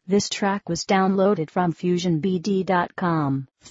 This track was downloaded from FusionBD.com.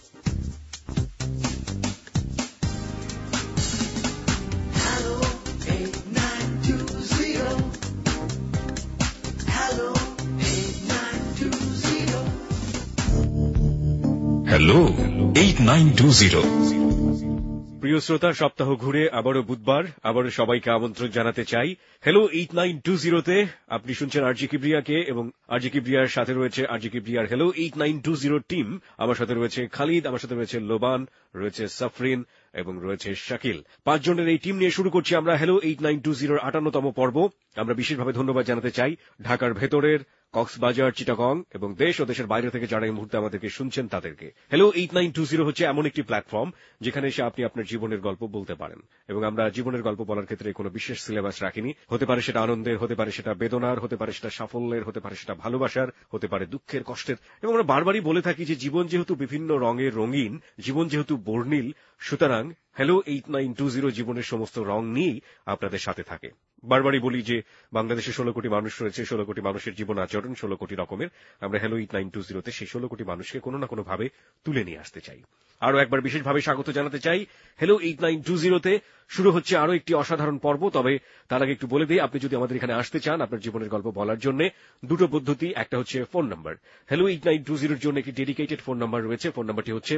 Hello 8920। প্রিয় শ্রোতা, সপ্তাহ ঘুরে আবারও বুধবার, আবারও সবাইকে আমন্ত্রণ জানাতে চাই হ্যালো 8920-তে। আপনি শুনছেন আরজি কিবরিয়াকে এবং আরজি কিবরিয়ার সাথে রয়েছে আরজি কিবরিয়ার হ্যালো 8920 টিম। আমার সাথে রয়েছে খালিদ, আমার সাথে রয়েছে লোবান, রয়েছে সাফরিন এবং রয়েছে শাকিল। 5 জনের এই টিম নিয়ে শুরু করছি আমরা হ্যালো 8920-র 58তম পর্ব। আমরা বিশেষভাবে ধন্যবাদ জানাতে চাই ঢাকার ভেতরের, কক্সবাজার, চিটাগং এবং দেশ ও দেশের বাইরে থেকে যারা এই মুহূর্তে আমাদেরকে শুনছেন তাদেরকে। হ্যালো 8920 হচ্ছে এমন একটি প্ল্যাটফর্ম যেখানে এসে আপনি আপনার জীবনের গল্প বলতে পারেন, এবং আমরা জীবনের গল্প বলার ক্ষেত্রে কোনো বিশেষ সিলেবাস রাখিনি। হতে পারে সেটা আনন্দের, হতে পারে সেটা বেদনার, হতে পারে সেটা সাফল্যের, হতে পারে সেটা ভালোবাসার, হতে পারে দুঃখের, কষ্টের। এবং আমরা বারবারই বলে থাকি যে জীবন যেহেতু বিভিন্ন রঙের রঙিন, জীবন যেহেতু বর্ণিল, সুতরাং হ্যালো 8920 জীবনের সমস্ত রং নিয়েই আপনাদের সাথে থাকে। বারবারই বলি যে বাংলাদেশে 16 কোটি মানুষ রয়েছে, 16 কোটি মানুষের জীবন আচরণ 16 কোটি রকমের। আমরা হ্যালো 8920-তে সেই 16 কোটি মানুষকে কোনো না কোনো ভাবে তুলে নিয়ে আসতে চাই। আরো একবার বিশেষভাবে স্বাগত জানাতে চাই হ্যালো 8920-তে। শুরু হচ্ছে আরো একটি অসাধারণ পর্ব। তবে তার আগে একটু বলে দিই, আপনি যদি আমাদের এখানে আসতে চান আপনার জীবনের গল্প বলার জন্য, দুটো পদ্ধতি। একটা হচ্ছে ফোন নাম্বার। হ্যালো 8920-এর জন্য একটি ডেডিকেটেড ফোন নাম্বার রয়েছে। ফোন নাম্বারটি হচ্ছে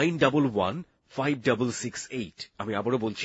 91156668। আমি আবারও বলছি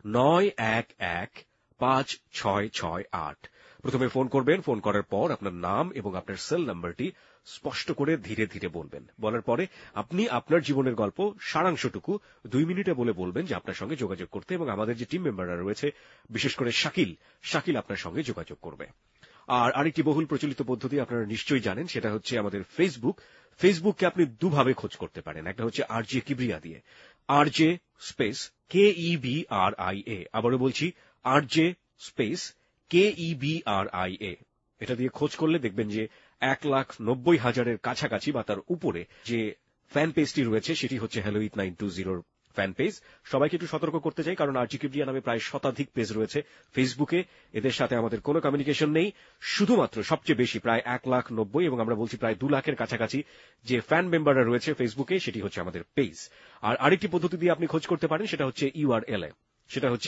91156668। প্রথমে ফোন করবেন, ফোন করার পর আপনার নাম এবং আপনার সেল নাম্বারটি স্পষ্ট করে ধীরে ধীরে বলবেন। বলার পরে আপনি আপনার জীবনের গল্প সারাংশটুকু 2 মিনিটে বলবেন যে আপনার সঙ্গে যোগাযোগ করতে, এবং আমাদের যে টিম মেম্বাররা রয়েছে, বিশেষ করে শাকিল আপনার সঙ্গে যোগাযোগ করবে। আর আরেকটি বহুল প্রচলিত পদ্ধতি আপনারা নিশ্চয়ই জানেন, সেটা হচ্ছে আমাদের ফেসবুককে আপনি দুভাবে খোঁজ করতে পারেন। একটা হচ্ছে আরজে কিবরিয়া দিয়ে, আরজে স্পেস KEBRIA। আবারও বলছি আরজে স্পেস KEBRIA। এটা দিয়ে খোঁজ করলে দেখবেন যে 1,90,000-এর কাছাকাছি বা তার উপরে যে ফ্যান পেজটি রয়েছে সেটি হচ্ছে হ্যালো 8920-র ফ্যান পেজ। সবাইকে একটু সতর্ক করতে চাই, কারণ আরজি কিবরিয়া নামে প্রায় শতাধিক পেজ রয়েছে ফেসবুকে। এদের সাথে আমাদের কোনো কমিউনিকেশন নেই। শুধুমাত্র সবচেয়ে বেশি প্রায় 1,90,000 এবং আমরা বলছি প্রায় 2 লাখের কাছাকাছি যে ফ্যান মেম্বাররা রয়েছে ফেসবুকে, সেটি হচ্ছে আমাদের পেজ। আর আরেকটি পদ্ধতি দিয়ে আপনি খোঁজ করতে পারেন, সেটা হচ্ছে URL এ। সেটা হচ্ছে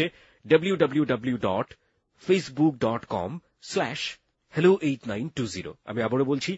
www.facebook.com/hello8920। আমি আবারও বলছি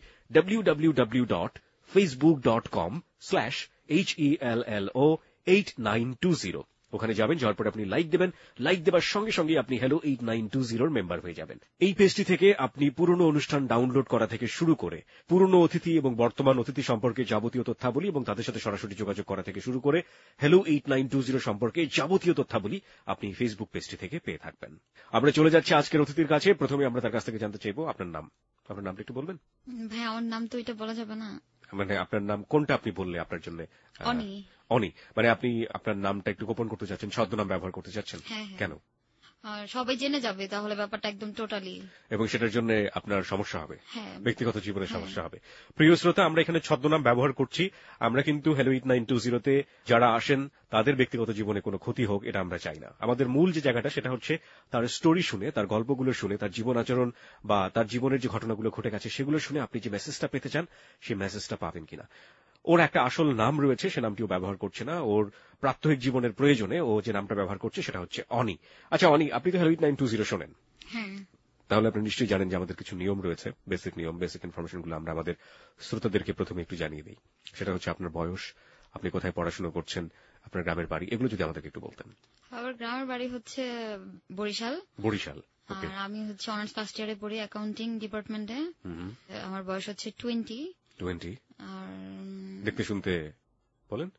www.facebook.com/HELLO8920। ওখানে যাবেন, যাওয়ার পর আপনি লাইক দেবেন। লাইক দেবার সঙ্গে সঙ্গে আপনি হ্যালো 8920-র মেম্বার হয়ে যাবেন। এই পেজটি থেকে আপনি পুরনো অনুষ্ঠান ডাউনলোড করা থেকে শুরু করে পুরনো অতিথি এবং বর্তমান অতিথি সম্পর্কে যাবতীয় তথ্যাবলী এবং তাদের সাথে সরাসরি যোগাযোগ করা থেকে শুরু করে হ্যালো 8920 সম্পর্কে যাবতীয় তথ্যাবলী আপনি ফেসবুক পেজটি থেকে পেয়ে থাকবেন। আমরা চলে যাচ্ছি আজকের অতিথির কাছে। প্রথমে আমরা তার কাছ থেকে জানতে চাইবো আপনার নামটা একটু বলবেন? ভাই, আমার নাম তো এটা বলা যাবে না। মানে আপনার নাম কোনটা আপনি বললে আপনার জন্য? অনি। মানে আপনি আপনার নামটা একটু গোপন করতে চাচ্ছেন, ছদ্মনাম ব্যবহার করতে চাচ্ছেন? কেন? সবাই জেনে যাবে তাহলে ব্যাপারটা একদম টোটালি, এবং সেটার জন্য আপনার সমস্যা হবে, ব্যক্তিগত জীবনে সমস্যা হবে। প্রিয় শ্রোতা, আমরা এখানে ছদ্মনাম ব্যবহার করছি। আমরা কিন্তু হ্যালো 8920-তে যারা আসেন তাদের ব্যক্তিগত জীবনে কোনো ক্ষতি হোক, এটা আমরা চাই না। আমাদের মূল যে জায়গাটা সেটা হচ্ছে তার স্টোরি শুনে, তার গল্পগুলো শুনে, তার জীবন আচরণ বা তার জীবনের যে ঘটনাগুলো ঘটে গেছে সেগুলো শুনে আপনি যে মেসেজটা পেতে চান সেই মেসেজটা পাবেন কিনা। ওর একটা আসল নাম রয়েছে, সে নামটিও ব্যবহার করছে না। ওর প্রাত্যহিক জীবনের প্রয়োজনে ও যে নামটা ব্যবহার করছে সেটা হচ্ছে অনি। আচ্ছা অনি, আপনি তো হ্যালো 8920 শোনেন, তাহলে আপনি নিশ্চয়ই জানেন যে আমাদের কিছু নিয়ম রয়েছে, বেসিক নিয়ম, বেসিক ইনফরমেশনগুলো আমরা আমাদের শ্রোতাদেরকে প্রথমে একটু জানিয়ে দিই। সেটা হচ্ছে আপনার বয়স, আপনি কোথায় পড়াশোনা করছেন, আপনার গ্রামের বাড়ি, এগুলো যদি আমাদেরকে একটু বলতেন। আমার গ্রামের বাড়ি হচ্ছে বরিশাল। আর আমি হচ্ছে অনার্স ফার্স্ট ইয়ারে পড়ি অ্যাকাউন্টিং ডিপার্টমেন্টে। আমার বয়স হচ্ছে 20। আর দেখতে শুনতে বলেন?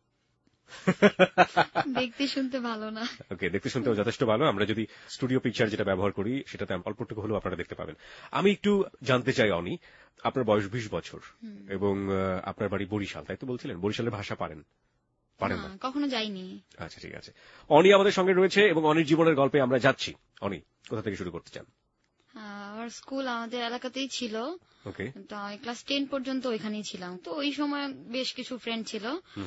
দেখতে শুনতে ভালো না। ওকে, দেখতে শুনতেও যথেষ্ট ভালো। আমরা যদি স্টুডিও পিকচার যেটা ব্যবহার করি সেটাতে অল্পটুকু হলেও আপনারা দেখতে পাবেন। আমি একটু জানতে চাই অনি, আপনার বয়স 20 বছর এবং আপনার বাড়ি বরিশাল, তাই তো বলছিলেন? বরিশালের ভাষা পারেন না? কখনো যাইনি। আচ্ছা, ঠিক আছে। অনি আমাদের সঙ্গে রয়েছে এবং অনির জীবনের গল্পে আমরা যাচ্ছি। অনি, কোথা থেকে শুরু করতে চান? আমার স্কুল আমাদের এলাকাতেই ছিল। তো আমি ক্লাস 10 পর্যন্ত ওইখানেই ছিলাম। তো ওই সময় বেশ কিছু ফ্রেন্ড ছিল।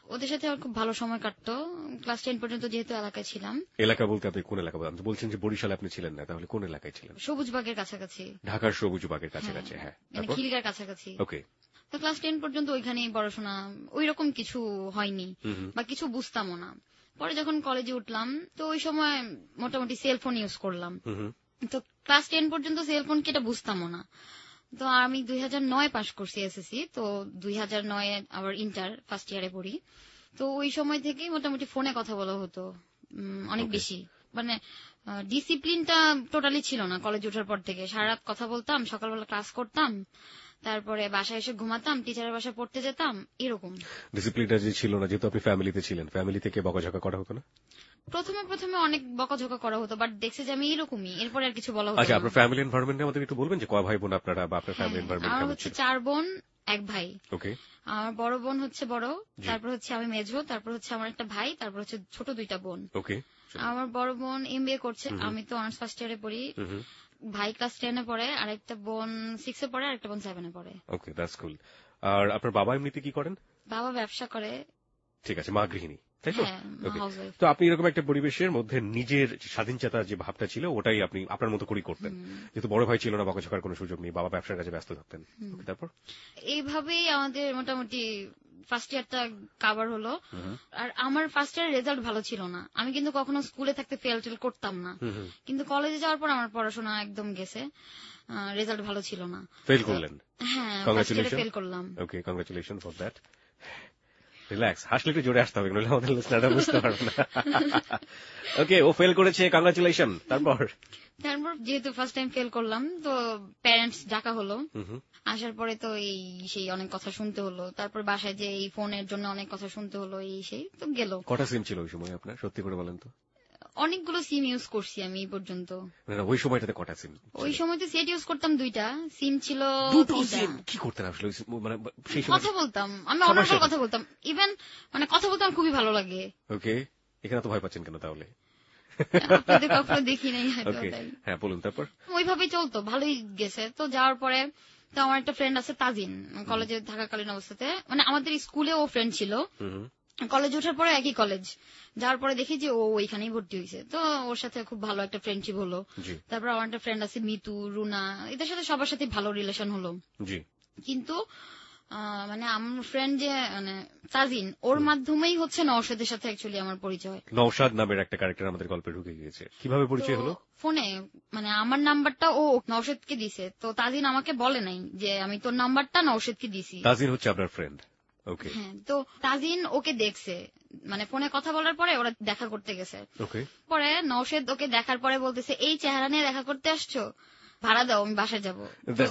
ওদের সাথে আমার খুব ভালো সময় কাটতো ক্লাস 10 পর্যন্ত, যেহেতু এলাকায় ছিলাম। এলাকা বলতে আপনি কোন এলাকা বলছেন? যে বরিশালে আপনি ছিলেন না, তাহলে কোন এলাকায় ছিলেন? সবুজবাগের কাছাকাছি। ঢাকার সবুজবাগের কাছাকাছি, হ্যাঁ, মানে খিলগাঁর কাছাকাছি। ওকে। তো ক্লাস 10 পর্যন্ত ওইখানেই পড়াশোনা, ওই রকম কিছু হয়নি বা কিছু বুঝতামও না। পরে যখন কলেজে উঠলাম তো ওই সময় মোটামুটি সেলফোন ইউজ করলাম। তো ক্লাস 10 পর্যন্ত সেলফোন কি এটা বুঝতামও না। তো আমি 2009 পাস করছি এসএসসি, তো 2009 আবার ইন্টার ফার্স্ট ইয়ারে পড়ি। তো ওই সময় থেকেই মোটামুটি ফোনে কথা বলা হতো অনেক বেশি, মানে ডিসিপ্লিনটা টোটালি ছিল না। কলেজ ওঠার পর থেকে সারা রাত কথা বলতাম, সকালবেলা ক্লাস করতাম, তারপরে বাসায় এসে ঘুমাতাম, টিচারের বাসায় পড়তে যেতাম, এরকম। ডিসিপ্লিনটা যে ছিল না, যেহেতু আপনি ফ্যামিলিতে ছিলেন, ফ্যামিলি থেকে বকাঝকা করা হতো না? প্রথমে অনেক বকাঝকা করা হতো, বাট দেখছে যে আমি এরকমই, এরপরে আর কিছু বলা হতো না। আচ্ছা, আপনার ফ্যামিলি এনভায়রনমেন্ট আমাদের একটু বলবেন যে কয় ভাই বোন আপনারা, বা আপনার ফ্যামিলি এনভায়রনমেন্ট কেমন ছিল? আমার হচ্ছে 4 বোন 1 ভাই। ওকে। আমার বড় বোন হচ্ছে বড়, তারপর হচ্ছে আমি মেজো, তারপর হচ্ছে আমার একটা ভাই, তারপর হচ্ছে ছোট 2টা বোন। ওকে। আমার বড় বোন এমবিএ করছে, আমি তো অনার্স ফার্স্ট ইয়ারে পড়ি। ভাই ক্লাস 10 এ পড়ে, আর একটা বোন 6 এ পড়ে, আর একটা বোন 7 এ পড়ে। ওকে, দ্যাটস কুল। আর আপনার বাবা এমনিতে কি করেন? বাবা ব্যবসা করে। ঠিক আছে, মা গৃহিণী, তাই তো? হ্যাঁ, তো আপনি এরকম একটা পরিবেশের মধ্যে নিজের স্বাধীনচেতা যে ভাবটা ছিল ওটাই আপনি আপনার মতো করেই করতেন, যেহেতু বড় ভাই ছিল না, বকাঝকার কোনো সুযোগ নেই, বাবা ব্যবসার কাজে ব্যস্ত থাকতেন। তারপর এইভাবেই আমাদের মোটামুটি ফার্স্ট ইয়ারটা কাভার হলো। আর আমার ফার্স্ট ইয়ারের রেজাল্ট ভালো ছিল না, আমি কিন্তু কখনো স্কুলে থাকতে ফেল টেল করতাম না, কিন্তু কলেজে যাওয়ার পর আমার পড়াশোনা একদম গেছে, রেজাল্ট ভালো ছিল না। ফেল করলেন? হ্যাঁ, ফেল করলাম। Okay, congratulation for that. Relax, হাসলে একটু জোরে আসতে হবে, নইলে আমাদের লিসনাররা বুঝতে পারবে না। ওকে, ও ফেল করেছে, কংগ্রাচুলেশন। তারপর যেহেতু ফার্স্ট টাইম ফেল করলাম, তো প্যারেন্টস ডাকা হলো। আসার পরে তো সেই অনেক কথা শুনতে হলো, তারপর বাসায় যে এই ফোনের জন্য অনেক কথা শুনতে হলো, সেই তো গেল। কটা সিম ছিল ওই সময় আপনার, সত্যি করে বলেন তো? অনেকগুলো সিম ইউজ করছি আমি এই পর্যন্ত। ওই সময়টাতে কটা সিম? ওই সময় তো সেট ইউজ করতাম 2টা, সিম ছিল 2টো সিম। কি করতেন আসলে মানে সেই সময়? কথা বলতাম, আমি অনর্গল কথা বলতাম, ইভেন মানে কথা বলতে আমার খুবই ভালো লাগে। ওকে, এখানে তো ভয় পাচ্ছেন কেন তাহলে? আপনাদের কখনো দেখি নাই। হ্যাঁ, বলুন। তারপর ওইভাবেই চলতো, ভালোই গেছে। তো যাওয়ার পরে তো আমার একটা ফ্রেন্ড আছে তাজিন, কলেজে থাকাকালীন অবস্থাতে, মানে আমাদের স্কুলে ও ফ্রেন্ড ছিল, কলেজ ওঠার পরে একই কলেজ, যাওয়ার পরে দেখি যে ও ওইখানেই ভর্তি হয়েছে, তো ওর সাথে খুব ভালো একটা ফ্রেন্ডশিপ হলো। তারপর আমার একটা ফ্রেন্ড আছে মিতু, রুনা, এদের সাথে সবার সাথে ভালো রিলেশন হলো। কিন্তু মানে আমার ফ্রেন্ড যে মানে তাজিন, ওর মাধ্যমেই হচ্ছে নওশাদের সাথে অ্যাকচুয়ালি আমার পরিচয়। নওশাদ নামের একটা ক্যারেক্টার আমাদের গল্পে ঢুকে গিয়েছে, কিভাবে পরিচয় হলো? ফোনে, মানে আমার নাম্বারটা ও নওশাদকে দিছে, তো তাজিন আমাকে বলে নাই যে আমি তোর নাম্বারটা নওশাদকে দিছি। তাজিন হচ্ছে আপনার ফ্রেন্ড? ওকে। হ্যাঁ, তো তাজিন ওকে দেখছে, মানে ফোনে কথা বলার পরে ওরা দেখা করতে গেছে। ওকে। পরে নওশাদ ওকে দেখার পরে বলতেছে, এই চেহারা নিয়ে দেখা করতে আসছো, ভাড়া দাও, আমি বাসায় যাবো।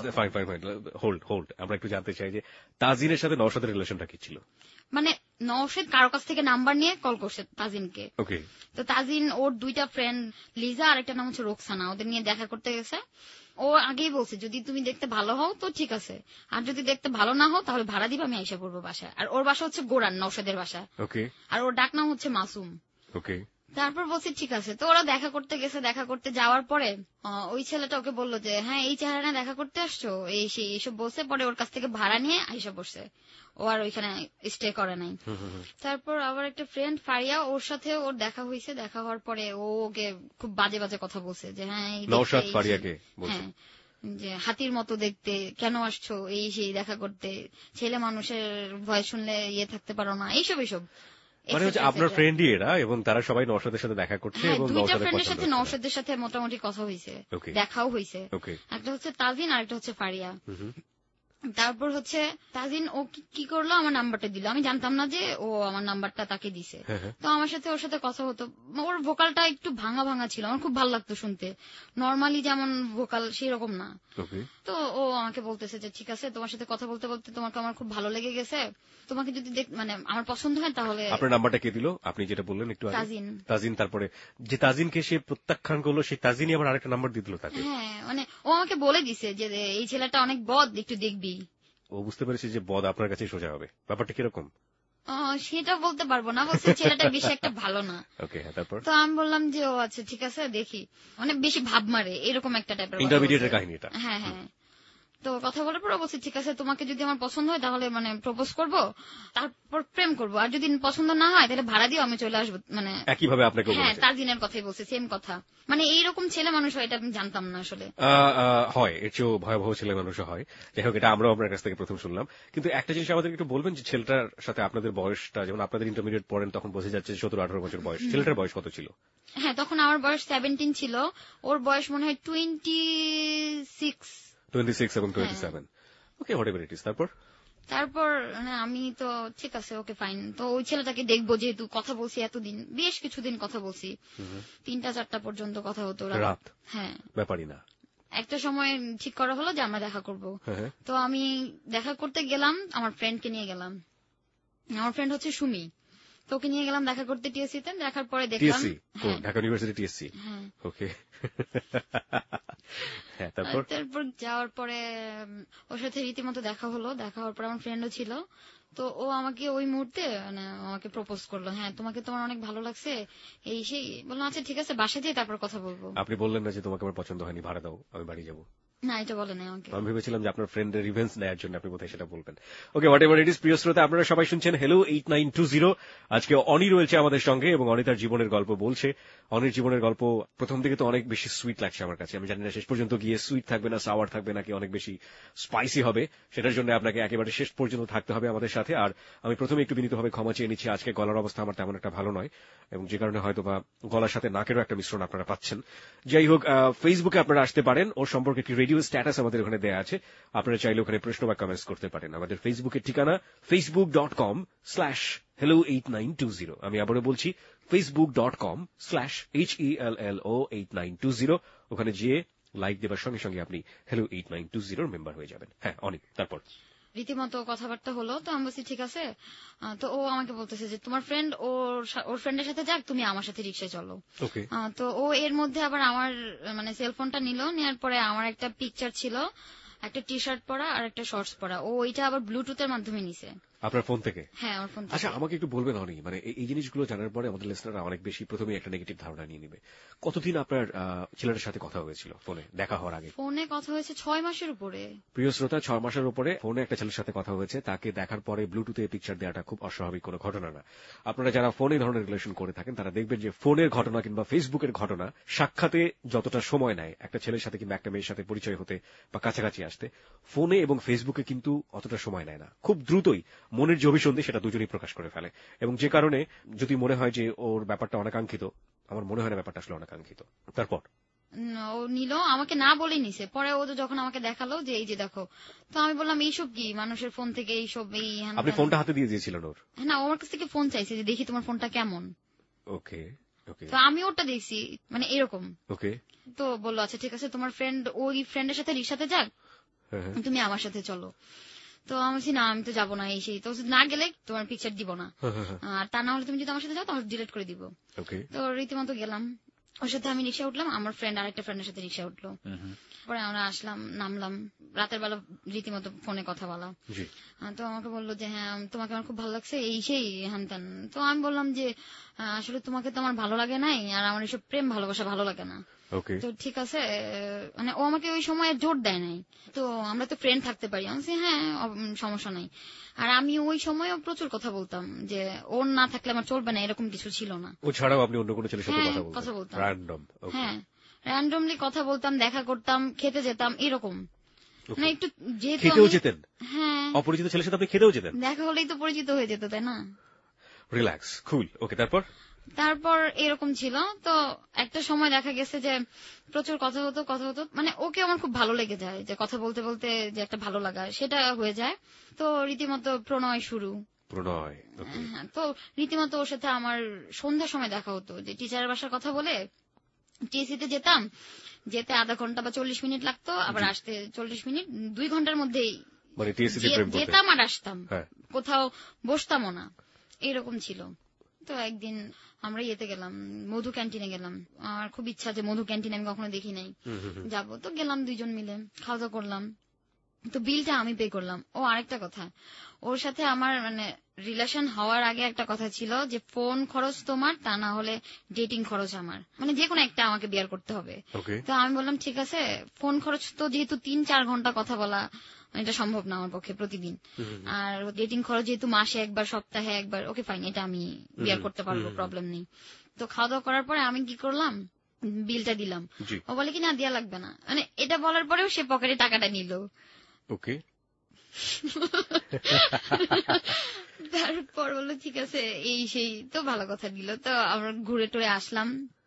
হোল্ড, আমরা একটু জানতে চাই যে তাজিনের সাথে নওশাদের রিলেশনটা কি ছিল? মানে নওশাদ কারো কাছ থেকে নাম্বার নিয়ে কল করছে তাজিনকে। ওকে। তো তাজিন ওর 2টা ফ্রেন্ড, লিজা আর একটা নাম হচ্ছে রোকসানা, ওদের নিয়ে দেখা করতে গেছে। ও আগেই বলছে যদি তুমি দেখতে ভালো হও তো ঠিক আছে, আর যদি দেখতে ভালো না হও তাহলে ভাড়া দিবা, আমি আইসা পড়বো বাসায়। আর ওর বাসা হচ্ছে গোরান, নওশাদের বাসা। ওকে। আর ওর ডাক নাম হচ্ছে মাসুম। ওকে। তারপর বলছি ঠিক আছে। তো ওরা দেখা করতে গেছে, দেখা করতে যাওয়ার পরে ওই ছেলেটা ওকে বললো যে হ্যাঁ এই চেহারা না দেখা করতে আসছো, এই সেই এইসব বলছে। পরে ওর কাছ থেকে ভাড়া নিয়ে আইসা বসছে, ও আর ওইখানে স্টে করে নাই। তারপর আবার একটা ফ্রেন্ড ফারিয়া, ওর সাথে ওর দেখা হয়েছে, দেখা হওয়ার পরে ও ওকে খুব বাজে বাজে কথা বলছে যে হ্যাঁ হ্যাঁ যে হাতির মতো দেখতে, কেন আসছো এই সেই দেখা করতে, ছেলে মানুষের ভয় শুনলে থাকতে পারো না, এইসব এইসব। মানে হচ্ছে আপনার ফ্রেন্ডই এরা, এবং তারা সবাই নওশাদের সাথে দেখা করছে, এবং নওশাদের সাথে মোটামুটি কথা হয়েছে, দেখাও হয়েছে। একটা হচ্ছে তাজিন আর একটা হচ্ছে ফারিয়া। তারপর হচ্ছে তাজিন ও কি করলো, আমার নাম্বারটা দিল, আমি জানতাম না যে ও আমার নাম্বারটা তাকে দিছে। তো আমার সাথে ওর সাথে কথা হতো, ওর ভোকালটা একটু ভাঙা ভাঙা ছিল, আমার খুব ভালো লাগতো শুনতে, নর্মালি যেমন ভোকাল সেই রকম না। তো ও আমাকে বলতেছে যে ঠিক আছে, তোমার সাথে কথা বলতে বলতে তোমাকে আমার খুব ভালো লেগে গেছে, তোমাকে যদি মানে আমার পছন্দ হয় তাহলে। আপনার নাম্বারটা কে দিল? আপনি যেটা বললেন একটু আগে, তাজিন। তারপরে যে তাজিনকে সে প্রত্যাখ্যান করলো, সেই তাজিনই আবার আরেকটা নাম্বার দিয়ে দিল তাকে। হ্যাঁ, মানে ও আমাকে বলে দিছে যে এই ছেলেটা অনেক বদ, একটু দেখবি। ও বুঝতে পেরেছে যে বদ আপনার কাছে সোজা হবে, ব্যাপারটা কিরকম সেটা বলতে পারবো না, বলছে ছেলেটা বেশি একটা ভালো না। ওকে, তারপর? তো আমি বললাম যে ও আচ্ছা ঠিক আছে দেখি, অনেক বেশি ভাব মারে, এরকম একটা টাইপের ইন্টারমিডিয়েটের কাহিনী এটা। হ্যাঁ হ্যাঁ। তো কথা বলার পর বলছি ঠিক আছে তোমাকে যদি আমার পছন্দ হয় তাহলে মানে প্রপোজ করব, তারপর প্রেম করব, আর যদি পছন্দ না হয় তাহলে ভাড়া দিও, আমি চলে আসবো। মানে একইভাবে আপনাকে হ্যাঁ, তার দিনের কথাই বলছে, সেম কথা। মানে এইরকম ছেলে মানুষ হয় এটা আমি জানতাম না আসলে। হয়, এর চেয়েও ভয়াবহ ছেলে মানুষও হয়। যাই হোক, এটা আমরাও আপনার কাছ থেকে প্রথম শুনলাম। কিন্তু একটা জিনিস আমাদের একটু বলবেন যে ছেলেটার সাথে আপনাদের বয়সটা, যেমন আপনাদের ইন্টারমিডিয়েট পড়েন তখন বোঝা যাচ্ছে 17-18 বছর বয়স, ছেলেটার বয়স কত ছিল? হ্যাঁ, তখন আমার বয়স 17 ছিল, ওর বয়স মনে হয় 26 এবং 27। Okay, whatever it is. তারপর মানে আমি তো ঠিক আছে, ওকে ফাইন, তো ওই ছেলেটাকে দেখবো, যেহেতু কথা বলছি এতদিন, বেশ কিছুদিন কথা বলছি, 3টা-4টা পর্যন্ত কথা হতো রাত। হ্যাঁ, ব্যাপারই না। একটা সময় ঠিক করা হলো যে আমরা দেখা করব। তো আমি দেখা করতে গেলাম, আমার ফ্রেন্ডকে নিয়ে গেলাম। আমার ফ্রেন্ড হচ্ছে সুমি, তো ওকে নিয়ে গেলাম দেখা করতে টিএসসি তে। দেখার পরে দেখলাম ঢাকা ইউনিভার্সিটি টিএসসি। ওকে। তারপর যাওয়ার পরে ওর সাথে রীতিমতো দেখা হলো। দেখা হওয়ার পর আমার ফ্রেন্ডও ছিল, তো ও আমাকে ওই মুহূর্তে মানে আমাকে প্রপোজ করলো, হ্যাঁ তোমাকে তোমার অনেক ভালো লাগছে, এই সেই। বললাম আচ্ছা ঠিক আছে, বাসা দিয়ে তারপর কথা বলবো। আপনি বললেন না যে তোমাকে আমার পছন্দ হয়নি, ভাড়া দাও, আমি বাড়ি যাবো? না, এটা বলে নাই আমাকে। আমি ভেবেছিলাম যে আপনার ফ্রেন্ডের রিভেঞ্জ নেওয়ার জন্য আপনি বোধহয় সেটা বলবেন। Okay, whatever it is. প্রিয় শ্রোতা, আপনারা সবাই শুনছেন হ্যালো 8920। আজকে অনি রয়েছে আমাদের সঙ্গে এবং অনি তার জীবনের গল্প বলছে। অনির জীবনের গল্প প্রথম দিকে তো অনেক বেশি সুইট লাগছে আমার কাছে। আমি জানি না শেষ পর্যন্ত গিয়ে সুইট থাকবে না সাওয়ার থাকবে নাকি অনেক বেশি স্পাইসি হবে, সেটার জন্য আপনাকে একেবারে শেষ পর্যন্ত থাকতে হবে আমাদের সাথে। আর আমি প্রথমে একটু বিনীতভাবে ক্ষমা চেয়ে নিচ্ছি, আজকে গলার অবস্থা আমার তেমন একটা ভালো নয়, এবং যে কারণে হয়তো বা গলার সাথে নাকেরও একটা মিশ্রণ আপনারা পাচ্ছেন। যাই হোক, ফেসবুকে আপনারা আসতে পারেন, ওর সম্পর্কে একটি রেডিও স্ট্যাটাস আমাদের ওখানে দেয়া আছে, আপনারা চাইলে ওখানে প্রশ্ন বা কমেন্টস করতে পারেন। আমাদের ফেসবুকের ঠিকানা facebook.com/hello8920। আমি আবারও বলছি facebook.com/hello8920। ওখানে গিয়ে লাইক দেবার সঙ্গে সঙ্গে আপনি হ্যালো 8920 মেম্বার হয়ে যাবেন। হ্যাঁ, অনেক। তারপর রীতিমতো কথাবার্তা হলো, তো আমি বলছি ঠিক আছে। তো ও আমাকে বলতেছে যে তোমার ফ্রেন্ড ওর ফ্রেন্ডের সাথে যাক, তুমি আমার সাথে রিক্সায় চলো। তো ও এর মধ্যে আবার আমার মানে সেলফোনটা নিল, নেওয়ার পরে আমার একটা পিকচার ছিল, একটা টি শার্ট পরা আর একটা শর্টস পরা, ও ওইটা আবার ব্লুটুথের মাধ্যমে নিছে আপনার ফোন থেকে। হ্যাঁ, আমার ফোন থেকে। আচ্ছা, আমাকে একটু বলবেন অনি, মানে এই জিনিসগুলো জানার পরে আমাদের লিসনাররা অনেক বেশি প্রথমে একটা নেগেটিভ ধারণা নিয়ে নেবে। কতদিন আপনার ছেলেটার সাথে কথা হয়েছিল ফোনে, দেখা হওয়ার আগে? ফোনে কথা হয়েছে 6 মাসের উপরে। প্রিয় শ্রোতা, 6 মাসের উপরে ফোনে একটা ছেলের সাথে কথা হয়েছে, তাকে দেখার পরে ব্লুটুথে পিকচার দেওয়াটা খুব অস্বাভাবিক কোনো ঘটনা না। আপনারা যারা ফোনে ধরনের রিলেশন করে থাকেন তারা দেখবেন যে ফোনের ঘটনা কিংবা ফেসবুকের ঘটনা সাক্ষাতে যতটা সময় নেয় একটা ছেলের সাথে কিংবা একটা মেয়ের সাথে পরিচয় হতে বা কাছাকাছি আসতে, ফোনে এবং ফেসবুকে কিন্তু অতটা সময় নেয় না। খুব দ্রুতই মনের যে অভিসন্ধি সেটা দুজনেই প্রকাশ করে ফেলে, এবং যে কারণে যদি মনে হয় যে ওর ব্যাপারটা অনাকাঙ্ক্ষিত, আমার মনে হয় না ব্যাপারটা আসলে অনাকাঙ্ক্ষিত। তারপর ও নিল, আমাকে না বলে নিছে। পরে ও যখন আমাকে দেখালো যে এই যে দেখো, তো আমি বললাম এইসব কি, মানুষের ফোন থেকে এইসব। আপনি ফোনটা হাতে দিয়ে দিয়েছিলেন ওর? না, ওর কাছ থেকে ফোন চাইছে যে দেখি তোমার ফোনটা কেমন। ওকে ওকে। তো আমি ওটা দেখছি, মানে এরকম। ওকে। তো বললো আচ্ছা ঠিক আছে, তোমার ফ্রেন্ড ওই ফ্রেন্ডের সাথে রিক্সাতে যাক, তুমি আমার সাথে চলো। তো আমি বলছি না, আমি তো যাবো না, এই সেই। তো না গেলে তোমার পিকচার দিব না, আর তা না হলে তুমি যদি আমার সাথে যাও তাহলে ডিলিট করে দিব। তো রীতিমতো গেলাম, ওর সাথে আমি রিক্সা উঠলাম, আমার ফ্রেন্ড আরেকটা ফ্রেন্ডের সাথে রিক্সা উঠলো। পরে আমরা আসলাম, নামলাম, রাতের বেলা রীতিমতো ফোনে কথা বলা। তো আমাকে বললো যে হ্যাঁ তোমাকে আমার খুব ভালো লাগছে, এই সেই হ্যান ত্যান। তো আমি বললাম যে আসলে তোমাকে তো আমার ভালো লাগে নাই, আর আমার এসব প্রেম ভালোবাসা ভালো লাগে না। তো ঠিক আছে, মানে ও আমাকে ওই সময় জোর দেয় নাই, তো আমরা তো ফ্রেন্ড থাকতে পারি। আমি বলছি হ্যাঁ সমস্যা নাই। আর আমি ওই সময়ও প্রচুর কথা বলতাম, যে ওর না থাকলে আমার চলবে না, এরকম কিছু ছিল না। ও ছাড়াও আপনি অন্য কোনো ছেলের সাথে কথা বলতাম, হ্যাঁ র্যান্ডমলি কথা বলতাম, দেখা করতাম, খেতে যেতাম, এরকম। না একটু যেহেতু খেতেও যেতেন? হ্যাঁ, অপরিচিত ছেলের সাথে আপনি খেতেও যেতেন? দেখা হলেই তো পরিচিত হয়ে যেত, তাই না? রিল্যাক্স, কুল। ওকে, তারপর এরকম ছিল। তো একটা সময় দেখা গেছে যে প্রচুর কথা হতো, মানে ওকে আমার খুব ভালো লেগে যায়, যে কথা বলতে বলতে যে একটা ভালো লাগা সেটা হয়ে যায়। তো রীতিমতো প্রণয় শুরু। তো রীতিমতো ওর সাথে আমার সন্ধ্যার সময় দেখা হতো, যে টিচারের বাসার কথা বলে টিএসসিতে যেতাম, যেতে আধা ঘন্টা বা 40 মিনিট লাগতো, আবার আসতে 40 মিনিট, 2 ঘন্টার মধ্যেই যেতাম আর আসতাম, কোথাও বসতামও না, এরকম ছিল। তো একদিন আমরা ইয়েতে গেলাম, মধু ক্যান্টিনে গেলাম। আমার খুব ইচ্ছা যে মধু ক্যান্টিনে আমি কখনো দেখি নাই, যাবো। তো গেলাম দুইজন মিলে, খাওয়া দাওয়া করলাম। তো বিলটা আমি পে করলাম। ও আরেকটা কথা, ওর সাথে আমার মানে রিলেশন হওয়ার আগে একটা কথা ছিল যে ফোন খরচ তোমার, তা না হলে ডেটিং খরচ আমার, মানে যে কোনো একটা আমাকে বিয়ার করতে হবে। তো আমি বললাম ঠিক আছে, ফোন খরচ তো যেহেতু 3-4 ঘন্টা কথা বলা এটা সম্ভব না আমার পক্ষে প্রতিদিন, আর ডেটিং খরচ যেহেতু মাসে একবার সপ্তাহে একবার, ওকে ফাইন, এটা আমি বিয়ার করতে পারবো, প্রবলেম নেই। তো খাওয়া দাওয়া করার পরে আমি কি করলাম, বিলটা দিলাম। ও বলে কি না দেয়া লাগবে না, মানে এটা বলার পরেও সে পকেটে টাকাটা নিল। ওকে। তারপর বললো ঠিক আছে, এই সেই, তো ভালো কথা দিল। তো আমরা ঘুরে টুরে আসলাম।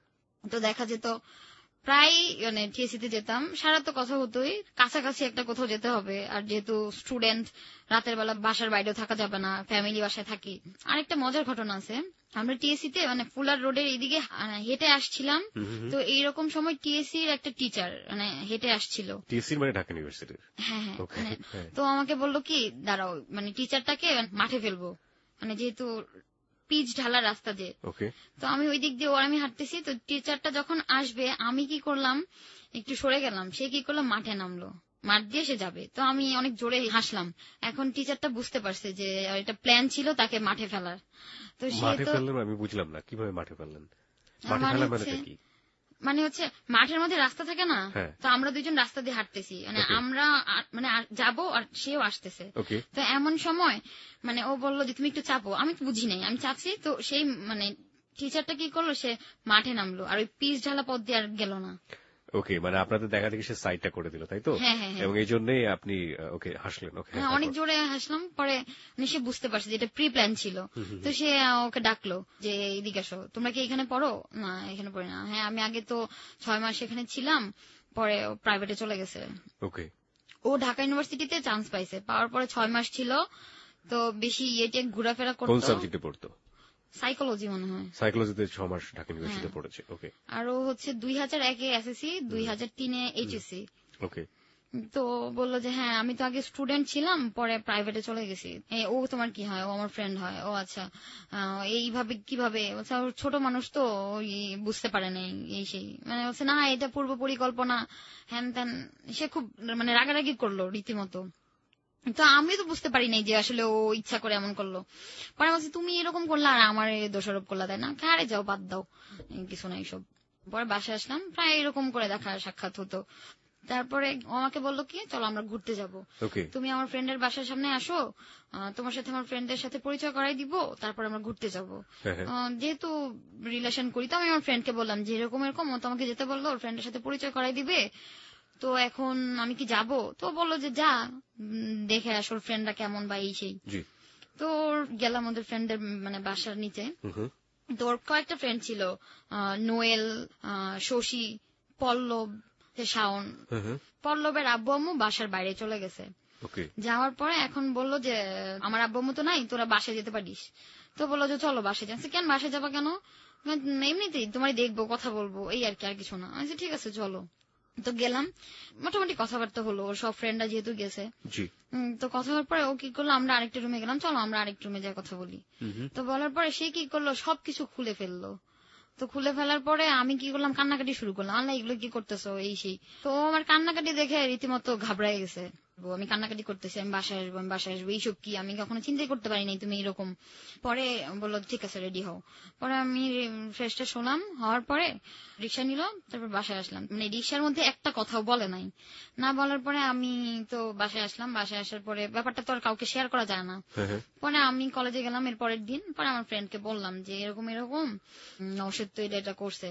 তো দেখা যেত প্রায় মানে টিএসসিতে যেতাম, সারা তো কথা হতোই, কাছাকাছি একটা কোথাও যেতে হবে। আর যেহেতু স্টুডেন্ট, রাতের বেলা বাসার বাইরেও থাকা যাবে না, ফ্যামিলি বাসায় থাকি। আরেকটা মজার ঘটনা আছে, আমরা টিএসসিতে মানে ফুলার রোডের এইদিকে হেঁটে আসছিলাম। তো এইরকম সময় টিএসসির একটা টিচার মানে হেঁটে আসছিল। টিএসসি মানে ঢাকা ইউনিভার্সিটি? হ্যাঁ। তো আমাকে বললো কি দাঁড়াও, মানে টিচারটাকে মাঠে ফেলবো, মানে যেহেতু পিচ ঢালা রাস্তা দিয়ে। তো আমি ওই দিক দিয়ে আমি হাঁটতেছি। তো টিচারটা যখন আসবে আমি কি করলাম, একটু সরে গেলাম। সে কি করলাম, মাঠে নামলো, মাঠ দিয়ে সে যাবে। তো আমি অনেক জোরে হাসলাম। এখন টিচারটা বুঝতে পারছে যে এটা প্ল্যান ছিল তাকে মাঠে ফেলার। তো মাঠে ফেললেন? আমি বুঝলাম না কিভাবে মাঠে ফেললেন। মাঠে ফেলা মানে কি? মানে হচ্ছে মাঠের মধ্যে রাস্তা থাকে না, তো আমরা দুজন রাস্তা দিয়ে হাঁটতেছি, মানে আমরা মানে যাবো আর সেও আসতেছে। তো এমন সময় মানে ও বললো যে তুমি একটু চাপো, আমি তো বুঝি নাই, আমি চাপছি। তো সেই মানে টিচারটা কি করলো, সে মাঠে নামলো আর ওই পিচ ঢালা পথ দিয়ে আর গেল না। ওকে, মানে আপনাদের দেখা দেখি সে সাইডটা করে দিল, তাই তো? হ্যাঁ। এবং এই জন্যই আপনি ওকে হাসলেন? ওকে, অনেক জোরে হাসলাম। পরে সে বুঝতে পারছে যে এটা প্রি প্ল্যান ছিল। তো সে ওকে ডাকলো যে এদিকে আসো, তোমরা কি এখানে পড়ো? না, এখানে পড়ি না। হ্যাঁ, আমি আগে তো 6 মাস এখানে ছিলাম, পরে প্রাইভেটে চলে গেছে। ওকে। ও ঢাকা ইউনিভার্সিটিতে চান্স পাইছে, পাওয়ার পরে 6 মাস ছিল, তো বেশি ইয়েটে ঘোরাফেরা করতো। কোন সাবজেক্টে পড়তো? সাইকোলজি মনে হয়। সাইকোলজিতে 6 মাস ঢাকা ইউনিভার্সিটিতে পড়েছে। ওকে। আর ও হচ্ছে 2001-এ এসএসসি, 2003-এ এইচএসসি। ওকে। তো বললো যে হ্যাঁ আমি তো আগে স্টুডেন্ট ছিলাম, পরে প্রাইভেটে চলে গেছি। ও তোমার কি হয়? ও আমার ফ্রেন্ড হয়। ও আচ্ছা, এইভাবে কিভাবে? ছোট মানুষ তো ওই বুঝতে পারে নাই, এই সেই, মানে বলছে না এটা পূর্ব পরিকল্পনা, হ্যান ত্যান। সে খুব মানে রাগারাগি করলো রীতিমতো। তো আমি তো বুঝতে পারি নাই যে আসলে ও ইচ্ছা করে এমন করলো। পরে বলছি তুমি এরকম করলা আর আমার দোষারোপ করলা, তাই না? কারে যাও, বাদ দাও, কিছু না এইসব। পরে বাসায় আসলাম, প্রায় এরকম করে দেখা সাক্ষাৎ হতো। তারপরে আমাকে বললো কি চলো আমরা ঘুরতে যাবো, তুমি আমার ফ্রেন্ডের বাসার সামনে আসো, তোমার সাথে আমার ফ্রেন্ডের সাথে পরিচয় করাই দিব, তারপর আমরা ঘুরতে যাবো। যেহেতু রিলেশন করি, তো আমি আমার ফ্রেন্ডকে বললাম যে এরকম এরকম, ও তোমাকে যেতে বললো, ওর ফ্রেন্ডের সাথে পরিচয় করাই দিবে, তো এখন আমি কি যাব? তো বললো যে যা, দেখে আস ওর ফ্রেন্ডরা কেমন বা এই সেই। তো গেলাম ওদের ফ্রেন্ডদের মানে বাসার নিচে। তো ওর কয়েকটা ফ্রেন্ড ছিল, নোয়েল, শশী, পল্লব, শাওন। পল্লবের আব্বু আম্মু বাসার বাইরে চলে গেছে। যাওয়ার পরে এখন বললো যে আমার আব্বু আম্মু তো নাই, তোরা বাসায় যেতে পারিস। তো বললো যে চলো বাসায় যাচ্ছি। কেন বাসায় যাবা কেন? এমনিতেই তোমার দেখবো, কথা বলবো, এই আর কি, আর কিছু না। আমি ঠিক আছে চলো। তো গেলাম, মোটামুটি কথাবার্তা হলো, ওর সব ফ্রেন্ডরা যেহেতু গেছে। তো কথা হওয়ার পরে ও কি করলো, আমরা আরেকটা রুমে গেলাম, চলো আমরা আরেকটা রুমে যাই কথা বলি। তো বলার পরে সে কি করলো, সবকিছু খুলে ফেললো। তো খুলে ফেলার পরে আমি কি করলাম, কান্নাকাটি শুরু করলাম, আল্লাহ এগুলো কি করতেছো এই সেই। তো আমার কান্নাকাটি দেখে রীতিমতো ঘাবড়ায় গেছে, আমি কান্নাকাটি করতেছি, আমি বাসায় আসবো, আমি বাসায় আসবো, এইসব কি, আমি কখনো চিন্তাই করতে পারি নাই তুমি এরকম। পরে বললো ঠিক আছে রেডি হও। পরে আমি ফ্রেশটা শোনাম, হওয়ার পরে রিক্সা নিল, তারপর বাসায় আসলাম। মানে রিক্সার মধ্যে একটা কথাও বলে নাই। না বলার পরে আমি তো বাসায় আসলাম। বাসায় আসার পরে ব্যাপারটা তো আর কাউকে শেয়ার করা যায় না। পরে আমি কলেজে গেলাম এর পরের দিন। পরে আমার ফ্রেন্ডকে বললাম যে এরকম এরকম নওশাদ তো এটা করছে,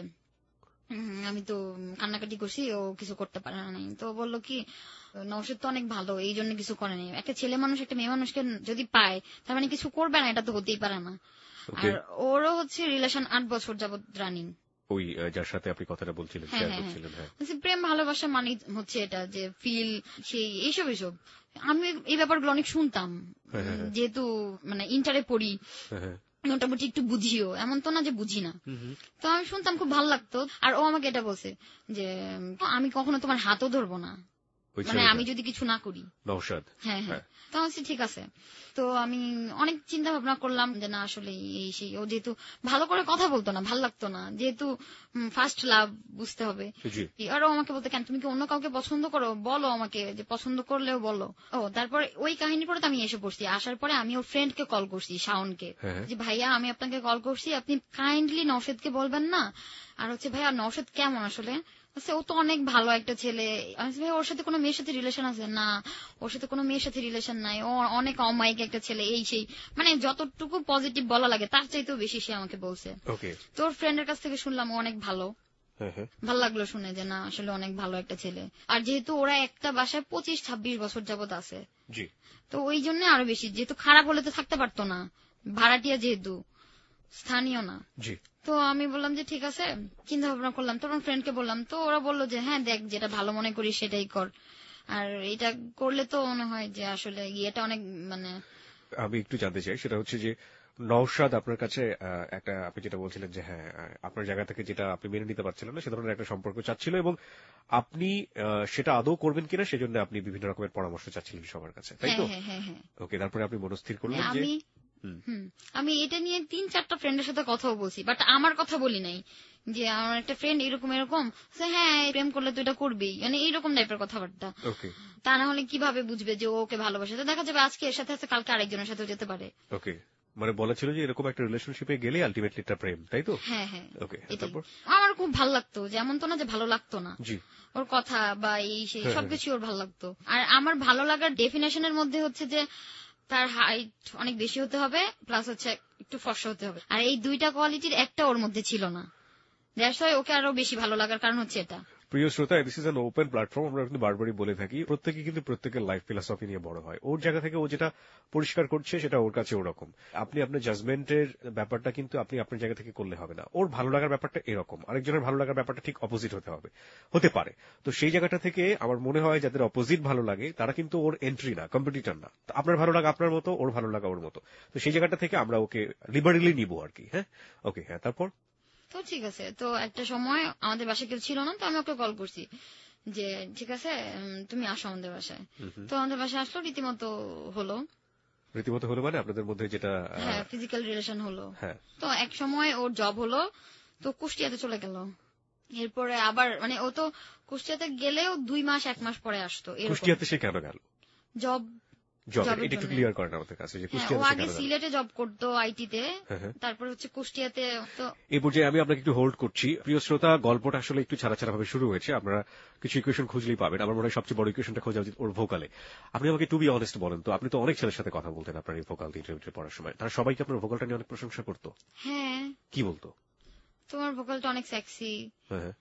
আমি তো কান্নাকাটি করছি, ও কিছু করতে পারে না। তো বললো কি নওশাদ তো অনেক ভালো, এই জন্য কিছু করে নাই। একটা ছেলে মানুষ একটা মেয়ে মানুষকে যদি পায়, তার মানে কিছু করবে না, এটা তো হতেই পারে না। আর ওরও হচ্ছে রিলেশন 8 বছর যাবত রানিং, ওই যার সাথে আপনি কথাটা বলছিলেন, প্রেম ভালোবাসা মানে হচ্ছে এটা যে ফিল সেই এইসব এইসব। আমি এই ব্যাপারগুলো অনেক শুনতাম, যেহেতু মানে ইন্টারে পড়ি, মোটামুটি একটু বুঝিও, এমন তো না যে বুঝি না। তো আমি শুনতাম, খুব ভালো লাগতো। আর ও আমাকে এটা বলছে যে আমি কখনো তোমার হাতও ধরবো না, মানে আমি যদি কিছু না করি। নওশাদ? হ্যাঁ হ্যাঁ। তো আমি ঠিক আছে। তো আমি অনেক চিন্তা ভাবনা করলাম যে না আসলে এই সেই, ও যেহেতু ভালো করে কথা বলতো না, ভাল লাগতো না, যেহেতু ফার্স্ট লাভ বুঝতে হবে। আরো আমাকে বলতো কেন তুমি কি অন্য কাউকে পছন্দ করো, বলো আমাকে, যে পছন্দ করলেও বলো। তারপর ওই কাহিনী পরে তো আমি এসে পড়ছি। আসার পরে আমি ওর ফ্রেন্ডকে কল করছি, শাওনকে, যে ভাইয়া আমি আপনাকে কল করছি, আপনি কাইন্ডলি নওশাদকে বলবেন না। আর হচ্ছে ভাইয়া নওশাদ কেমন আসলে? ও তো অনেক ভালো একটা ছেলে। ভাই ওর সাথে কোনো মেয়ের সাথে রিলেশন আছে? না, ওর সাথে কোনো মেয়ের সাথে রিলেশন নাই, ও অনেক অমায়িক একটা ছেলে, এই সেই, মানে যতটুকু পজিটিভ বলা লাগে তার চাইতেও বেশি সে আমাকে বলছে। তোর ফ্রেন্ডের কাছ থেকে শুনলাম ও অনেক ভালো। ভাল লাগলো শুনে যে না আসলে অনেক ভালো একটা ছেলে। আর যেহেতু ওরা একটা বাসায় 25-26 বছর যাবত আছে, তো ওই জন্য আরো বেশি, যেহেতু খারাপ হলে তো থাকতে পারতো না, ভাড়াটিয়া যেহেতু, স্থানীয় না। তো আমি বললাম যে ঠিক আছে, চিন্তা ভাবনা করলাম, তখন ফ্রেন্ডকে বললাম, তো ওরা বললো যে হ্যাঁ দেখ যেটা ভালো মনে করিস সেটাই কর, আর এটা করলে তো মনে হয় যে আসলে এটা অনেক মানে। আমি একটু জানতে চাই, সেটা হচ্ছে যে নওশাদ আপনার কাছে একটা, আপনি যেটা বলছিলেন যে হ্যাঁ আপনার জায়গা থেকে যেটা আপনি মেনে নিতে পারছিলেন না সে ধরনের একটা সম্পর্ক চাচ্ছিল, এবং আপনি সেটা আদৌ করবেন কিনা সেজন্য আপনি বিভিন্ন রকমের পরামর্শ চাচ্ছিলেন সবার কাছে, তাই তো? ওকে, তারপরে আপনি মনস্থির করলেন যে আমি এটা নিয়ে 3-4টা ফ্রেন্ডের সাথে কথাও বলছি, বাট আমার কথা বলি নাই যে আমার একটা ফ্রেন্ড এরকম এরকম, হ্যাঁ প্রেম করলে তো এটা করবেই, মানে এইরকম টাইপের কথাবার্তা। তা না হলে কিভাবে বুঝবে যে ওকে ভালোবাসে? তো দেখা যাবে আজকে এর সাথে আছে, কালকে আরেকজনের সাথেও যেতে পারে। ওকে, মানে বলেছিল যে এরকম একটা রিলেশনশিপে গেলে আলটিমেটলি এটা প্রেম, তাই তো? হ্যাঁ হ্যাঁ। ওকে, আমার খুব ভালো লাগতো, যেমন তো না যে ভালো লাগতো না, ওর কথা বা এই সেই সবকিছু ওর ভালো লাগতো। আর আমার ভালো লাগার ডেফিনেশনের মধ্যে হচ্ছে যে তার হাইট অনেক বেশি হতে হবে, প্লাস হচ্ছে একটু ফর্সা হতে হবে, আর এই দুইটা কোয়ালিটির একটা ওর মধ্যে ছিল না। দ্যাটস হোয়াই ওকে আরো বেশি ভালো লাগার কারণ হচ্ছে এটা। প্রিয় শ্রোতা, this is an open platform. আমরা কিন্তু বারবারই বলে থাকি প্রত্যেকে কিন্তু প্রত্যেকের লাইফ ফিলসফি নিয়ে বড় হয়। ওর জায়গা থেকে ও যেটা পরিষ্কার করছে সেটা ওর কাছে ওরকম। আপনি আপনার জাজমেন্টের ব্যাপারটা কিন্তু আপনি আপনার জায়গা থেকে করলে হবে না। ওর ভালো লাগার ব্যাপারটা এরকম, আরেকজনের ভালো লাগার ব্যাপারটা ঠিক অপোজিট হতে পারে। তো সেই জায়গাটা থেকে আমার মনে হয় যাদের অপোজিট ভালো লাগে তারা কিন্তু ওর এন্ট্রি না, কম্পিটিটর না। আপনার ভালো লাগা আপনার মতো, ওর ভালো লাগা ওর মতো। তো সেই জায়গাটা থেকে আমরা ওকে লিবারেলি নিব আর কি। হ্যাঁ, ওকে, হ্যাঁ, তারপর তো ঠিক আছে। তো একটা সময় আমাদের বাসায় কেউ ছিল না, তো আমি ওকে কল করছি যে ঠিক আছে তুমি আসো আমাদের বাসায়। তো আমাদের বাসায় আসলো, রীতিমতো হলো মানে আপনাদের মধ্যে যেটা ফিজিক্যাল রিলেশন হলো। তো এক সময় ওর জব হলো, তো কুষ্টিয়াতে চলে গেল। এরপরে আবার মানে ও তো কুষ্টিয়াতে গেলেও 2 মাস 1 মাস পরে আসতো। কুষ্টিয়াতে সে কেন গেল? জব এটা একটু ক্লিয়ার করেন আমাদের কাছে যে কুষ্টিয়াতে আগে সিলেটে জব করতো আইটিতে, তারপর হচ্ছে কুষ্টিয়াতে। তো এই পর্যায়ে আমি আপনাকে একটু হোল্ড করছি। প্রিয় শ্রোতা, গল্পটা আসলে একটু ছাড়া ভাবে শুরু হয়েছে। আপনারা কিছু ইকুয়েশন খুঁজলেই পাবেন। আমার মনে হয় সবচেয়ে বড় ইকুয়েশনটা খোঁজা উচিত ওর ভোকালে। আপনি আমাকে টু বি অনেস্ট বলেন তো, আপনি তো অনেক ছেলের সাথে কথা বলতেন আপনার এই ভোকাল ইন্টারভিউতে পড়ার সময়, তারা সবাইকে আপনার ভোকালটা নিয়ে অনেক প্রশংসা করতো? হ্যাঁ। কি বলতো? তোমার ভোকালটা অনেক সেক্সি, হ্যাঁ,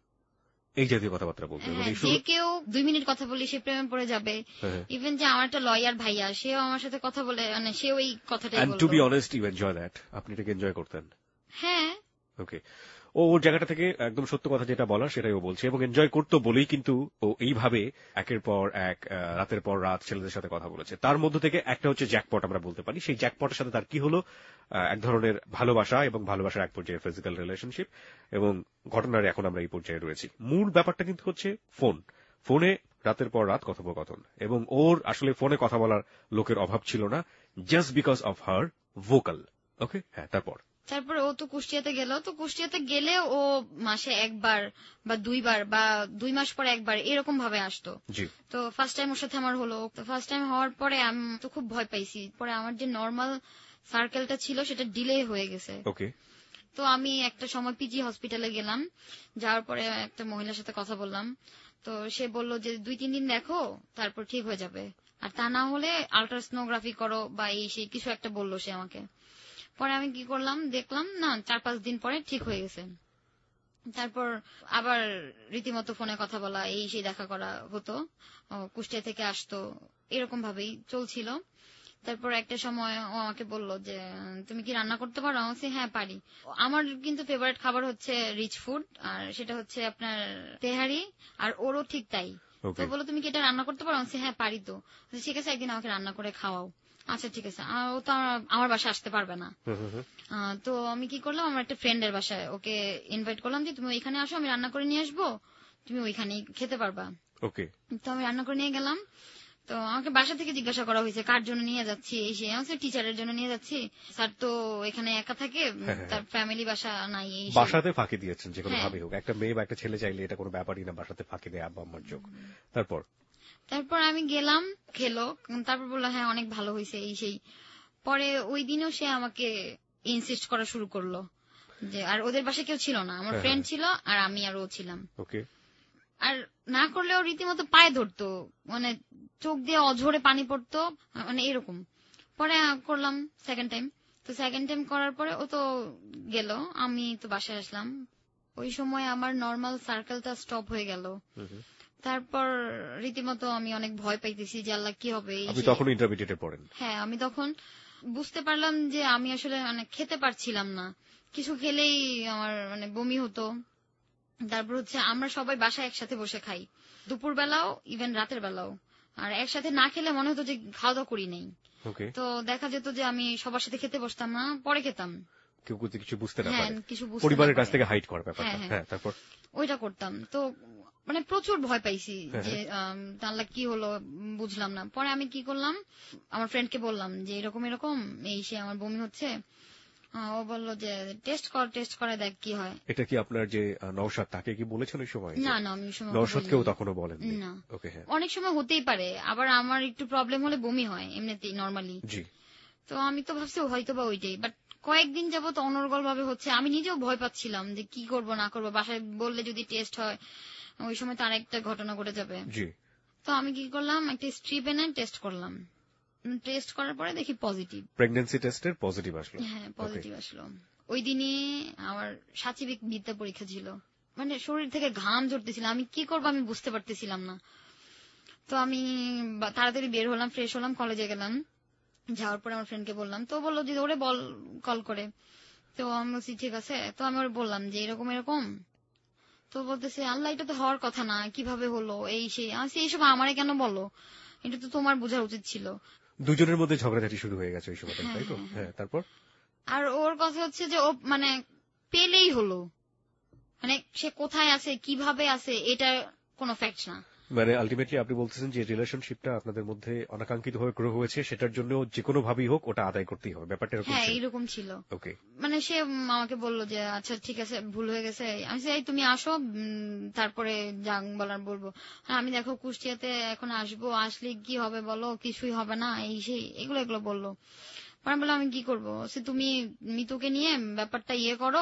এই জাতীয় কথাবার্তা বলতো। যে কেউ 2 মিনিট কথা বলি সে প্রেমে পড়ে যাবে। ইভেন যে আমার একটা লয়ার ভাইয়া, সেও আমার সাথে কথা বলে, মানে সেও এই কথাটাই বলতো। To be honest, you enjoy that? আপনি এটাকে এনজয় করতেন? হ্যাঁ। ওকে, ওর জায়গাটা থেকে একদম সত্য কথা যেটা বলার সেটাই ও বলছে, এবং এনজয় করতো বলেই কিন্তু ও এইভাবে একের পর এক রাতের পর রাত ছেলেদের সাথে কথা বলেছে। তার মধ্য থেকে একটা হচ্ছে জ্যাকপট আমরা বলতে পারি। সেই জ্যাকপটের সাথে তার কি হলো? এক ধরনের ভালোবাসা, এবং ভালোবাসার এক পর্যায়ে ফিজিক্যাল রিলেশনশিপ, এবং ঘটনার এখন আমরা এই পর্যায়ে রয়েছি। মূল ব্যাপারটা কিন্তু হচ্ছে ফোনে রাতের পর রাত কথোপকথন, এবং ওর আসলে ফোনে কথা বলার লোকের অভাব ছিল না, just because of her vocal. Okay, হ্যাঁ, তারপর ও তো কুষ্টিয়াতে গেল। তো কুষ্টিয়াতে গেলে ও মাসে 1 বার বা 2 বার বা 2 মাস পরে 1 বার এরকম ভাবে আসতো। তো ফার্স্ট টাইম ওর সাথে আমার হলো। তো ফার্স্ট টাইম হওয়ার পরে আমি তো খুব ভয় পাইছি। পরে আমার যে নর্মাল সার্কেলটা ছিল সেটা ডিলে হয়ে গেছে। তো আমি একটা সময় পিজি হসপিটালে গেলাম, যাওয়ার পরে একটা মহিলার সাথে কথা বললাম। তো সে বলল যে 2-3 দিন দেখো, তারপর ঠিক হয়ে যাবে, আর তা না হলে আল্ট্রাসোনোগ্রাফি করো বা এই সেই কিছু একটা বললো সে আমাকে। পরে আমি কি করলাম, দেখলাম না 4-5 দিন পরে ঠিক হয়ে গেছে। তারপর আবার রীতিমতো ফোনে কথা বলা, এই সেই দেখা করা হতো, কুষ্টিয়া থেকে আসতো, এরকম ভাবেই চলছিল। তারপর একটা সময় ও আমাকে বলল যে তুমি কি রান্না করতে পারো? আমি বলছি হ্যাঁ পারি। আমার কিন্তু ফেভারিট খাবার হচ্ছে রিচ ফুড, আর সেটা হচ্ছে আপনার তেহারি, আর ওরও ঠিক তাই। তো বললো তুমি কি এটা রান্না করতে পারো? আমি বলছি হ্যাঁ পারি। তো ঠিক আছে, একদিন আমাকে রান্না করে খাওয়াও। আচ্ছা ঠিক আছে। ও তো আমার বাসায় আসতে পারবে না। তো আমি কি করলাম, আমার একটা ফ্রেন্ডের বাসায় ওকে ইনভাইট করলাম যে তুমি ওইখানে আসো, আমি রান্না করে নিয়ে আসবো, তুমি ওইখানেই খেতে পারবা। ওকে। তো আমি রান্না করে নিয়ে গেলাম। তো আমাকে বাসা থেকে জিজ্ঞাসা করা হয়েছে কার জন্য নিয়ে যাচ্ছি, এসে আমি টিচারের জন্য নিয়ে যাচ্ছি, স্যার তো এখানে একা থাকে, তার ফ্যামিলি বাসা নাই। বাসাতে ফাঁকি দিয়েছেন যে কোনো ভাবে হোক, একটা মেয়ে বা একটা ছেলে চাইলে এটা কোনো ব্যাপারই না, বাসাতে ফাঁকি দেয় আব্বা আম্মার যোগ। তারপর আমি গেলাম, খেলো, তারপর বললো হ্যাঁ অনেক ভালো হয়েছে এই সেই। পরে ওই দিনও সে আমাকে ইনসিস্ট করা শুরু করলো যে, আর ওদের বাসায় কেউ ছিল না, আমার ফ্রেন্ড ছিল আর আমি আর ও ছিলাম। ওকে। আর না করলেও রীতিমতো পায়ে ধরতো, মানে চোখ দিয়ে অঝরে পানি পড়তো, মানে এরকম। পরে করলাম সেকেন্ড টাইম করার পরে ও তো গেল, আমি তো বাসায় আসলাম। ওই সময় আমার নর্মাল সার্কেলটা স্টপ হয়ে গেল। তারপর রীতিমতো আমি অনেক ভয় পাইতেছি যে আল্লাহ কি হবে। আপনি তখন ইন্টারমিডিয়েটে পড়েন? হ্যাঁ, আমি তখন বুঝতে পারলাম যে আমি আসলে মানে খেতে পারছিলাম না, কিছু খেলেই আমার মানে বমি হতো। তারপর হচ্ছে আমরা সবাই বাসায় একসাথে বসে খাই, দুপুর বেলাও ইভেন রাতের বেলাও, আর একসাথে না খেলে মনে হতো যে খাওয়া দাওয়া করি নাই। তো দেখা যেত যে আমি সবার সাথে খেতে বসতাম না, পরে খেতাম, কেউ কিছু বুঝতে না পারে, কিছু পরিবারের কাছ থেকে হাইড করার ব্যাপারটা। হ্যাঁ, তারপর ওইটা করতাম। তো মানে প্রচুর ভয় পাইছি যে আল্লাহ কি হলো বুঝলাম না। পরে আমি কি করলাম, আমার ফ্রেন্ডকে বললাম যে এরকম এই সে আমার বমি হচ্ছে। ও বললো যে টেস্ট করে দেখ কি হয়। এটা কি আপনার যে নওশাদ, তাকে কি বলেছেন ওই সময়? না, আমি নওশাদকেও তখনও বলেন না। অনেক সময় হতেই পারে, আবার আমার একটু প্রবলেম হলে বমি হয় এমনিতেই নরমালি। জি। তো আমি তো ভাবছি হয়তো বা ওইটাই, বাট কয়েকদিন যাবত অনর্গল ভাবে হচ্ছে। আমি নিজেও ভয় পাচ্ছিলাম যে কি করব না করবো, বাসায় বললে যদি টেস্ট হয় ওই সময় তার একটা ঘটনা ঘটে যাবে। তো আমি কি করলাম, একটা স্ট্রিপ এনে টেস্ট করলাম। টেস্ট করার পরে দেখি পজিটিভ, প্রেগন্যান্সি টেস্টের পজিটিভ আসলো। হ্যাঁ, পজিটিভ আসলো। ওই দিনই আমার সাচিবিক বিদ্যা পরীক্ষা ছিল, মানে শরীর থেকে ঘাম ঝরতেছিল, আমি কি করবো আমি বুঝতে পারতেছিলাম না। তো আমি তাড়াতাড়ি বের হলাম, ফ্রেশ হলাম, কলেজে গেলাম। যাওয়ার পরে আমার ফ্রেন্ডকে বললাম, তো বললো যে ওরে বল কল করে। তো আমি বলছি ঠিক আছে। তো আমি ওরে বললাম যে এরকম। তো বলতেছে আল্লাহ এটা তো হওয়ার কথা না, কিভাবে হলো এই সেই। আমি এইসব আমারে কেন বলো, এটা তো তোমার বোঝা উচিত ছিল। দুজনের মধ্যে ঝগড়াঝাটি শুরু হয়ে গেছে ওই সময়, তাই তো? হ্যাঁ, তারপর আর ওর কথা হচ্ছে যে ও মানে পেলেই হলো, মানে সে কোথায় আছে কিভাবে আছে এটা কোনো ফ্যাক্ট না। মানে আলটিমেটলি আপনি বলতেছেন যে রিলেশনশিপটা আপনাদের মধ্যে অনাকাঙ্ক্ষিত হয়ে গ্রো হয়েছে, সেটার জন্য যে কোনো ভাবেই হোক ওটা আদায় করতেই হবে, ব্যাপারটা এরকম? হ্যাঁ, এরকম ছিল। ওকে। মানে সে আমাকে বললো যে আচ্ছা ঠিক আছে ভুল হয়ে গেছে। আমি এই তুমি আসো, তারপরে যাং বলার বলবো। আমি দেখো কুষ্টিয়াতে এখন আসবো, আসলে কি হবে বলো, কিছুই হবে না এই সেই এগুলো বললো। পরে বললাম আমি কি করবো, সে তুমি মিতুকে নিয়ে ব্যাপারটা করো,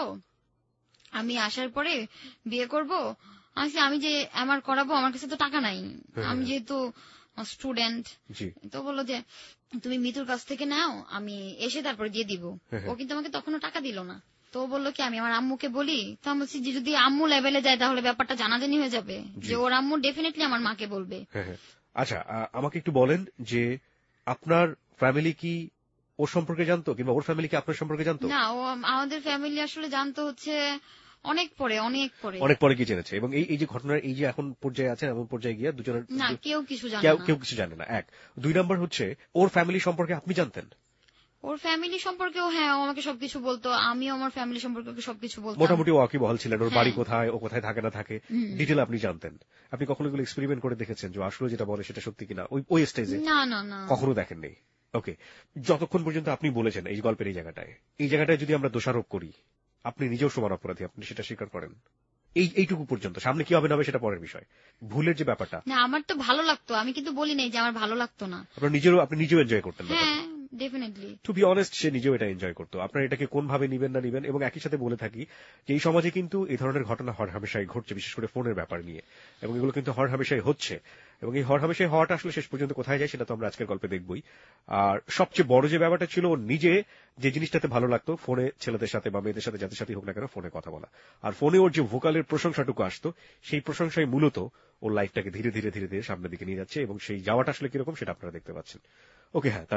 আমি আসার পরে বিয়ে করবো। আমি যে আমার করাবো, আমার কাছে তো টাকা নাই, আমি যেহেতু স্টুডেন্ট। তো বললো যে তুমি মিতুর কাছ থেকে নাও, আমি এসে তারপরে দিয়ে দিব। ও কিন্তু আমাকে তখনও টাকা দিল না। তো বললো কি আমি আমার আম্মুকে বলি। তো আমি বলছি যে যদি আম্মু লেভেলে যায় তাহলে ব্যাপারটা জানাজানি হয়ে যাবে, যে ওর আম্মু ডেফিনেটলি আমার মাকে বলবে। আচ্ছা, আমাকে একটু বলেন যে আপনার ফ্যামিলি কি ওর সম্পর্কে জানতো, কিংবা ওর ফ্যামিলি কি আপনার সম্পর্কে জানতো? না, ও আমাদের ফ্যামিলি আসলে জানতো হচ্ছে অনেক পরে কি জেনেছে। এবং এই যে ঘটনার এই যে এখন পর্যায়ে আছে, এমন পর্যায়ে গিয়ে দুজনের না কেউ কিছু জানে না। এক। দুই নাম্বার হচ্ছে ওর ফ্যামিলি সম্পর্কে আপনি জানতেন? ওর ফ্যামিলি সম্পর্কেও হ্যাঁ ও আমাকে সবকিছু বলতো, আমিও আমার ফ্যামিলি সম্পর্কে সবকিছু বলতাম। মোটামুটি ওয়াকিবহাল ছিলেন, ওর বাড়ি কোথায়, ও কোথায় থাকে না থাকে ডিটেল আপনি জানতেন। আপনি কখনো এগুলো এক্সপেরিমেন্ট করে দেখেছেন যে আসলে যেটা বলে সেটা সত্যি কিনা ওই স্টেজে? না, কখনো দেখেননি। ওকে। যতক্ষণ পর্যন্ত আপনি বলেছেন এই গল্পের এই জায়গাটায় যদি আমরা দোষারোপ করি, আপনি নিজেও সমান অপরাধী, আপনি সেটা স্বীকার করেন। এইটুকু পর্যন্ত, সামনে কি হবে না হবে সেটা পরের বিষয়। ভুলের যে ব্যাপারটা, না আমার তো ভালো লাগতো, আমি কিন্তু বলি নাই যে আমার ভালো লাগতো না। আপনি নিজেও এনজয় করতেন? হ্যাঁ, ডেফিনেটলি। টু বি অনেস্ট, সে নিজেও এটা এনজয় করতো। আপনারা এটাকে কোন ভাবে নিবেন না নিবেন। এবং একই সাথে বলে থাকি যে এই সমাজে কিন্তু এই ধরনের ঘটনা হরহামেশাই ঘটছে, বিশেষ করে ফোনের ব্যাপার নিয়ে, এবং এগুলো কিন্তু হরহামেশাই হচ্ছে। এবং এই হরহামেশাই হওয়াটা আসলে শেষ পর্যন্ত কোথায় যায় সেটা তো আমরা আজকের গল্পে দেখবই। আর সবচেয়ে বড় যে ব্যাপারটা ছিল, নিজে যে জিনিসটাতে ভালো লাগতো, ফোনে ছেলেদের সাথে বা মেয়েদের সাথে যাদের সাথে হোক না কেন ফোনে কথা বলা, আর ফোনে ওর যে ভোকালের প্রশংসাটুকু আসতো, সেই প্রশংসাই মূলত ওর লাইফটাকে ধীরে ধীরে ধীরে ধীরে সামনের দিকে নিয়ে যাচ্ছে। এবং সেই যাওয়াটা আসলে কিরকম সেটা আপনারা দেখতে পাচ্ছেন। ওকে, হ্যাঁ,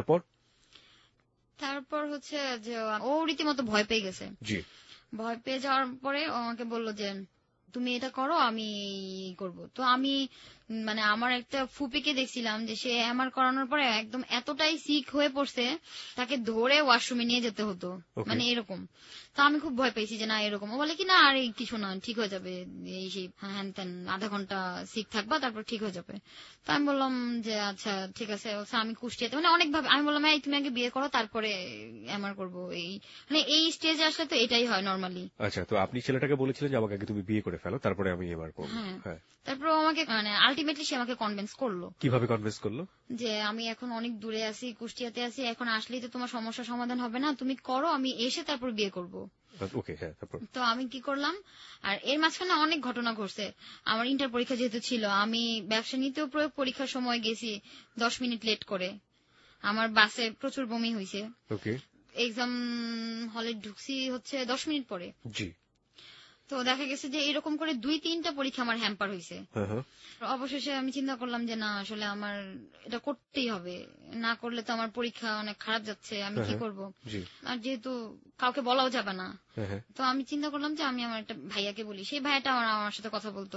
তারপর হচ্ছে যে ও রীতিমতো ভয় পেয়ে গেছে। জি। ভয় পেয়ে যাওয়ার পরে ও আমাকে বললো যে তুমি এটা করো, আমি করব। তো আমি মানে আমার একটা ফুপিকে দেখছিলাম যে সে এমআর করানোর পরে একদম এতটাই সিক হয়ে পড়ছে তাকে ধরে ওয়াশরুমে নিয়ে যেতে হতো, মানে এরকম। তো আমি খুব ভয় পেয়েছি যে না এরকম। ও বলে কি না আর কিছু না, ঠিক হয়ে যাবে, এই সেই হ্যান ত্যান, আধা ঘন্টা সিক থাকবা তারপর ঠিক হয়ে যাবে। তো আমি বললাম যে আচ্ছা ঠিক আছে। আমি কুষ্টিয়াতে মানে অনেকভাবে আমি বললাম এই তুমি আগে বিয়ে করো তারপরে এমআর করবো, এই মানে এই স্টেজে আসলে তো এটাই হয় নর্মালি। আচ্ছা, তো আপনি ছেলেটাকে বলেছিলেন যে আমাকে আগে তুমি বিয়ে করে ফেলো তারপরে আমি এমআর করবো। হ্যাঁ, তারপর আমাকে মানে আলটিমেটলি সে আমাকে কনভিন্স করলো। কিভাবে কনভিন্স করলো? যে আমি এখন অনেক দূরে আছি, কুষ্টিয়াতে আছি, এখন আসলেই তো তোমার সমস্যার সমাধান হবে না, তুমি করো, আমি এসে তারপর বিয়ে করবো। ওকে, হ্যাঁ, তারপর তো আমি কি করলাম, আর এর মাঝখানে অনেক ঘটনা ঘটছে। আমার ইন্টার পরীক্ষা যেহেতু ছিল, আমি ব্যবসা নিতেও পরীক্ষার সময় গেছি 10 মিনিট লেট করে। আমার বাসে প্রচুর বমি হয়েছে। ওকে, এক্সাম হলে ঢুকছি হচ্ছে 10 মিনিট পরে। জি। তো দেখা গেছে যে এরকম করে 2-3টা পরীক্ষা আমার হ্যাম্পার হয়েছে। অবশেষে আমি চিন্তা করলাম যে না আসলে আমার এটা করতেই হবে, না করলে তো আমার পরীক্ষা অনেক খারাপ যাচ্ছে, আমি কি করব। আর যেহেতু কাউকে বলাও যাবে না, তো আমি চিন্তা করলাম যে আমি আমার একটা ভাইয়াকে বলি। সেই ভাইয়াটা আমার সাথে কথা বলতো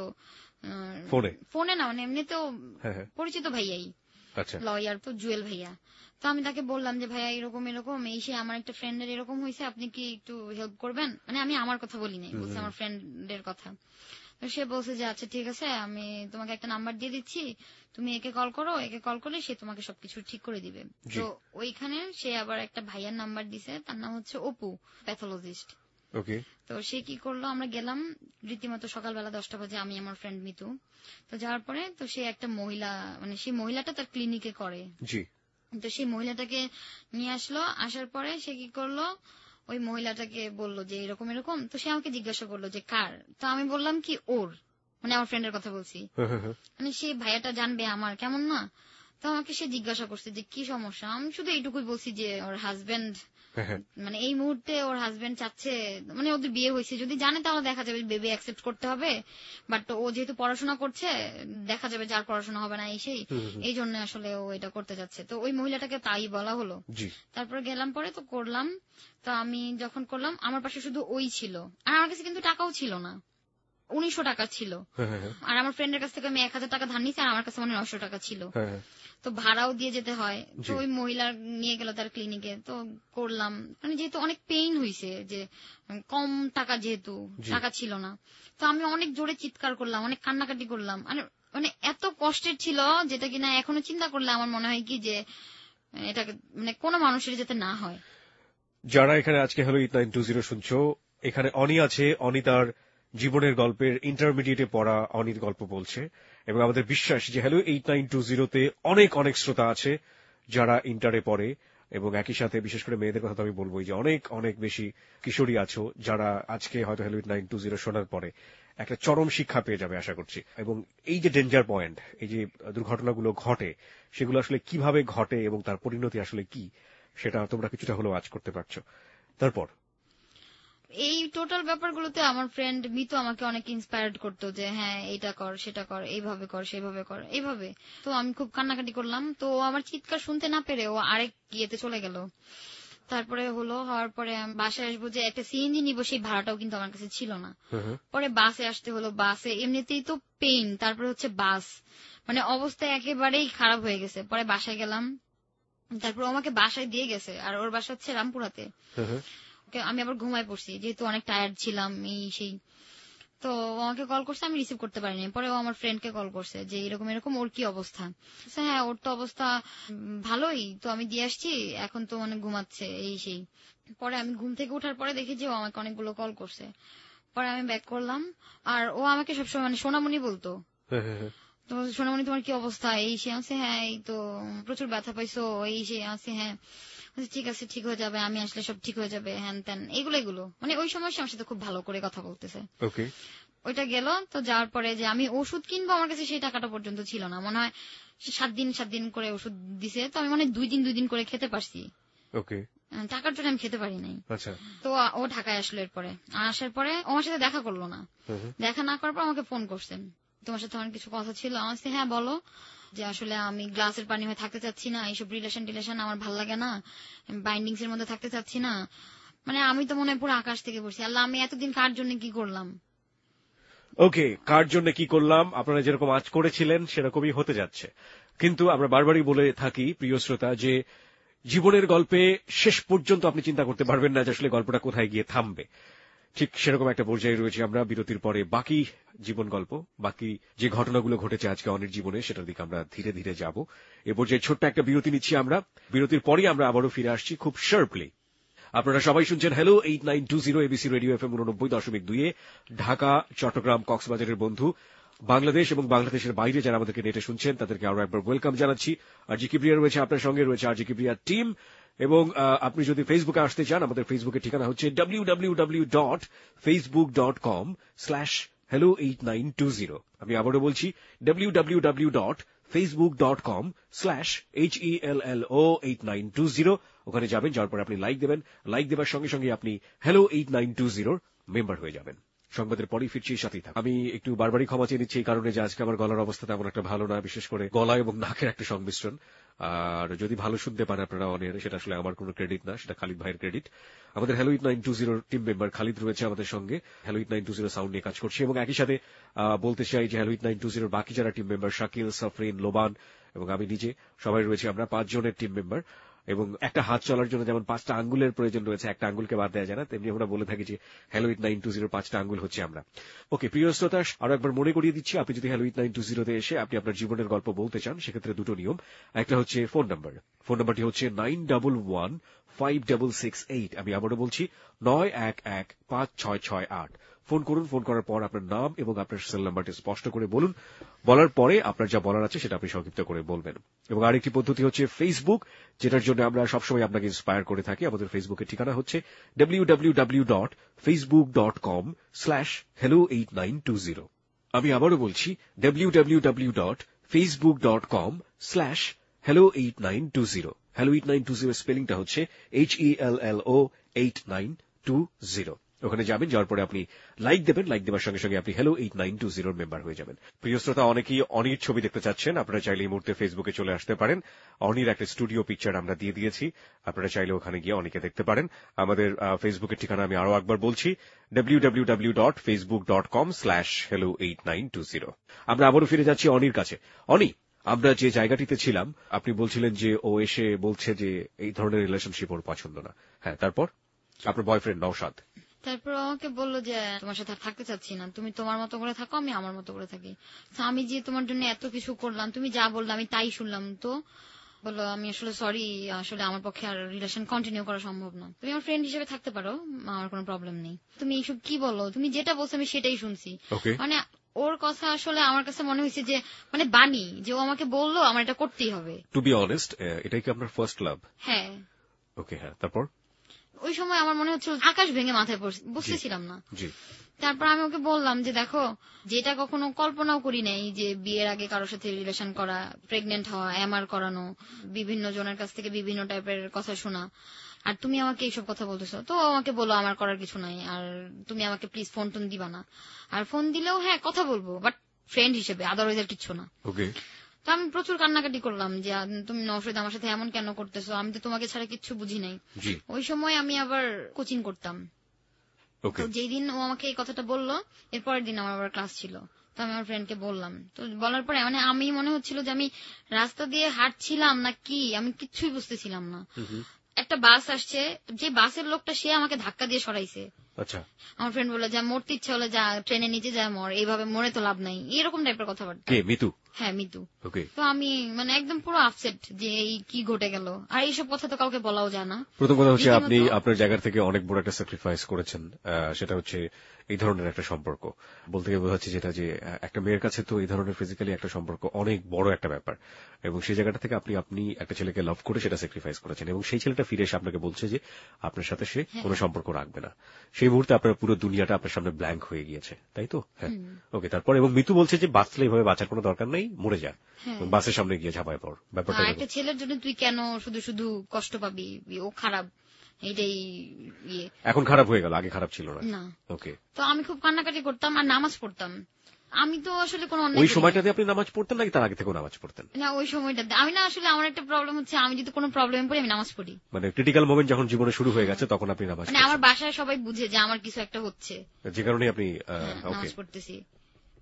ফোনে না, মানে এমনিতেও পরিচিত ভাইয়াই, লয়ার, তো জুয়েল ভাইয়া। তো আমি তাকে বললাম যে ভাইয়া এরকম এরকম এই সে আমার একটা ফ্রেন্ডের এরকম হয়েছে, আপনি কি একটু হেল্প করবেন। মানে আমি আমার কথা বলিনি, বলছি আমার ফ্রেন্ডের কথা। তো সে বলছে যে আচ্ছা ঠিক আছে, আমি তোমাকে একটা নাম্বার দিয়ে দিচ্ছি, তুমি একে কল করো, একে কল করলে সে তোমাকে সবকিছু ঠিক করে দিবে। তো ওইখানে সে আবার একটা ভাইয়ার নাম্বার দিছে, তার নাম হচ্ছে অপু, প্যাথোলজিস্ট। তো সে কি করলো, আমরা গেলাম রীতিমতো সকালবেলা 10টা বাজে, আমি আমার ফ্রেন্ড মিতু। তো যাওয়ার পরে তো সে একটা মহিলা, মানে সেই মহিলাটা তার ক্লিনিকে করে, তো সেই মহিলাটাকে নিয়ে আসলো। আসার পরে সে কি করলো, ওই মহিলাটাকে বললো যে এরকম এরকম। তো সে আমাকে জিজ্ঞাসা করলো যে কার। তো আমি বললাম কি ওর, মানে আমার ফ্রেন্ডের কথা বলছি, মানে সেই ভাইয়াটা জানবে আমার, কেমন না। তো আমাকে সে জিজ্ঞাসা করছে যে কি সমস্যা। আমি শুধু এইটুকুই বলছি যে ওর হাজবেন্ড, মানে এই মুহূর্তে ওর হাজবেন্ড চাচ্ছে, মানে ওদের বিয়ে হয়েছে, যদি জানে তাহলে দেখা যাবে বেবি অ্যাকসেপ্ট করতে হবে, বাট ও যেহেতু পড়াশোনা করছে দেখা যাবে যার পড়াশোনা হবে না এই জন্য আসলে ও এটা করতে যাচ্ছে। তো ওই মহিলাটাকে তাই বলা হলো। তারপরে গেলাম, পরে তো করলাম। তো আমি যখন করলাম আমার পাশে শুধু ওই ছিল, আর আমার কাছে কিন্তু টাকাও ছিল না, 1900 টাকা ছিল। আর আমার ফ্রেন্ডের কাছ থেকে আমি 1000 টাকা ধার নিয়েছি, আর আমার কাছে 900 টাকা ছিল। তো ভাড়াও দিয়ে যেতে হয়। তো ওই মহিলা নিয়ে গেল তার ক্লিনিকে, তো করলাম। মানে যেহেতু অনেক পেইন হয়েছে, যে কম টাকা, যেহেতু টাকা ছিল না, তো আমি অনেক জোরে চিৎকার করলাম, অনেক কান্নাকাটি করলাম। মানে এত কষ্টের ছিল যেটা কিনা এখনো চিন্তা করলে আমার মনে হয় কি যে এটা মানে কোনো মানুষের যাতে না হয়। যারা এখানে আজকে হ্যালো 8920 শুনছো, এখানে অনি আছে। অনি তার জীবনের গল্পের ইন্টারমিডিয়েটে পড়া অনির গল্প বলছে, এবং আমাদের বিশ্বাস যে হ্যালো 8920-তে অনেক অনেক শ্রোতা আছে যারা ইন্টারে পড়ে, এবং একই সাথে বিশেষ করে মেয়েদের কথা তো আমি বলবোই যে অনেক অনেক বেশি কিশোরী আছো যারা আজকে হয়তো হ্যালো 8920 শোনার পরে একটা চরম শিক্ষা পেয়ে যাবে আশা করছি। এবং এই যে ডেঞ্জার পয়েন্ট, এই যে দুর্ঘটনাগুলো ঘটে, সেগুলো আসলে কিভাবে ঘটে এবং তার পরিণতি আসলে কি, সেটা তোমরা কিছুটা হলেও আজ করতে পারছো। তারপর এই টোটাল ব্যাপারগুলোতে আমার ফ্রেন্ড মিতু আমাকে অনেক ইন্সপায়ার্ড করতো যে হ্যাঁ এটা কর, সেটা কর, এইভাবে কর, সেইভাবে কর, এইভাবে। তো আমি খুব কান্নাকাটি করলাম। তো আমার চিৎকার শুনতে না পেরে ও আরেক ইয়েতে চলে গেল। তারপরে হওয়ার পরে বাসায় আসবো, যে একটা সিএনজি নিবো, সেই ভাড়াটাও কিন্তু আমার কাছে ছিল না। পরে বাসে আসতে হলো, বাসে এমনিতেই তো পেইন, তারপরে হচ্ছে বাস, মানে অবস্থা একেবারেই খারাপ হয়ে গেছে। পরে বাসায় গেলাম, তারপর আমাকে বাসায় দিয়ে গেছে, আর ওর বাসা হচ্ছে রামপুরাতে। আমি আবার ঘুমায় পড়ছি, যেহেতু অনেক টায়ার্ড ছিলাম সেই। তো আমাকে কল করছে, আমি রিসিভ করতে পারিনি। পরে ও আমার ফ্রেন্ডকে কল করছে যে এরকম এরকম, ওর কি অবস্থা। হ্যাঁ ওর তো অবস্থা ভালোই, তো আমি দিয়ে আসছি, এখন তো মানে ঘুমাচ্ছে সেই। পরে আমি ঘুম থেকে ওঠার পরে দেখি যে ও আমাকে অনেকগুলো কল করছে। পরে আমি ব্যাক করলাম, আর ও আমাকে সবসময় মানে সোনামণি বলতো। তো সোনামণি তোমার কি অবস্থা, এই সে আছে। হ্যাঁ এই তো প্রচুর ব্যথা পাইছো, এই সে আছে। হ্যাঁ ঠিক আছে, ঠিক হয়ে যাবে, আমি আসলে সব ঠিক হয়ে যাবে, হ্যান ত্যান, এগুলো মানে ওই সময় আমার সাথে খুব ভালো করে কথা বলতেছে। ওইটা গেল। তো যাওয়ার পরে যে আমি ওষুধ কিনবো, আমার কাছে সেই টাকাটা পর্যন্ত ছিল না। মনে হয় 7 দিন করে ওষুধ দিছে, তো আমি মানে 2 দিন করে খেতে পারছি। টাকার জন্য আমি খেতে পারি নাই। তো ও ঢাকায় আসলো, এরপরে আসার পরে আমার সাথে দেখা করলো না। দেখা না করার পর আমাকে ফোন করছেন, তোমার সাথে আমার কিছু কথা ছিল। আমার সাথে হ্যাঁ বলো, যে আসলে আমি গ্লাসের পানি হয়ে থাকতে চাচ্ছি না, এইসব রিলেশন আমার ভালো লাগে না, বাইন্ডিংস এর মধ্যে থাকতে চাচ্ছি না। মানে আমি তো মনে হয় পুরো আকাশ থেকে পড়ছি, আল্লাহ আমি এতদিন কার জন্য কি করলাম। ওকে, কার জন্য কি করলাম, আপনারা যেরকম আজ করেছিলেন সেরকমই হতে যাচ্ছে। কিন্তু আমরা বারবারই বলে থাকি প্রিয় শ্রোতা যে জীবনের গল্পে শেষ পর্যন্ত আপনি চিন্তা করতে পারবেন না যে আসলে গল্পটা কোথায় গিয়ে থামবে। ঠিক সেরকম একটা পর্যায়ে রয়েছে আমরা। বিরতির পরে বাকি জীবন গল্প, বাকি যে ঘটনাগুলো ঘটেছে আজকে অনেক জীবনে, সেটার দিকে আমরা ধীরে ধীরে যাব। এ পর্যায়ে ছোট্ট একটা বিরতি নিচ্ছি আমরা। বিরতির পরেই আমরা আবারও ফিরে আসছি খুব শার্পলি। আপনারা সবাই শুনছেন hello 8920 ABC radio FM 89.2 Dhaka, Chittagong, কক্সবাজারের বন্ধু, বাংলাদেশ এবং বাংলাদেশের বাইরে যারা আমাদেরকে নেটে শুনছেন তাদেরকে আরো একবার ওয়েলকাম জানাচ্ছি। আরজি কিবরিয়া রয়েছে আপনার সঙ্গে, রয়েছে আরজি কিবরিয়ার টিম। এবং আপনি যদি ফেসবুকে আসতে চান, আমাদের ফেসবুকের ঠিকানা হচ্ছে www.facebook.com/hello8920। আমি আবারও বলছি www.facebook.com/hello8920। ওখানে যাবেন, যাওয়ার পর আপনি লাইক দেবেন। লাইক দেবার সঙ্গে সঙ্গে আপনি হ্যালো 8920 মেম্বার হয়ে যাবেন। সংবাদের পরেই ফিরছি, সাথেই থাকুন। আমি একটু বারবারই ক্ষমা চেয়ে নিচ্ছি এই কারণে যে আজকে আমার গলার অবস্থা তেমন একটা ভালো না, বিশেষ করে গলা এবং নাকের একটা সংমিশ্রণ। আর যদি ভালো শুনতে পান আপনারা অনেক, সেটা আসলে আমার কোনো ক্রেডিট না, সেটা খালিদ ভাইয়ের ক্রেডিট। আমাদের হ্যালো 8920 টিম মেম্বার খালিদ রয়েছে আমাদের সঙ্গে, হ্যালো 8920 সাউন্ড নিয়ে কাজ করছে। এবং একই সাথে বলতে চাই যে হ্যালো 8920 বাকি যারা টিম মেম্বার, শাকিল, সাফরিন, লোবান এবং আমি নিজে, সবাই রয়েছে আমরা 5 জনের টিম মেম্বার। এবং একটা হাত চলার জন্য যেমন 5টা আঙ্গুলের প্রয়োজন রয়েছে, একটা আঙ্গুলকে বাদ দেওয়া যায় না, তেমনি আমরা বলে থাকি যে হ্যালো 8920 5টা আঙ্গুল হচ্ছে আমরা। ওকে প্রিয় শ্রোতা, আরো একবার মনে করিয়ে দিচ্ছি, আপনি যদি হ্যালো 8920 এসে আপনি আপনার জীবনের গল্প বলতে চান, সেক্ষেত্রে দুটো নিয়ম। একটা হচ্ছে ফোন নাম্বারটি হচ্ছে 91156668। আমি আবারও বলছি 91156668। ফোন করুন। ফোন করার পর আপনার নাম এবং আপনার সেল নাম্বারটি স্পষ্ট করে বলুন। বলার পরে আপনার যা বলার আছে সেটা আপনি সংক্ষিপ্ত করে বলবেন। এবং আরেকটি পদ্ধতি হচ্ছে ফেসবুক, যেটার জন্য আমরা সবসময় আপনাকে ইন্সপায়ার করে থাকি। আমাদের ফেসবুকের ঠিকানা হচ্ছে www.facebook.com/hello8920। আমি আবারও বলছি www.facebook.com/hello8920। হ্যালো 8920 স্পেলিংটা হচ্ছে HELLO8920। ওখানে যাবেন, যাওয়ার পরে আপনি লাইক দেবেন। লাইক দেওয়ার সঙ্গে সঙ্গে আপনি হ্যালো 8920 মেম্বার হয়ে যাবেন। প্রিয় শ্রোতা, অনেকেই অনির ছবি দেখতে চাচ্ছেন, আপনারা চাইলে এই মুহূর্তে ফেসবুকে চলে আসতে পারেন। অনির একটা স্টুডিও পিকচার আমরা দিয়ে দিয়েছি, আপনারা চাইলে ওখানে গিয়ে অনেকে দেখতে পারেন। আমাদের ফেসবুকের ঠিকানা আমি আরো একবার বলছি www.facebook.com/hello8920। আমরা আবারও ফিরে যাচ্ছি অনির কাছে। অনি, আমরা যে জায়গাটিতে ছিলাম, আপনি বলছিলেন যে ও এসে বলছে যে এই ধরনের রিলেশনশিপ ওর পছন্দ না। হ্যাঁ, তারপর আপনার বয়ফ্রেন্ড নওশাদ তারপর আমাকে বললো যে তোমার সাথে থাকতে চাচ্ছি না, তুমি তোমার মতো করে থাকো, আমি আমার মতো করে থাকি। তো আমি যে তোমার জন্য এত কিছু করলাম, তুমি যা বললে আমি তাই শুনলাম। তো বললো আমি আসলে সরি, আসলে আমার পক্ষে আর রিলেশন কন্টিনিউ করা সম্ভব না, তুমি আমার ফ্রেন্ড হিসেবে থাকতে পারো, আমার কোনো প্রবলেম নেই। তুমি এইসব কি বলো, তুমি যেটা বলছো আমি সেটাই শুনছি। মানে ওর কথা আসলে আমার কাছে মনে হয়েছে যে মানে বাণী, যে ও আমাকে বললো আমার এটা করতেই হবে। টু বি অনেস্ট, এটাই কি আপনার ফার্স্ট লাভ? হ্যাঁ। ওকে, হ্যাঁ, তারপর? ওই সময় আমার মনে হচ্ছিল আকাশ ভেঙে মাথায় পড়ছে, বুঝতেছিলাম না। তারপর আমি ওকে বললাম যে দেখো, যেটা কখনো কল্পনাও করি নাই যে বিয়ের আগে কারোর সাথে রিলেশন করা, প্রেগনেন্ট হওয়া, এমআর করানো, বিভিন্ন জনের কাছ থেকে বিভিন্ন টাইপের কথা শোনা, আর তুমি আমাকে এইসব কথা বলতেছো। তো আমাকে বলো আমার করার কিছু নাই, আর তুমি আমাকে প্লিজ ফোন টোন দিবা না, আর ফোন দিলেও হ্যাঁ কথা বলবো, বাট ফ্রেন্ড হিসেবে, আদারওয়াইজ আর কিচ্ছু না। তো আমি প্রচুর কান্নাকাটি করলাম যে তুমি নওশাদ আমার সাথে এমন কেন করতেছো, আমি তো তোমাকে ছাড়া কিচ্ছু বুঝি নাই। ওই সময় আমি আবার কোচিং করতাম। তো যেই দিন ও আমাকে এই কথাটা বললো, এরপরের দিন আমার আবার ক্লাস ছিল। তো আমি আমার ফ্রেন্ডকে বললাম, তো বলার পরে মানে আমি মনে হচ্ছিল যে আমি রাস্তা দিয়ে হাঁটছিলাম না কি, আমি কিচ্ছুই বুঝতেছিলাম না। একটা বাস আসছে, যে বাসের লোকটা সে আমাকে ধাক্কা দিয়ে সরাইছে। আচ্ছা, আমার ফ্রেন্ড বলে যা মরতে ইচ্ছা হলে যা, ট্রেনে নিচে যায় মর, এইভাবে মরে তো লাভ নাই, এরকম টাইপের কথাবার্তা। মিতু? হ্যাঁ, মিতু। তো আমি মানে একদম পুরো আপসেট যে এই কি ঘটে গেল, আর এইসব কথা তো কাউকে বলাও যায় না। প্রথম কথা হচ্ছে আপনি আপনার জায়গা থেকে অনেক বড় একটা স্যাক্রিফাইস করেছেন, সেটা হচ্ছে এই ধরনের একটা সম্পর্ক। বলতে গিয়ে বোঝাচ্ছে যেটা যে একটা মেয়ের কাছে তো এই ধরনের ফিজিক্যালি একটা সম্পর্ক অনেক বড় একটা ব্যাপার, এবং সেই জায়গাটা থেকে আপনি একটা ছেলেকে লাভ করে সেটা স্যাক্রিফাইস করেছেন, এবং সেই ছেলেটা ফিরে এসে আপনাকে বলছে যে আপনার সাথে সে কোনো সম্পর্ক রাখবে না। সেই মুহূর্তে আপনার পুরো দুনিয়াটা আপনার সামনে ব্ল্যাঙ্ক হয়ে গিয়েছে, তাই তো? হ্যাঁ, ওকে। তারপর এবং মিতু বলছে যে বাঁচলে এইভাবে বাঁচার কোনো দরকার নেই, মরে যা, বাসের সামনে গিয়ে ঝাঁপায় পড়। ব্যাপারটা একটা ছেলের জন্য তুই কেন শুধু শুধু কষ্ট পাবি, ও খারাপ, এইটাই এখন খারাপ হয়ে গেল, আগে খারাপ ছিল না। ওকে। তো আমি খুব কান্নাকাটি করতাম আর নামাজ পড়তাম। আমি তো আসলে কোনো ওই সময়টাতে আপনি নামাজ পড়তেন নাকি তার আগে থেকেও নামাজ পড়তেন? না, ওই সময়টাতে আমি না, আসলে আমার একটা প্রবলেম হচ্ছে, আমি যদি কোনো প্রবলেমে পড়ি আমি নামাজ পড়ি। মানে ক্রিটিক্যাল মোমেন্ট যখন জীবনে শুরু হয়ে গেছে তখন আপনি নামাজ পড়েন? মানে আমার বাসায় সবাই বুঝে যে আমার কিছু একটা হচ্ছে, যে কারণে আপনি নামাজ পড়তেছি।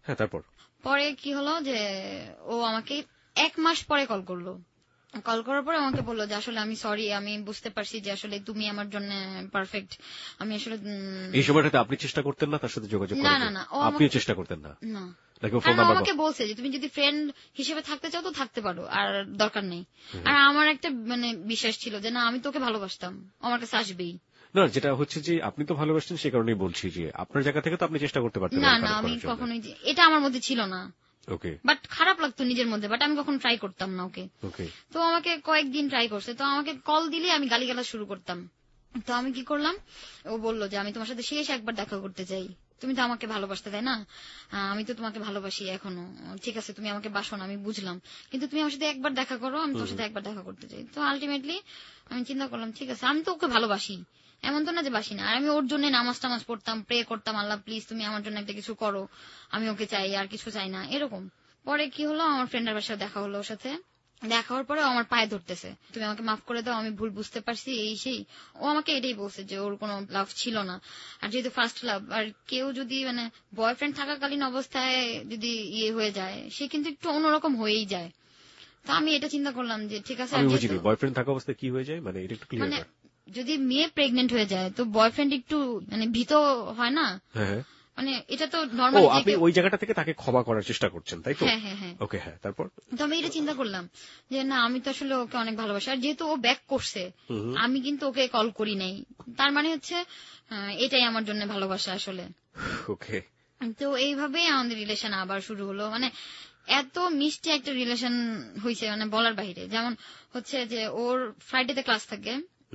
হ্যাঁ, তারপর পরে কি হলো যে ও আমাকে 1 মাস পরে কল করলো। কল করার পরে আমাকে বললো যে আসলে আমি সরি, আমি বুঝতে পারছি যে আসলে তুমি আমার জন্য পারফেক্ট, আমি আসলে এই সময়টাতে আপনি চেষ্টা করতেন না তার সাথে যোগাযোগ করার? না, আপনিও চেষ্টা করতেন না? না, নাকি ফোন কারণ নাম্বার? আমাকে বলছে যে তুমি যদি ফ্রেন্ড হিসেবে থাকতে চাও তো থাকতে পারো, আর দরকার নেই। আর আমার একটা বিশ্বাস ছিল যে না, আমি তোকে ভালোবাসতাম, আমার কাছে আসবেই। না, যেটা হচ্ছে যে আপনি তো ভালোবাসতেন, সে কারণেই বলছি যে আপনার জায়গা থেকে তো আপনি চেষ্টা করতে পারতেন। না, আমি কখনোই, এটা আমার মধ্যে ছিল না। ওকে। বাট খারাপ লাগতো নিজের মধ্যে, বাট আমি কখনো ট্রাই করতাম না ওকে। তো আমাকে কয়েকদিন ট্রাই করছে, তো আমাকে কল দিলে আমি গালিগালাজ শুরু করতাম। তো আমি কি করলাম, ও বললো যে আমি তোমার সাথে শেষ একবার দেখা করতে চাই, তুমি তো আমাকে ভালোবাসতে, তাই না? আমি তো তোমাকে ভালোবাসি এখনো, ঠিক আছে তুমি আমাকে বাসো না, আমি বুঝলাম, কিন্তু তুমি আমার সাথে একবার দেখা করো, আমি তোমার সাথে একবার দেখা করতে চাই। তো আলটিমেটলি আমি চিন্তা করলাম ঠিক আছে, আমি তো ওকে ভালোবাসি, এমন তো না যে বাসি না। আর আমি ওর জন্য নামাজ টামাজ পড়তাম, প্রে করতাম, আল্লাহ প্লিজ তুমি আমার জন্য একটা কিছু করো, আমি ওকে চাই, আর কিছু চাই না, এরকম। পরে কি হলো, আমার ফ্রেন্ডের বাসায় দেখা হলো, ওর সাথে দেখা হওয়ার পরে আমার পায়ে ধরতেছে, তুমি আমাকে মাফ করে দাও, আমি ভুল বুঝতে পারছি, এই সেই। ও আমাকে এটাই বলছে যে ওর কোনো লাভ ছিল না, আর যেহেতু ফার্স্ট লাভ, আর কেউ যদি বয়ফ্রেন্ড থাকাকালীন অবস্থায় যদি হয়ে যায়, সে কিন্তু একটু অন্যরকম হয়েই যায়। তো আমি এটা চিন্তা করলাম যে ঠিক আছে, বয়ফ্রেন্ড থাকা অবস্থায় কি হয়ে যায়, এটা একটু ক্লিয়ার কর। যদি মেয়ে প্রেগনেন্ট হয়ে যায় তো বয়ফ্রেন্ড একটু ভীত হয় না? হ্যাঁ, এটা তো নরমাল। আপনি ওই জায়গাটা থেকে তাকে ক্ষমা করার চেষ্টা করছেন, তাই তো? হ্যাঁ। ওকে, হ্যাঁ, তারপর? তো আমি এটা চিন্তা করলাম যে না, আমি তো আসলে ওকে অনেক ভালোবাসি, আর যেহেতু ও ব্যাক করছে, আমি কিন্তু ওকে কল করি নাই, তার মানে হচ্ছে এটাই আমার জন্য ভালোবাসা আসলে। ওকে। তো এইভাবেই আমাদের রিলেশন আবার শুরু হলো। এত মিষ্টি একটা রিলেশন হয়েছে, বলার বাইরে। যেমন হচ্ছে যে ওর ফ্রাইডেতে ক্লাস থাকে,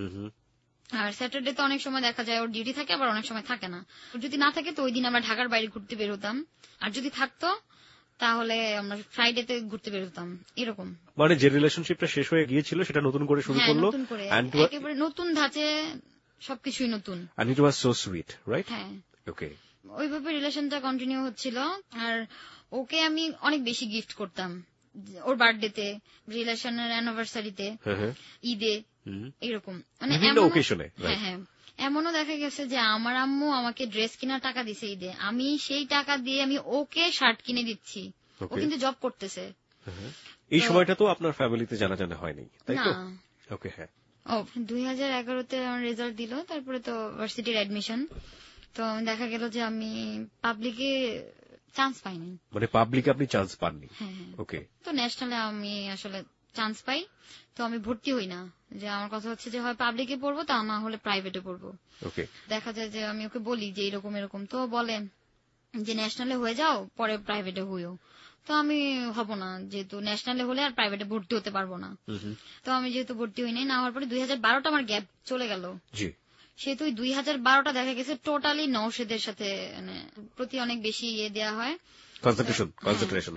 আর স্যাটারডে তো অনেক সময় দেখা যায় ওর ডিউটি থাকে, আবার অনেক সময় থাকে না। যদি না থাকে তো ওই দিন আমরা ঢাকার বাইরে ঘুরতে বের হতাম, আর যদি থাকতো তাহলে আমরা ফ্রাইডেতে ঘুরতে বের হতাম, এরকম। যে রিলেশনশিপটা শেষ হয়ে গিয়েছিল সেটা নতুন করে শুরু করলো, একেবারে নতুন ধাঁচে, সবকিছুই নতুন। And it was so sweet, right? হ্যাঁ, ওকে। ওইভাবে রিলেশনটা কন্টিনিউ হচ্ছিল। আর ওকে আমি অনেক বেশি গিফট করতাম, ওর বার্থডেতে, রিলেশনের অ্যানিভার্সারিতে, ঈদে, এরকম। হ্যাঁ, এমনও দেখা গেছে যে আমার আম্মু আমাকে ড্রেস কেনার টাকা দিছে ঈদে, আমি সেই টাকা দিয়ে আমি ওকে শার্ট কিনে দিচ্ছি। ও কিন্তু জব করতেছে। এই সময়টা তো আপনার ফ্যামিলিতে জানা হয়নি, তাই তো? ওকে, হ্যাঁ। 2011-তে আমার রেজাল্ট দিল, তারপরে তো ভার্সিটির অ্যাডমিশন। তো দেখা গেল যে আমি পাবলিকে চান্স পাইনি। পাবলিকে আপনি চান্স পাননি? ওকে। তো ন্যাশনালে আমি আসলে চান্স পাই, তো আমি ভর্তি হই না। যে আমার কথা হচ্ছে যে হয় পাবলিকে পড়বো, তা না হলে প্রাইভেটে পড়বো। ওকে। দেখা যায় যে আমি ওকে বলি যে এরকম, তো বলে যে ন্যাশনালে হয়ে যাও, পরে প্রাইভেটে হইও। তো আমি হব না, যেহেতু ন্যাশনালে হলে আর প্রাইভেটে ভর্তি হতে পারবো না। তো আমি যেহেতু ভর্তি হই নাই, না হওয়ার পরে 2012টা আমার গ্যাপ চলে গেল। সেহেতু 2012টা দেখা গেছে টোটালি নওশেদের সাথে প্রতি অনেক বেশি দেওয়া হয়, কনসেন্ট্রেশন।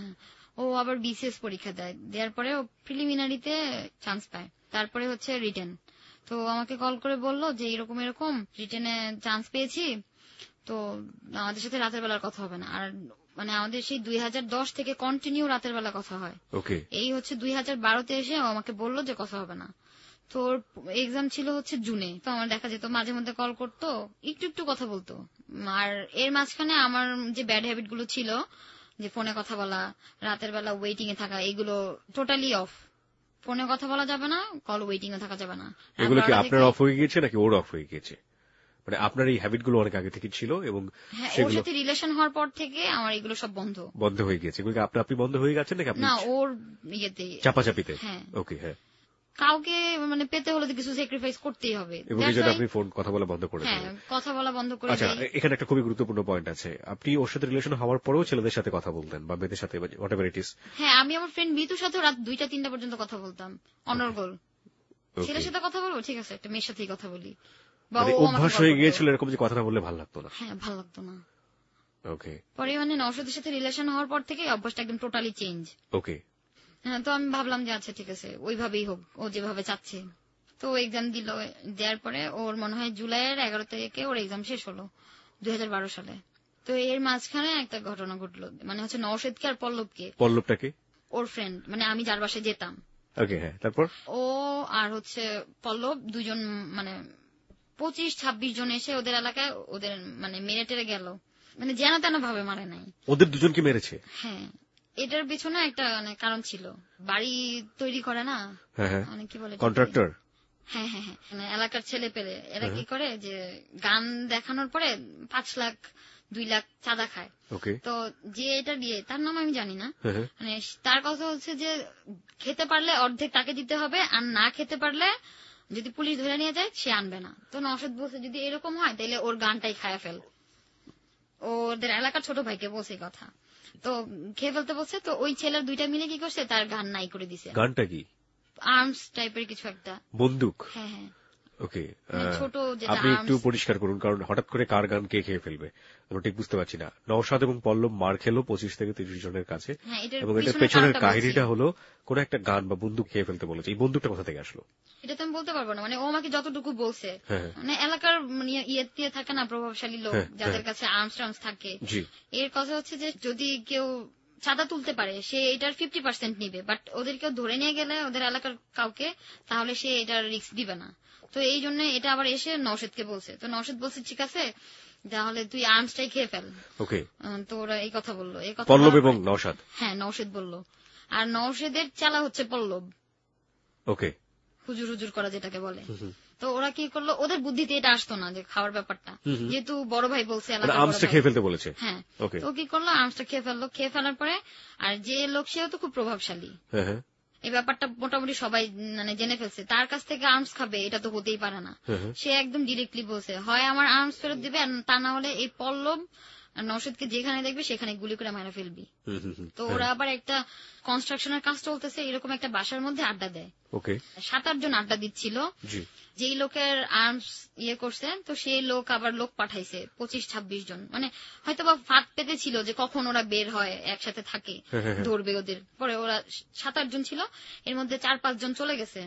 ও আবার বিসিএস পরীক্ষা দেওয়ার পরে ও প্রিলিমিনারিতে চান্স পায়, তারপরে হচ্ছে রিটেন। তো আমাকে কল করে বললো যে এরকম রিটেনে চান্স পেয়েছি, তো আমাদের সাথে রাতের বেলার কথা হবে না। আর আমাদের সেই 2010 থেকে কন্টিনিউ রাতের বেলা কথা হয়। এই হচ্ছে 2012তে এসে ও আমাকে বললো যে কথা হবে না। তো ওর এক্সাম ছিল হচ্ছে জুনে। তো আমার দেখা যেত মাঝে মধ্যে কল করতো, একটু কথা বলতো। আর এর মাঝখানে আমার যে ব্যাড হ্যাবিট গুলো ছিল, যে ফোনে কথা বলা, রাতের বেলা ওয়েটিং এ থাকা, এগুলো টোটালি অফ। ফোনে কথা বলা যাবে না, কল ওয়েটিং এ থাকা যাবে না। এগুলো কি আপনার অফ হয়ে গিয়েছে নাকি ওর অফ হয়ে গিয়েছে? আপনার এই হ্যাবিট গুলো অনেক আগে থেকে ছিল এবং ওর সাথে রিলেশন হওয়ার পর থেকে আমার এগুলো সব বন্ধ হয়ে গিয়েছে। এগুলো আপনি বন্ধ হয়ে গেছেন নাকি? না, ওর ইয়েতে, চাপাচাপিতে। ওকে, হ্যাঁ। কাউকে পেতে হলে তো কিছু স্যাক্রিফাইস করতেই হবে। এবং এই জন্য আপনি ফোন কথা বলা বন্ধ করে দেন। কথা বলা বন্ধ করে। আচ্ছা, এখানে একটা খুবই গুরুত্বপূর্ণ পয়েন্ট আছে। আপনি ওর সাথে রিলেশন হওয়ার পরেও ছেলেদের সাথে কথা বলতেন বা মেয়েদের সাথে, হোয়াটএভার ইট ইজ? হ্যাঁ, আমি আমার ফ্রেন্ড মিতুর সাথে রাত 2টা-3টা পর্যন্ত কথা বলতাম, অনর্গল। ছেলের সাথে কথা বলবো, ঠিক আছে, একটা মেয়ের সাথেই কথা বলি। অভ্যাস হয়ে গিয়েছিল এরকম, যে কথা না বললে ভালো লাগতো না? হ্যাঁ, ভালো লাগতো না। ওকে। পরে নওশাদের সাথে রিলেশন হওয়ার পর থেকে অভ্যাসটা একদম টোটালি চেঞ্জ। ওকে। হ্যাঁ, তো আমি ভাবলাম যে আচ্ছা ঠিক আছে, ওইভাবেই হোক, ও যেভাবে চাচ্ছে। তো এক্সাম দিল, দেওয়ার পরে ওর মনে হয় জুলাইয়ের 11 তারিখে ওর এক্সাম শেষ হলো 2012 সালে। তো এর মাঝখানে একটা ঘটনা ঘটলো, হচ্ছে নওশাদকে আর পল্লবটাকে, ওর ফ্রেন্ড, আমি যার বাসায় যেতাম। ওকে, হ্যাঁ। তারপর ও আর হচ্ছে পল্লব দুজন 25-26 জন এসে ওদের এলাকায় ওদের মেরে টেরে গেল। মানে যেন তেন ভাবে মারে নাই। ওদের দুজনকে মেরেছে? হ্যাঁ, এটার পেছনে একটা মানে কারণ ছিল। বাড়ি তৈরি করে না, মানে কি বলে, কন্ট্রাক্টর। হ্যাঁ হ্যাঁ হ্যাঁ, মানে এলাকার ছেলে পেলে এরা কি করে যে গান দেখানোর পরে 5 লাখ 2 লাখ চাঁদা খায়। তো যে এটা দিয়ে, তার নাম আমি জানি না, মানে তার কথা হচ্ছে যে খেতে পারলে অর্ধেক তাকে দিতে হবে, আর না খেতে পারলে যদি পুলিশ ধরে নিয়ে যায় সে আনবে না। তো নওশাদ বলছে যদি এরকম হয় তাহলে ওর গানটাই খায়া ফেল। ওদের এলাকার ছোট ভাইকে বলছে কথা, তো খেয়ে ফেলতে বলছে। তো ওই ছেলের 2টা মিলে কি করছে, তার গান নাই করে দিছে। গানটা কি? আর্মস টাইপের কিছু একটা, বন্দুক। হ্যাঁ হ্যাঁ। ওকে, ছোট, আপনি একটু পরিষ্কার করুন, কারণ হঠাৎ করে কার গান কে খেয়ে ফেলবে আমরা ঠিক বুঝতে পারছি না। নওশাদ এবং পল্লব মার খেলো 25 থেকে 30 জনের কাছে, এবং এটার পেছনের কাহিনীটা হলো কোন একটা গান বা বন্দুক খেয়ে ফেলতে বলেছে। এই বন্দুকটা কোথা থেকে আসলো এটা তো আমি বলতে পারবো না, মানে ও আমাকে যতটুকু বলছে, মানে এলাকার ইয়ে থাকে না প্রভাবশালী লোক যাদের কাছে আর্মস থাকে, এর কথা হচ্ছে যে যদি কেউ চাঁদা তুলতে পারে সে এটার 50% নিবে, বাট ওদের কেউ ধরে নিয়ে গেলে ওদের এলাকার কাউকে, তাহলে সে এটার রিস্ক দিবে না। তো এই জন্য এটা আবার এসে নওশাদকে বলছে। তো নওশাদ বলছে ঠিক আছে তাহলে তুই আর্মসটাই খেয়ে ফেল। ওকে, তো ওরা এই কথা বললো। এই কথা পল্লব এবং নওশাদ, হ্যাঁ নওশাদ বললো, আর নওশাদের চালা হচ্ছে পল্লব। ওকে, হুজুর হুজুর করা যেটাকে বলে। তো ওরা কি করলো, ওদের বুদ্ধিতে এটা আসতো না যে খাওয়ার ব্যাপারটা, যেহেতু বড় ভাই বলছে আর্মসটা খেয়ে ফেলতে বলেছে। হ্যাঁ, তো কি করলো, আর্মসটা খেয়ে ফেললো। খেয়ে ফেলার পরে আর যে লোক সেও তো খুব প্রভাবশালী, এই ব্যাপারটা মোটামুটি সবাই মানে জেনে ফেলছে, তার কাছ থেকে আর্মস খাবে এটা তো হতেই পারে না। সে একদম ডিরেক্টলি বলছে হয় আমার আর্মস ফেরত দিবে, আর তা না হলে এই পল্লব নওশাদকে যেখানে দেখবে সেখানে গুলি করে মারা ফেলবি। তো ওরা আবার একটা কনস্ট্রাকশনের কাজ চলতেছে, এরকম একটা বাসার মধ্যে আড্ডা দেয়। 7-8 জন আড্ডা দিচ্ছিল। যেই লোকের আর্মস ইয়ে করছে, তো সেই লোক আবার লোক পাঠাইছে 25-26 জন, মানে হয়তো বা ফাঁদ পেতে ছিল যে কখন ওরা বের হয় একসাথে থাকে, ধরবে ওদের। পরে ওরা 7-8 জন ছিল, এর মধ্যে 4-5 জন চলে গেছে।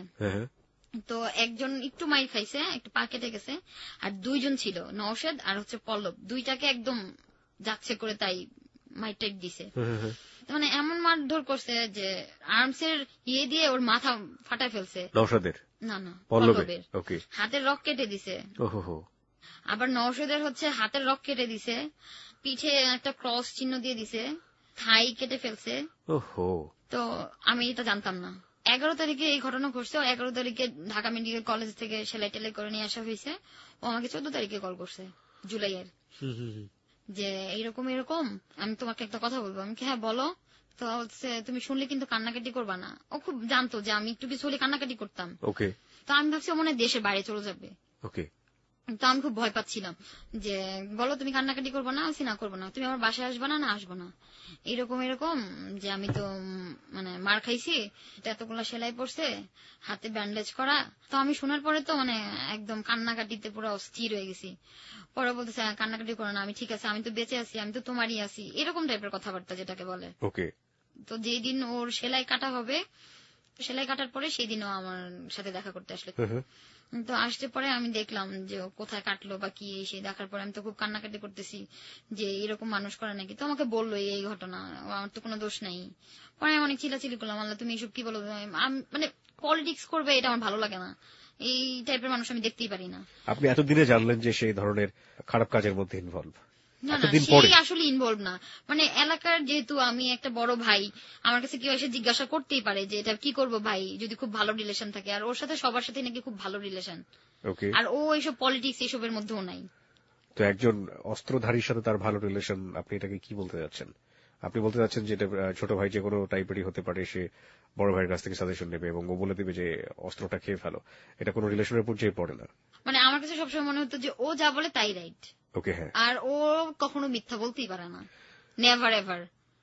তো একজন একটু মাইর খাইছে, একটু পা কেটে গেছে, আর 2 জন ছিল নওশাদ আর হচ্ছে পল্লব, 2টাকে একদম যাচ্ছে করে তাই মাইরটাইট দিছে। মানে এমন মারধর করছে যে আর্মসের ইয়ে দিয়ে ওর মাথা ফাটায় ফেলছে। নওশাদের না না, পল্লবের হাতের রক কেটে দিছে। আবার নওশাদের হচ্ছে হাতের রক কেটে দিছে, পিঠে একটা ক্রস চিহ্ন দিয়ে দিছে, থাই কেটে ফেলছে। তো আমি এটা জানতাম না। 11 তারিখে এই ঘটনা ঘটছে। 11 তারিখে ঢাকা মেডিকেল কলেজ থেকে সেলাই টেলাই করে নিয়ে আসা হয়েছে। ও আমাকে 14 তারিখে কল করছে জুলাইয়ের, যে এইরকম এরকম আমি তোমাকে একটা কথা বলবো। আমি হ্যাঁ বলো। তো হচ্ছে তুমি শুনলে কিন্তু কান্নাকাটি করবা না। ও খুব জানতো যে আমি একটু কিছু হলে কান্নাকাটি করতাম। তো আমি ভাবছি ও মনে হয় দেশের বাইরে চলে যাবে। তো আমি খুব ভয় পাচ্ছিলাম যে বলো তুমি কান্নাকাটি করবো না। না করবো না। তুমি আমার বাসায় আসবো না? না আসবো না। এরকম এরকম যে আমি তো মানে মার খাইছি, এতগুলো সেলাই পড়ছে, হাতে ব্যান্ডেজ করা। তো আমি শোনার পরে তো মানে একদম কান্নাকাটিতে পুরো অস্থির হয়ে গেছি। পরে বলতেছে কান্নাকাটি করো না, আমি ঠিক আছে, আমি তো বেঁচে আছি, আমি তো তোমারই আছি, এরকম টাইপের কথাবার্তা যেটাকে বলে। তো যেই দিন ওর সেলাই কাটা হবে, সেলাই কাটার পরে সেই দিনও আমার সাথে দেখা করতে আসলো। তো আসতে পরে আমি দেখলাম যে কোথায় কাটলো বা কি, সেই দেখার পরে আমি তো খুব কান্নাকাটি করতেছি যে এরকম মানুষ করে নাকি। তো আমাকে বললো এই ঘটনা, আমার তো কোনো দোষ নাই। পরে আমি অনেক চিল্লাচিল্লি করলাম, আল্লাহ তুমি এইসব কি বলো, মানে পলিটিক্স করবে এটা আমার ভালো লাগে না, এই টাইপের মানুষ আমি দেখতেই পারি না। আপনি এতদিনে জানলেন যে সেই ধরনের খারাপ কাজের মধ্যে ইনভলভ? না না, সেই আসলে ইনভলভ না। মানে এলাকার যেহেতু আমি একটা বড় ভাই, আমার কাছে কেউ এসে জিজ্ঞাসা করতেই পারে যে এটা কি করবো ভাই, যদি খুব ভালো রিলেশন থাকে। আর ওর সাথে সবার সাথে নাকি খুব ভালো রিলেশন, আর ও এইসব পলিটিক্স এইসবের মধ্যেও নাই। তো একজন অস্ত্রধারীর সাথে তার ভালো রিলেশন, আপনি এটাকে কি বলতে যাচ্ছেন? আপনি বলতে যাচ্ছেন যে ছোট ভাই যে কোনো টাইপেরই হতে পারে, সে বড় ভাইয়ের কাছ থেকে সাজেশন নেবে এবং ও বলে দিবে যে অস্ত্রটা খেয়ে ফেলো, এটা কোনো রিলেশনের পর্যায়ে পড়ে না। মানে আমার কাছে সবসময় মনে হতো যে ও যা বলে তাই রাইট। আর ও কখনো মিথ্যা বলতেই পারে না, নেভার এভার।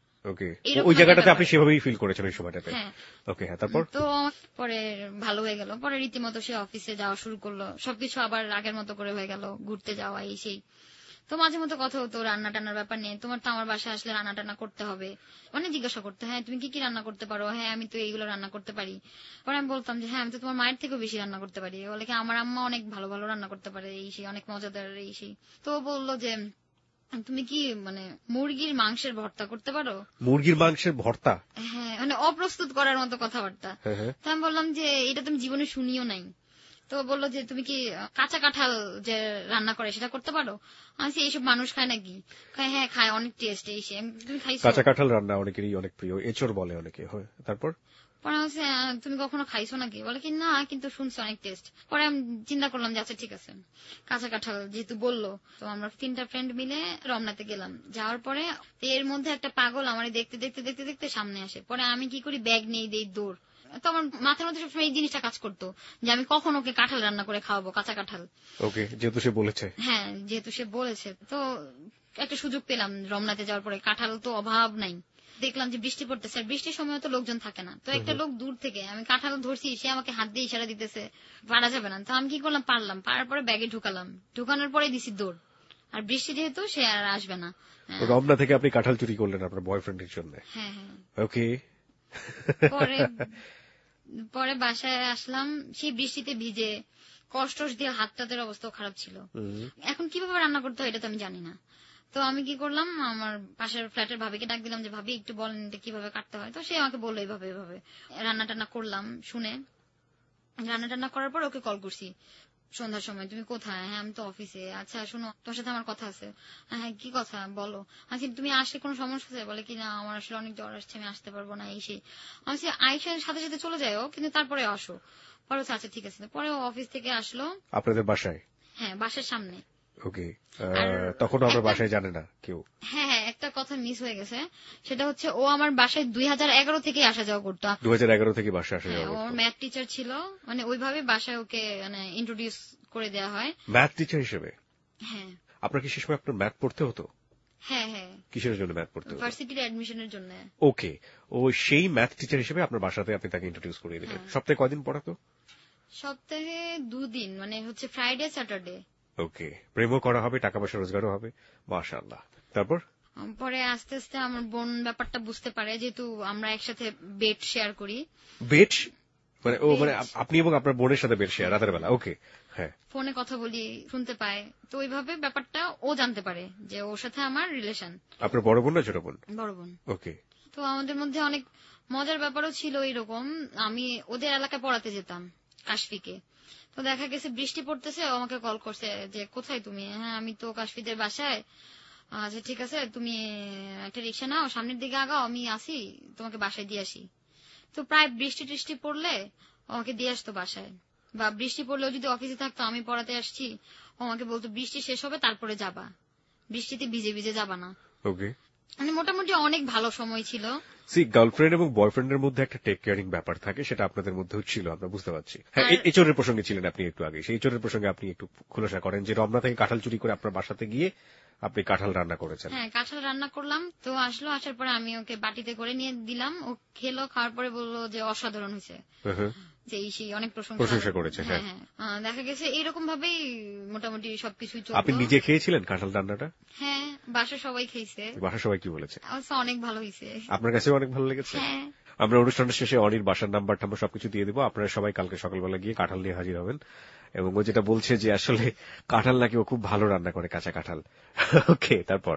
ওই জায়গাটাতে আপনি সেভাবেই ফিল করেছেন ওই সময়টাতে? হ্যাঁ। তারপর তো পরে ভালো হয়ে গেল। পরে রীতিমতো সে অফিসে যাওয়া শুরু করলো, সবকিছু আবার আগের মতো করে হয়ে গেল, ঘুরতে যাওয়া এই সেই। তো মাঝে মতো কথা হতো রান্না টান্নার ব্যাপার নিয়ে, তোমার তো আমার বাসায় আসলে রান্না টান্না করতে হবে, মানে জিজ্ঞাসা করতে, হ্যাঁ তুমি কি কি রান্না করতে পারো? হ্যাঁ আমি তো এইগুলো রান্না করতে পারি। পরে আমি বলতাম যে হ্যাঁ আমি তো তোমার মায়ের থেকেও বেশি রান্না করতে পারি। বলে কি আমার আম্মা অনেক ভালো ভালো রান্না করতে পারে, এই সেই অনেক মজাদার এই সেই। তো বললো যে তুমি কি মানে মুরগির মাংসের ভর্তা করতে পারো? মুরগির মাংসের ভর্তা? হ্যাঁ, মানে অপ্রস্তুত করার মতো কথাবার্তা। তো আমি বললাম যে এটা তুমি জীবনে শুনিও নাই। তো বললো যে তুমি কি কাঁচা কাঁঠাল যে রান্না করে সেটা করতে পারো? আমি এইসব মানুষ খায় নাকি? হ্যাঁ খায়, অনেক টেস্ট। এসে তুমি খাইছো? কাঁচা কাঁঠাল রান্না অনেকেরই অনেক প্রিয়, এঁচড় বলে অনেকে। তারপর পরে হচ্ছে তুমি কখনো খাইছো নাকি? বলে কি না, কিন্তু শুনছি অনেক টেস্ট। পরে আমি চিন্তা করলাম যে আচ্ছা ঠিক আছে, কাঁচা কাঁঠাল যেহেতু বললো, তো আমরা 3টা ফ্রেন্ড মিলে রমনাতে গেলাম। যাওয়ার পরে এর মধ্যে একটা পাগল আমার দেখতে দেখতে দেখতে দেখতে সামনে আসে। পরে আমি কি করি, ব্যাগ নিয়ে দেই দৌড়। তো আমার মাথার মধ্যে সবসময় এই জিনিসটা কাজ করতো যে আমি কখন ওকে কাঁঠাল রান্না করে খাওয়াবো, কাঁচা কাঁঠাল। ওকে, যেহেতু সে বলেছে। হ্যাঁ, যেহেতু সে বলেছে, তো একটা সুযোগ পেলাম রমনাতে যাওয়ার পরে। কাঁঠাল তো অভাব নাই। দেখলাম যে বৃষ্টি পড়তেছে, আর বৃষ্টির সময় তো লোকজন থাকে না। তো একটা লোক দূর থেকে, আমি কাঁঠাল ধরছি, সে আমাকে হাত দিয়ে ইশারা দিতেছে পারা যাবে না। তো আমি কি করলাম, পারলাম। পারার পরে ব্যাগে ঢুকালাম, ঢুকানোর পরে দিছি দৌড়। আর বৃষ্টি যেহেতু, সে আর আসবে না। রমনা থেকে আপনি কাঁঠাল চুরি করলেন আপনার বয়ফ্রেন্ডের জন্য? হ্যাঁ। ওকে। পরে বাসায় আসলাম, সেই বৃষ্টিতে ভিজে, কষ্ট দিয়ে হাতটাতের অবস্থা খারাপ ছিল। এখন কিভাবে রান্না করতে হয় এটা তো আমি জানি না। তো আমি কি করলাম, আমার পাশের ফ্ল্যাটের ভাবিকে ডাক দিলাম যে ভাবি একটু বলেন কিভাবে কাটতে হয়। তো সে আমাকে বললো এভাবে এভাবে। রান্না টান্না করলাম, শুনে রান্না টান্না করার পর ওকে কল করছি সন্ধ্যার সময়, তুমি কোথায়? হ্যাঁ আমি তো অফিসে। আচ্ছা শোনো, তোমার সাথে আমার কথা আছে। হ্যাঁ কি কথা বলো? আচ্ছা তুমি আসলে কোনো সমস্যা আছে? বলে কি না, আমার আসলে অনেক জ্বর আসছে, আমি আসতে পারবো না। এই সেই আমি আইসার সাথে সাথে চলে যাও, কিন্তু তারপরে আসো। পরে আচ্ছা ঠিক আছে। পরে ও অফিস থেকে আসলো আপনাদের বাসায়? হ্যাঁ, বাসার সামনে। ওকে। তখন আমরা বাসায় জানে না কেউ? হ্যাঁ, একটা কথা মিস হয়ে গেছে, সেটা হচ্ছে ও আমার বাসায় 2011 থেকে আসা যাওয়া করতো। 2011 থেকে বাসায় আসা যাওয়া করতো? ওর ম্যাথ টিচার ছিল, মানে ওইভাবে বাসায় ওকে মানে ইন্ট্রোডিউস করে দেওয়া হয় ম্যাথ টিচার হিসেবে। হ্যাঁ। আপনার কি শেষ সময় আপনার ম্যাথ পড়তে হতো? হ্যাঁ। কিসের জন্য ম্যাথ পড়তে হতো? ভার্সিটির অ্যাডমিশনের জন্য। ওকে। ও সেই ম্যাথ টিচার হিসেবে আপনার বাসাতে আপনি তাকে ইন্ট্রোডিউস করে দিলেন। সপ্তাহে কয়দিন পড়াতো? সপ্তাহে 2 দিন, মানে হচ্ছে ফ্রাইডে স্যাটারডে। ওকে। প্রেমও করা হবে, টাকা পয়সা রোজগারও হবে, মাশাআল্লাহ। তারপর পরে আস্তে আস্তে আমার বোন ব্যাপারটা বুঝতে পারে, যেহেতু আমরা একসাথে বেড শেয়ার করি। বেড মানে আপনি এবং আপনার বোনের সাথে বেড শেয়ার রাতের বেলা? ওকে। হ্যাঁ, ফোনে কথা বলি, শুনতে পায়। তো ওইভাবে ব্যাপারটা ও জানতে পারে যে ওর সাথে আমার রিলেশন। আপনার বড় বোন না ছোট বোন? বড় বোন। ওকে। তো আমাদের মধ্যে অনেক মজার ব্যাপারও ছিল এরকম। আমি ওদের এলাকায় পড়াতে যেতাম, কাশফিকে। তো দেখা গেছে বৃষ্টি পড়তেছে, ও আমাকে কল করছে যে কোথায় তুমি? হ্যাঁ আমি তো কাশফিদের বাসায়। আচ্ছা ঠিক আছে, তুমি একটা রিক্সা নাও, সামনের দিকে আগাও, আমি আসি, তোমাকে বাসায় দিয়ে আসি। তো প্রায় বৃষ্টি টিষ্টি পড়লে আমাকে দিয়ে আসতো বাসায়, বা বৃষ্টি পড়লেও যদি অফিসে থাকতো, আমি পড়াতে আসছি, ও আমাকে বলতো বৃষ্টি শেষ হবে তারপরে যাবা, বৃষ্টিতে ভিজে ভিজে যাবা না। ওকে। মানে মোটামুটি অনেক ভালো সময় ছিল। গার্লফ্রেন্ড এবং বয়ফ্রেন্ডের মধ্যে একটা টেক কেয়ারিং ব্যাপার থাকে, সেটা আপনাদের মধ্যেও ছিল, আমরা বুঝতে পারছি। হ্যাঁ, এচরের প্রসঙ্গে ছিলেন আপনি একটু আগে, সেই এচরের প্রসঙ্গে আপনি একটু খোলাসা করেন যে রমনা থেকে কাঁঠাল চুরি করে আপনার বাসাতে গিয়ে আপনি কাঁঠাল রান্না করেছেন। হ্যাঁ, কাঁঠাল রান্না করলাম। তো আসলো, আসার পরে আমি ওকে বাটিতে করে নিয়ে দিলাম। ও খেলো, খাওয়ার পরে বললো যে অসাধারণ হয়েছে, যে সেই অনেক প্রশংসা করেছে। হ্যাঁ, দেখা গেছে এইরকম ভাবেই মোটামুটি সবকিছু চলতো। আপনি নিজে খেয়েছিলেন কাঁঠাল রান্নাটা? হ্যাঁ, বাসা সবাই খেয়েছে। বাসা সবাই কি বলেছে? অনেক ভালো হয়েছে। আপনার কাছেও অনেক ভালো লেগেছে? হ্যাঁ। আমরা অনুষ্ঠানের শেষে অনির বাসার নাম্বার টাম্বার সবকিছু দিয়ে দেবো, আপনারা সবাই কালকে সকালবেলা গিয়ে কাঁঠাল নিয়ে হাজির হবেন। এবং ও যেটা বলছে যে আসলে কাঁঠাল নাকি ও খুব ভালো রান্না করে, কাঁচা কাঁঠাল। ওকে। তারপর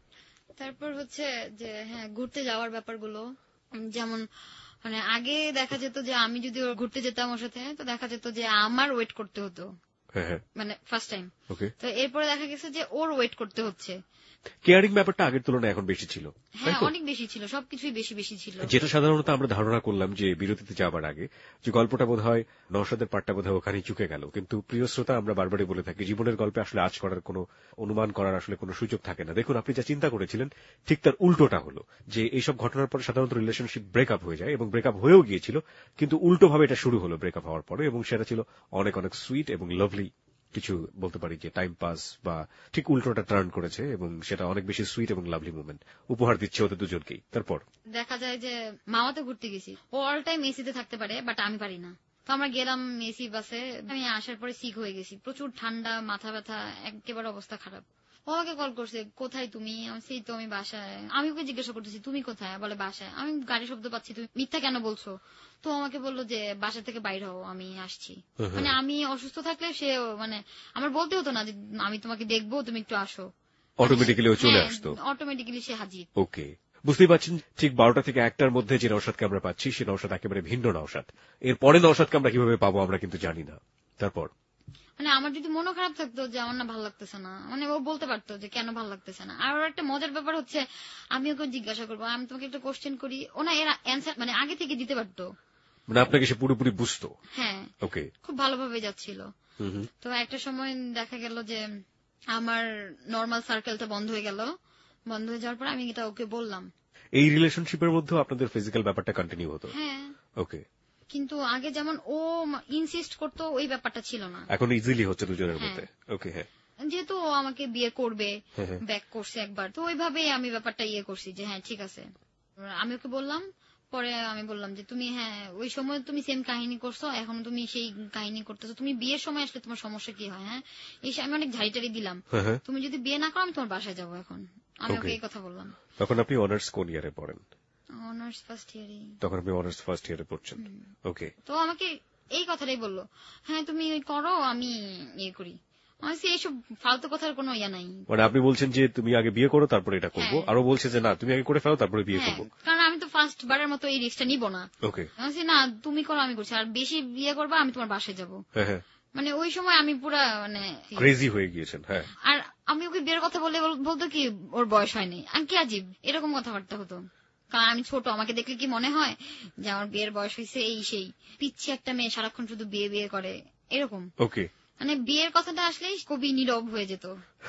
হচ্ছে যে হ্যাঁ, ঘুরতে যাওয়ার ব্যাপারগুলো, যেমন মানে আগে দেখা যেত যে আমি যদি ঘুরতে যেতাম ওর সাথে, তো দেখা যেত যে আমার ওয়েট করতে হতো, মানে ফার্স্ট টাইম। তো এরপরে দেখা গেছে যে ওর ওয়েট করতে হচ্ছে। কেয়ারিং ব্যাপারটা আগের তুলনায় এখন বেশি ছিল। হ্যাঁ, অনেক বেশি ছিল, সবকিছুই বেশি বেশি ছিল। যেটা সাধারণত আমরা ধারণা করলাম যে বিরতিতে যাবার আগে যে গল্পটা বোধ হয় নওশাদের পাট্টা বোধ হয় ওখানেই চুকে গেল, কিন্তু প্রিয় শ্রোতা, আমরা বারবারই বলে থাকি জীবনের গল্পে আসলে আজ করার কোনো অনুমান করার আসলে কোনো সুযোগ থাকে না। দেখুন, আপনি যা চিন্তা করেছিলেন ঠিক তার উল্টোটা হলো, যে এইসব ঘটনার পরে সাধারণত রিলেশনশিপ ব্রেকআপ হয়ে যায়, এবং ব্রেকআপ হয়েও গিয়েছিল, কিন্তু উল্টোভাবে এটা শুরু হলো ব্রেকআপ হওয়ার পরে, এবং সেটা ছিল অনেক অনেক সুইট এবং লাভলি কিছু, বলতে পারি যে টাইম পাস, বা ঠিক উল্টোটা টার্ন করেছে, এবং সেটা অনেক বেশি সুইট এবং লাভলি মোমেন্ট উপহার দিচ্ছে ওদের দুজনকেই। তারপর দেখা যায় যে মামাতে ঘুরতে গেছি, ও অল টাইম এসিতে থাকতে পারে, বাট আমি পারি না। তো আমরা গেলাম এসি বাসে, আমি আসার পরে সিক হয়ে গেছি, প্রচুর ঠান্ডা, মাথা ব্যথা, একেবারে অবস্থা খারাপ। ও আমাকে কল করছে, কোথায় তুমি? সেই তো আমি বাসায়। আমি ওকে জিজ্ঞাসা করতেছি তুমি কোথায়? বলে বাসায়। আমি গাড়ি শব্দ পাচ্ছি, তুমি মিথ্যা কেন বলছো? তো আমাকে বললো যে বাসা থেকে বাইর হও, আমি আসছি। মানে আমি অসুস্থ থাকলে সে, মানে আমার বলতে হতো না যে আমি তোমাকে দেখবো, তুমি একটু আসো, অটোমেটিক্যালি ও চলে আসতো, অটোমেটিক্যালি সে হাজির। ওকে, বুঝতেই পারছেন। ঠিক 12টা থেকে 1টার মধ্যে যে নওশাদকে আমরা পাচ্ছি, সে নওশাদ একেবারে ভিন্ন নওশাদ। এর পরে নওশাদকে আমরা কিভাবে পাবো আমরা কিন্তু জানি না। তারপর মানে আমার যদি মনও খারাপ থাকতো যে আমার না ভালো লাগতেছে না, মানে ও বলতে পারতো যে কেন ভালো লাগতেছে না। আর ওর একটা মজার ব্যাপার হচ্ছে, আমি ওকে জিজ্ঞাসা করবো, আমি তোমাকে একটা কোশ্চেন করি, ও না এর অ্যান্সার মানে আগে থেকে দিতে পারতো, মানে আপনাকে সে পুরোপুরি বুঝতো। হ্যাঁ, ওকে, খুব ভালোভাবে যাচ্ছিল। তো একটা সময় দেখা গেল যে আমার নর্মাল সার্কেলটা বন্ধ হয়ে গেল। বন্ধ হয়ে যাওয়ার পর আমি এটা ওকে বললাম। এই রিলেশনশিপের মধ্যে আপনাদের ফিজিক্যাল ব্যাপারটা কন্টিনিউ হতো? হ্যাঁ। ওকে, কিন্তু আগে যেমন ও ইনসিস্ট করতো ওই ব্যাপারটা ছিল না, এখন ইজিলি হচ্ছে দুজনের মধ্যে। ওকে, হ্যাঁ। যেহেতু ও আমাকে বিয়ে করবে, ব্যাক করছে একবার, তো ওইভাবেই আমি ব্যাপারটা করছি যে হ্যাঁ ঠিক আছে। আমি ওকে বললাম, পরে আমি বললাম যে তুমি হ্যাঁ ওই সময় তুমি সেম কাহিনী করছো, এখন তুমি সেই কাহিনী করতেছো, তুমি বিয়ের সময় আসলে তোমার সমস্যা কি হয়? হ্যাঁ, এই আমি অনেক ঝাড়িটারি দিলাম, তুমি যদি বিয়ে না করো আমি তোমার বাসায় যাবো। এখন আমি ওকে এই কথা বললাম। তখন আপনি অনার্স কোন ইয়ারে পড়েন? অনার্স ফার্স্ট ইয়ারে। তখন আপনি অনার্স ফার্স্ট ইয়ারে পড়ছেন। ওকে, তো আমাকে এই কথাটাই বললো, হ্যাঁ তুমি করো, আমি করি। এইসব ফালতু কথার কোনো নাই। মানে আপনি বলছেন যে তুমি আগে বিয়ে করো তারপরে এটা করবো, আরো বলছে যে না তুমি আগে করে ফেলো তারপরে বিয়ে করবো। কারণ আমি তো ফার্স্ট বারের মতো এই রিস্কটা নিব না। ওকে, না তুমি করো আমি করছি, আর বেশি বিয়ে করবা আমি তোমার বাসায় যাবো। মানে ওই সময় আমি পুরা মানে ক্রেজি হয়ে গিয়েছেন। হ্যাঁ, আর আমি ওকে বিয়ের কথা বললে বলতো কি ওর বয়স হয়নি, আমি কি আজীব এরকম কথাবার্তা হতো। কারণ আমি ছোট, আমাকে দেখলে কি মনে হয় যে আমার বিয়ের বয়স হয়েছে, এই সেই পিচ্ছি একটা মেয়ে সারাক্ষণ শুধু বিয়ে বিয়ে করে এরকম। ওকে, মানে বিয়ের কথাটা আসলেই কবি নীরব হয়ে যেত।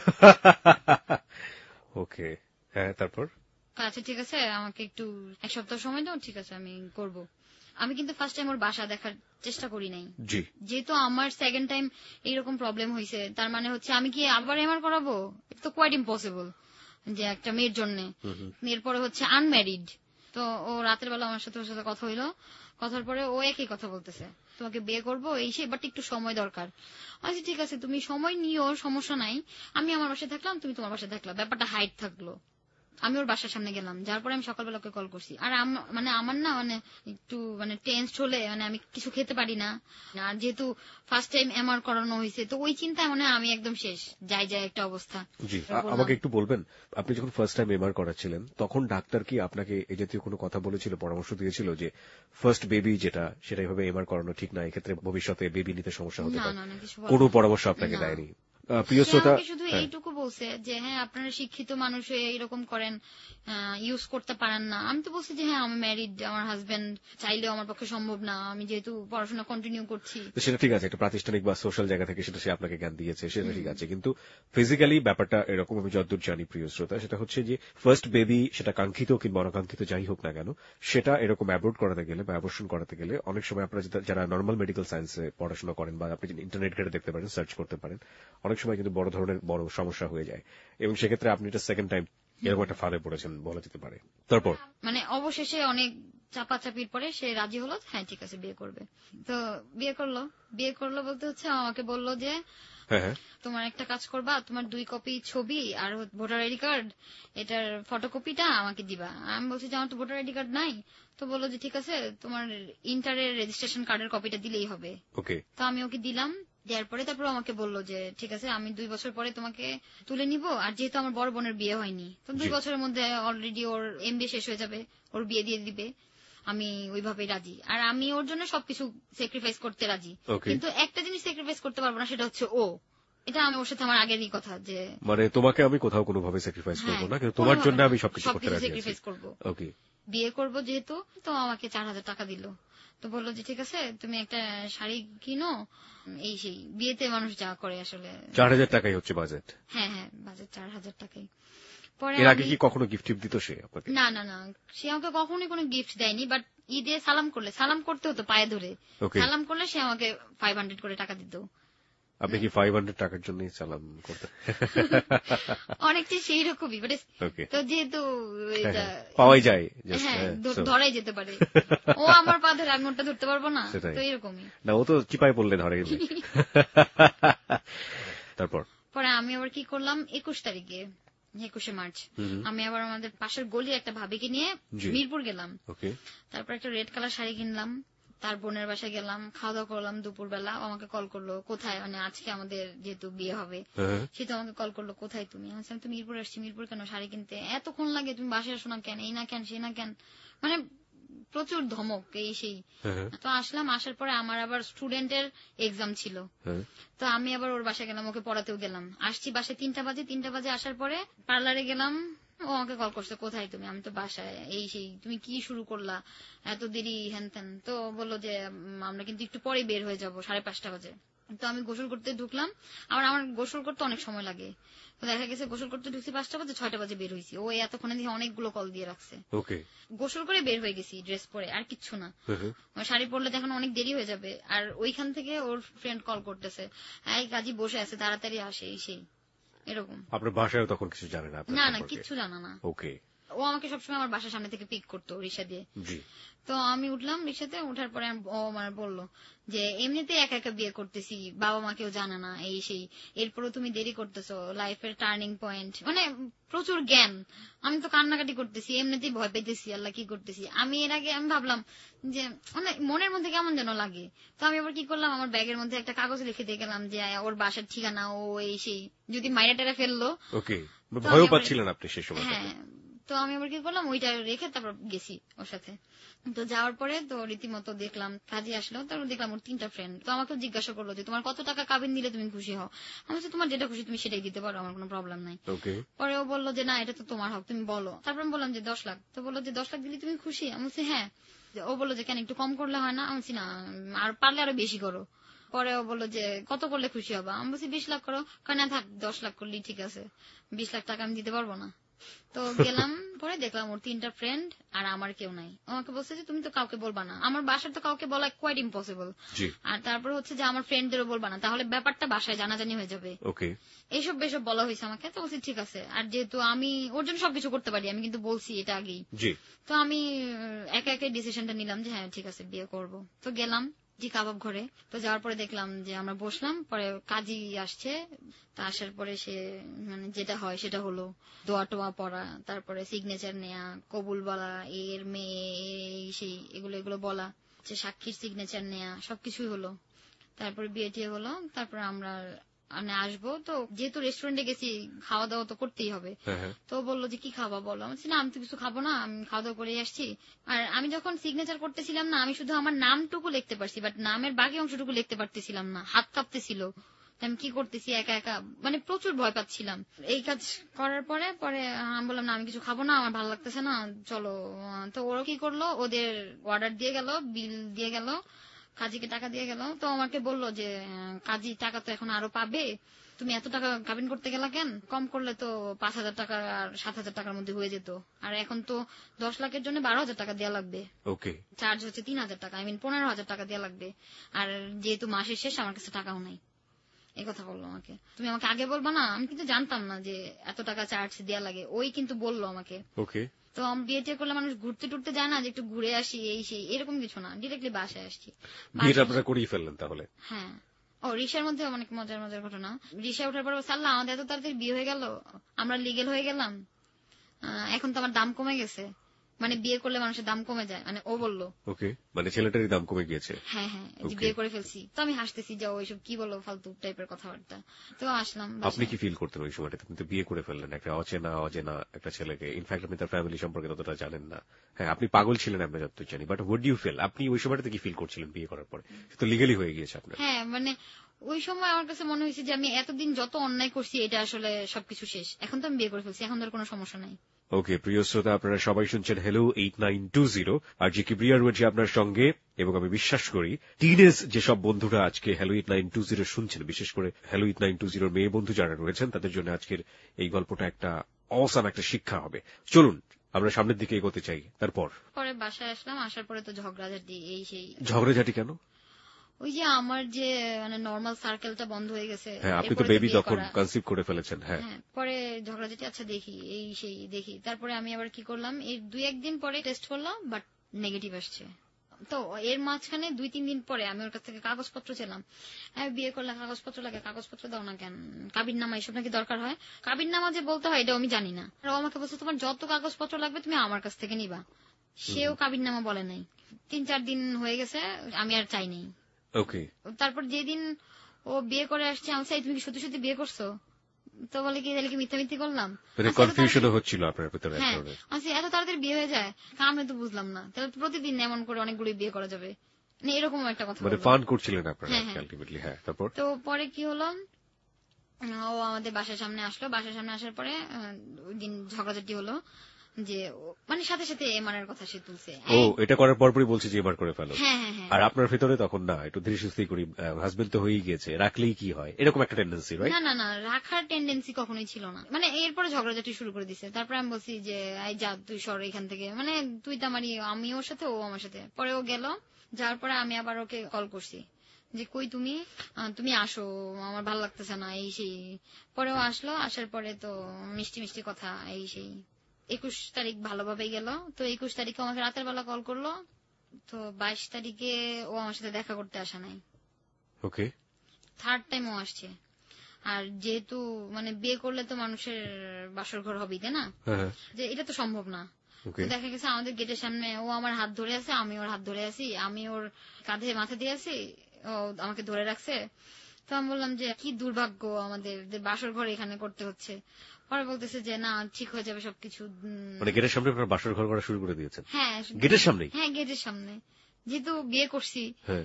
ওকে, হ্যাঁ। তারপর আচ্ছা ঠিক আছে, আমাকে একটু এক সপ্তাহ সময় দাও, ঠিক আছে আমি করব। আমি কিন্তু ফার্স্ট টাইম ওর বাসা দেখার চেষ্টা করি নাই, যেহেতু আমার সেকেন্ড টাইম এইরকম প্রবলেম হয়েছে। তার মানে হচ্ছে আমি কি আবার এমআর করাবো? এটা তো কোয়াইট ইম্পসিবল যে একটা মেয়ের জন্য। এরপরে হচ্ছে আনম্যারিড, তো ও রাতের বেলা আমার সাথে ওর সাথে কথা হইলো, কথার পরে ও একই কথা বলতেছে, তোমাকে বিয়ে করবো এই সেই, বাট একটু সময় দরকার। আচ্ছা ঠিক আছে তুমি সময় নিও, সমস্যা নাই, আমি আমার বাসায় থাকলাম, তুমি তোমার বাসায় থাকলাম, ব্যাপারটা হাইট থাকলো। আমি ওর বাসার সামনে গেলাম, যার পরে আমি সকালবেলা ওকে কল করছি। আর মানে আমার না মানে একটু মানে টেন্সড হলে মানে আমি কিছু খেতে পারি না, আর যেহেতু ফার্স্ট টাইম এমআর করানো হয়েছে, তো ওই চিন্তায় মানে আমি একদম শেষ, যাই একটা অবস্থা। জি, আমাকে একটু বলবেন, আপনি যখন ফার্স্ট টাইম এমআর করাচ্ছিলেন তখন ডাক্তার কি আপনাকে এই জাতীয় কোনো কথা বলেছিল, পরামর্শ দিয়েছিল যে ফার্স্ট বেবি যেটা সেটা এভাবে এমআর করানো ঠিক না, এক্ষেত্রে ভবিষ্যতে বেবি নিতে সমস্যা হতে পারে? কোনো পরামর্শ আপনাকে দেয়নি? প্রিয় শ্রোতা, শুধু এইটুকু বলছে যে হ্যাঁ আপনারা শিক্ষিত মানুষ হয়ে এরকম করেন, ইউজ করতে পারেন না। আমি তো বলছি যে হ্যাঁ আমি ম্যারিড, আমার হাজবেন্ড চাইলেও আমার পক্ষে সম্ভব না, আমি যেহেতু পড়াশোনা কন্টিনিউ করছি। সেটা ঠিক আছে, একটা প্রাতিষ্ঠানিক বা সোশ্যাল জায়গা থেকে সেটা সে আপনাকে জ্ঞান দিয়েছে, সেটা ঠিক আছে, কিন্তু ফিজিক্যালি ব্যাপারটা এরকম আমি যতদূর জানি প্রিয় শ্রোতা, সেটা হচ্ছে যে ফার্স্ট বেবি সেটা কাঙ্ক্ষিত কিংবা অনাকাঙ্ক্ষিত যাই হোক না কেন, সেটা এরকম অ্যাবর্ট করাতে গেলে বা অ্যাবর্শন করাতে গেলে অনেক সময় আপনারা যারা নর্মাল মেডিকেল সায়েন্সে পড়াশোনা করেন বা আপনি ইন্টারনেট ঘেটে দেখতে পারেন, সার্চ করতে পারেন, অনেক সময় কিন্তু বড় ধরনের বড় সমস্যা হয়ে যায়, এবং সেক্ষেত্রে আপনি এটা সেকেন্ড টাইম এরকম একটা ফাঁদে পড়েছেন বলা যেতে পারে। তারপর মানে অবশেষে অনেক চাপাচাপির পরে সে রাজি হলো, হ্যাঁ ঠিক আছে বিয়ে করবে। তো বিয়ে করলো বলতে হচ্ছে আমাকে বললো যে তোমার একটা কাজ করবা, তোমার 2 কপি ছবি আর ভোটার আইডি কার্ড, এটার ফটোকপিটা আমাকে দিবা। আমি বলছি যে আমার তো ভোটার আইডি কার্ড নাই। তো বললো যে ঠিক আছে তোমার ইন্টারের রেজিস্ট্রেশন কার্ডের কপিটা দিলেই হবে। তো আমি ওকে দিলাম, দেওয়ার পরে তারপর আমাকে বললো যে ঠিক আছে আমি 2 বছর পরে তোমাকে তুলে নিব, আর যেহেতু আমার বড় বোনের বিয়ে হয়নি, তো 2 বছরের মধ্যে অলরেডি ওর এমবিএ শেষ হয়ে যাবে, ওর বিয়ে দিয়ে দিবে, আমি ওইভাবেই রাজি। আর আমি ওর জন্য সবকিছু স্যাক্রিফাইস করতে রাজি, কিন্তু একটা জিনিস স্যাক্রিফাইস করতে পারবো না, সেটা হচ্ছে ও। এটা আমি ওর সাথে আমার আগেরই কথা, যে মানে তোমাকে আমি কোথাও কোনোভাবে স্যাক্রিফাইস করবো না, কিন্তু তোমার জন্য আমি সবকিছু করতে রাজি আছি। ওকে, বিয়ে করবো যেহেতু, তো আমাকে 4000 টাকা দিল। তো বললো যে ঠিক আছে তুমি একটা শাড়ি কিনো, এই সেই বিয়েতে মানুষ যা করে আসলে। 4000 টাকাই হচ্ছে বাজেট? হ্যাঁ হ্যাঁ, বাজেট 4000 টাকাই। পরে এর আগে কি কখনো গিফট দিত সে আপনাকে? না না না, সে আমাকে কখনোই কোনো গিফট দেয়নি, বাট ঈদে সালাম করতে হতো পায়ে ধরে, সালাম করলে সে আমাকে 500 করে টাকা দিত। আপনি কি 500 টাকার জন্য সালাম করতেন? অনেকটা সেই রকমই, তো যেহেতু পাওয়াই যায়, ধরাই যেতে পারে, ও আমার পা ধরে আঙুলটা ধরতে পারবো না, তো এরকমই না, ও তো চিপায় পড়লে ধরে। তারপর পরে আমি আবার কি করলাম, 21 তারিখে 21শে মার্চ আমি আবার আমাদের পাশের গলি একটা ভাবিকে নিয়ে মিরপুর গেলাম। তারপর একটা রেড কালার শাড়ি কিনলাম, তার বোনের বাসায় গেলাম, খাওয়া দাওয়া করলাম। দুপুরবেলা আমাকে কল করলো, কোথায়, মানে আজকে আমাদের যেহেতু বিয়ে হবে, সে তো আমাকে কল করলো, কোথায় তুমি? আমি তো মিরপুর আসছি। মিরপুর কেন? শাড়ি কিনতে এতক্ষণ লাগে, তুমি বাসায় আসো না কেন? এই না কেন, সে না কেন, মানে প্রচুর ধমক এই সেই। তো আসলাম, আসার পরে আমার আবার স্টুডেন্টের এক্সাম ছিল, তো আমি আবার ওর বাসায় গেলাম, ওকে পড়াতেও গেলাম। আসছি বাসায় 3টা বাজে আসার পরে পার্লারে গেলাম, ও আমাকে কল করছে, কোথায় তুমি? আমি তো বাসায়, এই সেই, তুমি কি শুরু করলা এত দেরি হ্যান ত্যান। তো বললো যে আমরা কিন্তু একটু পরে বের হয়ে যাবো, 5:30 বাজে। তো আমি গোসল করতে ঢুকলাম, আমার গোসল করতে অনেক সময় লাগে, তো দেখা গেছে গোসল করতে ঢুকছি 5টা বাজে, 6টা বাজে বের হয়েছি। ও এতক্ষণে দিয়ে অনেকগুলো কল দিয়ে রাখছে। গোসল করে বের হয়ে গেছি ড্রেস পরে, আর কিচ্ছু না, শাড়ি পরলে এখন অনেক দেরি হয়ে যাবে। আর ওইখান থেকে ওর ফ্রেন্ড কল করতেছে, এই কাজী বসে আছে, তাড়াতাড়ি আসে, এই সেই এরকম। আপনার বাসায় তখন কিছু জানে না? না, কিচ্ছু জানা না। ওকে। ও আমাকে সবসময় আমার বাসার সামনে থেকে পিক করতো রিক্সা দিয়ে। তো আমি উঠলাম রিক্সাতে, ওঠার পরে ও মানে বললো যে এমনিতে একা একা বিয়ে করতেছি, বাবা মাকেও জানা না, এই সেই, এরপরও তুমি দেরি করতেছো, লাইফের টার্নিং পয়েন্ট, মানে প্রচুর জ্ঞান। আমি তো কান্নাকাটি করতেছি, এমনিতেই ভয় পেতেছি, আল্লাহ কি করতেছি। আমি এর আগে আমি ভাবলাম যে মানে মনের মধ্যে কেমন যেন লাগে। তো আমি আবার কি করলাম, আমার ব্যাগের মধ্যে একটা কাগজ লিখে দিয়ে গেলাম যে ওর বাসার ঠিকানা, ও এই সেই, যদি মাইরা টেরা ফেললো। ভয়ও পাচ্ছিলেন আপনি সেই সময়? হ্যাঁ। তো আমি আবার কি করলাম, ওইটা রেখে তারপর গেছি ওর সাথে। তো যাওয়ার পরে তো রীতিমতো দেখলাম কাজে আসলো, তারপর দেখলাম ওর 3টা ফ্রেন্ড। তো আমাকে জিজ্ঞাসা করলো যে তোমার কত টাকা কাবিন দিলে তুমি খুশি হও? আমি বলছি তোমার যেটা খুশি তুমি সেটাই দিতে পারো, আমার কোনো প্রবলেম নাই। পরে ও বললো যে না, এটা তো তোমার হক, তুমি বলো। তারপর আমি বললাম যে 10 লাখ। তো বললো যে 10 লাখ দিলে তুমি খুশি? আমি বলছি হ্যাঁ। ও বললো যে কেন, একটু কম করলে হয় না? আমি বলছি না, আর পারলে আরো বেশি করো। পরে ও বললো যে কত করলে খুশি হবা? আমি বলছি 20 লাখ করো। কারণ না থাক, 10 লাখ করলেই ঠিক আছে, 20 লাখ টাকা আমি দিতে পারবো না। তো গেলাম, পরে দেখলাম ওর 3টা ফ্রেন্ড আর আমার কেউ নাই। আমাকে বলছে যে তুমি তো কাউকে বলবা না, আমার বাসার তো কাউকে বলা কোয়াইট ইম্পসিবল। আর তারপর হচ্ছে যে আমার ফ্রেন্ডদেরও বলবা না, তাহলে ব্যাপারটা বাসায় জানাজানি হয়ে যাবে। এইসব বেসব বলা হয়েছে আমাকে। তো বলছি ঠিক আছে, আর যেহেতু আমি ওর জন্য সবকিছু করতে পারি, আমি কিন্তু বলছি এটা আগেই, তো আমি একা একা ডিসিশনটা নিলাম যে হ্যাঁ ঠিক আছে বিয়ে করব। তো গেলাম কাবাব ঘরে। তো যাওয়ার পরে দেখলাম যে আমরা বসলাম, পরে কাজী আসছে। তা আসার পরে সে মানে যেটা হয় সেটা হলো, দোয়া টোয়া পড়া, তারপরে সিগনেচার নেয়া, কবুল বলা, এর মেয়ে সেই এগুলো বলা, সাক্ষীর সিগনেচার নেয়া, সবকিছুই হলো। তারপরে বিয়ে টিয়ে হলো। তারপরে আমরা মানে আসবো, তো যেহেতু রেস্টুরেন্টে গেছি, খাওয়া দাওয়া তো করতেই হবে। তো বললো যে কি খাওয়া বলো? আমি না, আমি তো কিছু খাবো না, আমি খাওয়া দাওয়া করে আসছি। আর আমি যখন সিগনেচার করতেছিলাম না, আমি শুধু আমার নামটুকু লিখতে পারছি, বাট নামের বাকি অংশটুকু লিখতে পারতেছিলাম না, হাত কাঁপতেছিল। আমি কি করতেছি একা একা, মানে প্রচুর ভয় পাচ্ছিলাম। এই কাজ করার পরে আমি বললাম না, আমি কিছু খাবো না, আমার ভালো লাগতেছে না, চলো। তো ওরা কি করলো, ওদের অর্ডার দিয়ে গেল, বিল দিয়ে গেল, কাজীকে টাকা দিয়ে গেল। তো আমাকে বললো যে কাজী টাকা তো এখন আরো পাবে, তুমি এত টাকা কাবিন করতে গেলা কেন? কম করলে তো 5,000 টাকা আর 7,000 টাকার মধ্যে হয়ে যেত। আর এখন তো 10 লাখের জন্য 12,000 টাকা দেওয়া লাগবে। চার্জ হচ্ছে 3,000 টাকা, 15,000 টাকা দেওয়া লাগবে। আর যেহেতু মাসের শেষ, আমার কাছে টাকাও নাই। এই কথা বললো আমাকে। তুমি আমাকে আগে বলবা না? আমি কিন্তু জানতাম না যে এত টাকা চার্জ দেওয়া লাগে, ওই কিন্তু বললো আমাকে। তো বিয়ে টিয়ে করলে মানুষ ঘুরতে টুরতে যায় না, যে একটু ঘুরে আসি, এই সেই, এরকম কিছু না, ডিরেক্টলি বাসায় আসছি। বিয়েটা আপনারা করেই ফেললেন তাহলে? হ্যাঁ। ও রিক্সার মধ্যে অনেক মজার ঘটনা। রিক্সা ওঠার পর সাল্লাহ, আমাদের এত তাড়াতাড়ি বিয়ে হয়ে গেল, আমরা লিগেল হয়ে গেলাম, এখন তো আমার দাম কমে গেছে, মানে বিয়ে করলে মানুষের দাম কমে যায়, মানে ও বললো। মানে ছেলেটারই দাম কমে গিয়েছে? হ্যাঁ, বিয়ে করে ফেলছি। তো আমি হাসতেছি যে ওইসব কি বলো, ফালতু টাইপের কথাবার্তা। তো আসলাম। আপনি কি ফিল করতেন ওই সময়টা? আপনি তো বিয়ে করে ফেললেন একটা অচেনা একটা ছেলেকে, ইনফ্যাক্ট আপনি তার ফ্যামিলি সম্পর্কে ততটা জানেন না। হ্যাঁ, আপনি পাগল ছিলেন, আমরা যতটুকু জানি, but what do you feel? আপনি ওই সময়টাতে কি ফিল করছিলেন বিয়ে করার পরে? তো লিগালি হয়ে গিয়েছে আপনার। হ্যাঁ, মানে ওই সময় আমার কাছে মনে হয়েছে যে আমি এতদিন যত অন্যায় করছি এটা আসলে সবকিছু শেষ, এখন তো আমি বিয়ে করে ফেলছি, এখন তো আর কোনো সমস্যা নাই। ওকে, প্রিয় শ্রোতা, আপনারা সবাই শুনছেন হ্যালো 8920, আর জি কিবরিয়া রয়েছে আপনার সঙ্গে। এবং আমি বিশ্বাস করি টিনেজ যেসব বন্ধুরা আজকে হ্যালো 8920 শুনছেন, বিশেষ করে হ্যালো 8920 মেয়ে বন্ধু যারা রয়েছেন, তাদের জন্য আজকের এই গল্পটা একটা অসাম একটা শিক্ষা হবে। চলুন আমরা সামনের দিকে এগোতে চাই। তারপর পরে বাসায় আসলাম, আসার পরে তো ঝগড়াঝাটি, এই সেই। ঝগড়াঝাটি কেন? ওই যে আমার যে মানে নর্মাল সার্কেলটা বন্ধ হয়ে গেছে। হ্যাঁ, আপনি তো বেবি তখন কনসিভ করে ফেলেছেন। হ্যাঁ, পরে ঝগড়াঝাটি, আচ্ছা দেখি, এই সেই দেখি। তারপরে আমি আবার কি করলাম, এই 2-1 দিন পরে টেস্ট করলাম, বাট নেগেটিভ আসছে। তো এর মাঝখানে 2-3 দিন পরে আমি ওর কাছ থেকে কাগজপত্র ছিলাম। বিয়ে করলে কাগজপত্র লাগে, কাগজপত্র দাও না কেন, কাবিন নামা এইসব নাকি দরকার হয়। কাবিন নামা যে বলতে হয় এটা আমি জানি না। আর ও আমাকে বলছে তোমার যত কাগজপত্র লাগবে তুমি আমার কাছ থেকে নিবা। সেও কাবিন নামা বলে নাই। 3-4 দিন হয়ে গেছে, আমি আর চাই নাই। ওকে। তারপর যেদিন ও বিয়ে করে আসছে, আমি চাই তুমি কি সত্যি সত্যি বিয়ে করছো? তো বলে কি তাহলে কি মিথ্যামিথ্যি করলাম, কনফিউশনও হচ্ছিল আপনার ভিতরে। হ্যাঁ আচ্ছা এত তাড়াতাড়ি বিয়ে হয়ে যায়, আমি তো বুঝলাম না, তাহলে প্রতিদিন এমন করে অনেকগুলো বিয়ে করা যাবে, মানে এরকম একটা কথা মানে ফান করছিলেন আপনারা আলটিমেটলি। হ্যাঁ তারপর তো পরে কি হলো, ও আমাদের বাসার সামনে আসলো, বাসার সামনে আসার পরে ওই দিন ঝগড়াঝাটি হলো যে মানে সাথে সাথে এমআরের কথা সে তুলছে। ও এটা করার পরপরই বলছে যে এবার করে ফেলো। হ্যাঁ। আর আপনার ভেতরে তখন না একটু ধীরে সুস্থি করি, হাজবেন্ড তো হয়েই গিয়েছে, রাখলেই কি হয়, এরকম একটা টেন্ডেন্সি, রাইট? না রাখার টেন্ডেন্সি কখনোই ছিল না, মানে এরপরে ঝগড়াঝাটি শুরু করে দিছে। তারপরে আমি বলছি যে আই যা তুই সর এখান থেকে, মানে তুই তো আমারই, আমি ওর সাথে ও আমার সাথে। পরে ও গেল, যাওয়ার পরে আমি আবার ওকে কল করছি যে কই তুমি আসো, আমার ভালো লাগতেছে না এই সেই। পরে ও আসলো, আসার পরে তো মিষ্টি মিষ্টি কথা এই সেই। 21 তারিখ ভালোভাবেই গেল। তো 21 তারিখে আমাকে রাতের বেলা কল করলো, তো 22 তারিখে ও আমার সাথে দেখা করতে আসা নাই। ওকে, থার্ড টাইম ও আসছে। আর যেহেতু মানে বিয়ে করলে তো মানুষের বাসর ঘর হবেই, তাই না, যে এটা তো সম্ভব না। দেখা গেছে আমাদের গেটের সামনে ও আমার হাত ধরে আছে, আমি ওর হাত ধরে আছি, আমি ওর কাঁধে মাথা দিয়ে আছি, ও আমাকে ধরে রাখছে। তো আমি বললাম যে কি দুর্ভাগ্য আমাদের, বাসর ঘর এখানে করতে হচ্ছে। পরে বলতেছে যে না ঠিক হয়ে যাবে সবকিছু। মানে গেটের সামনে আপনার বাসর ঘর করা শুরু করে দিয়েছেন? হ্যাঁ গেটের সামনে। হ্যাঁ গেটের সামনে, যেহেতু বিয়ে করছি।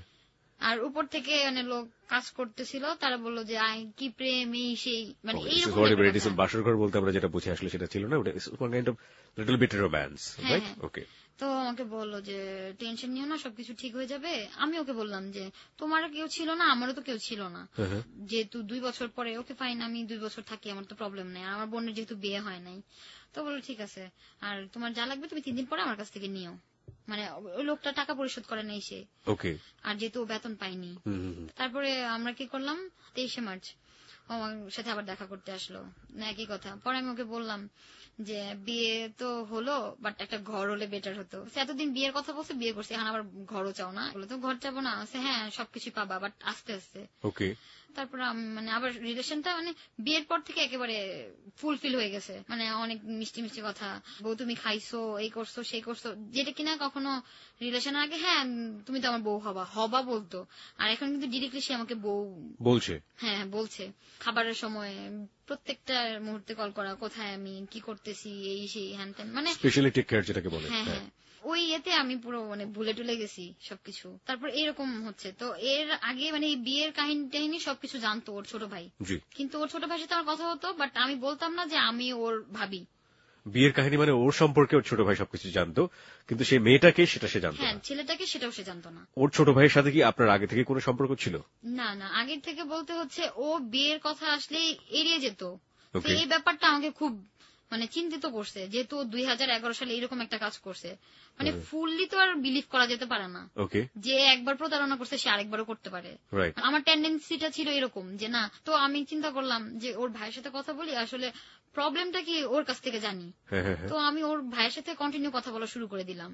আর উপর থেকে মানে লোক কাজ করতেছিল, তারা বললো যে আই কি প্রেম এই সেই, মানে এইরকম। বাসর ঘর বলতে আমরা যেটা বুঝে আসলে সেটা ছিল না, ওটা kind of little bit romance, right? Okay. তো আমাকে বললো যে টেনশন নিও না, সবকিছু ঠিক হয়ে যাবে। আমি ওকে বললাম যে তোমারও কেউ ছিল না, আমারও তো কেউ ছিল না, যেহেতু 2 বছর পরে ওকে ফাইন, আমি 2 বছর থাকি, আমার তো প্রবলেম নেই, আমার বোনের যেহেতু বিয়ে হয় নাই। তো বললো ঠিক আছে, আর তোমার যা লাগবে তুমি 3 দিন পরে আমার কাছ থেকে নিও। মানে ওই লোকটা টাকা পরিশোধ করে নাই সে, আর যেহেতু ও বেতন পাইনি। তারপরে আমরা কি করলাম, 23শে মার্চ ও আমার সাথে আবার দেখা করতে আসলো, না একই কথা। পরে আমি ওকে বললাম যে বিয়ে তো হলো, বাট একটা ঘর হলে বেটার হতো। এতদিন বিয়ের কথা বলছে, বিয়ে করছে, এখন আবার ঘরও চাও না? বলে তো ঘর চাবো না। হ্যাঁ সবকিছু পাবা, বাট আস্তে আস্তে। তারপর মানে আবার রিলেশনটা মানে বিয়ের পর থেকে একেবারে ফুলফিল হয়ে গেছে, মানে অনেক মিষ্টি মিষ্টি কথা, বউ তুমি খাইছো, এই করছো সেই করছো, যেটা কিনা কখনো রিলেশনের আগে হ্যাঁ তুমি তো আমার বউ হবা বলতো, আর এখন কিন্তু ডিরেক্টলি সে আমাকে বউ বলছে। হ্যাঁ বলছে, খাবারের সময় প্রত্যেকটা মুহূর্তে কল করা, কোথায় আমি কি করতেছি এই সেই হ্যান ত্যান, মানে স্পেশালি টেক কেয়ার যেটাকে বলে। হ্যাঁ ওই এতে আমি পুরো মানে ভুলে টুলে গেছি সবকিছু। তারপর এরকম হচ্ছে। তো এর আগে মানে এই বিয়ের কাহিনী সবকিছু জানতো ওর ছোট ভাই, কিন্তু ওর ছোট ভাইয়ের সাথে আমার কথা হতো, বাট আমি বলতাম না যে আমি ওর ভাবি। বিয়ের কাহিনী মানে ওর সম্পর্কে ওর ছোট ভাই সবকিছু জানতো, কিন্তু সেই মেয়েটাকে সেটা সে জানতো না। হ্যাঁ ছেলেটাকে সেটাও সে জানতো না। ওর ছোট ভাইয়ের সাথে কি আপনার আগে থেকে কোনো সম্পর্ক ছিল? না আগের থেকে বলতে হচ্ছে ও বিয়ের কথা আসলেই এড়িয়ে যেত। এই ব্যাপারটা আমাকে খুব মানে চিন্তিত করছে, যেহেতু 2011 সালে এরকম একটা কাজ করছে, মানে ফুললি তো আর বিলিভ করা যেতে পারে না যে একবার প্রতারণা করছে সে আরেকবারও করতে পারে। আমার টেন্ডেন্সিটা ছিল এরকম যে না, তো আমি চিন্তা করলাম যে ওর ভাইয়ের সাথে কথা বলি, আসলে প্রবলেমটা কি ওর কাছ থেকে জানি। তো আমি ওর ভাইয়ের সাথে কন্টিনিউ কথা বলা শুরু করে দিলাম।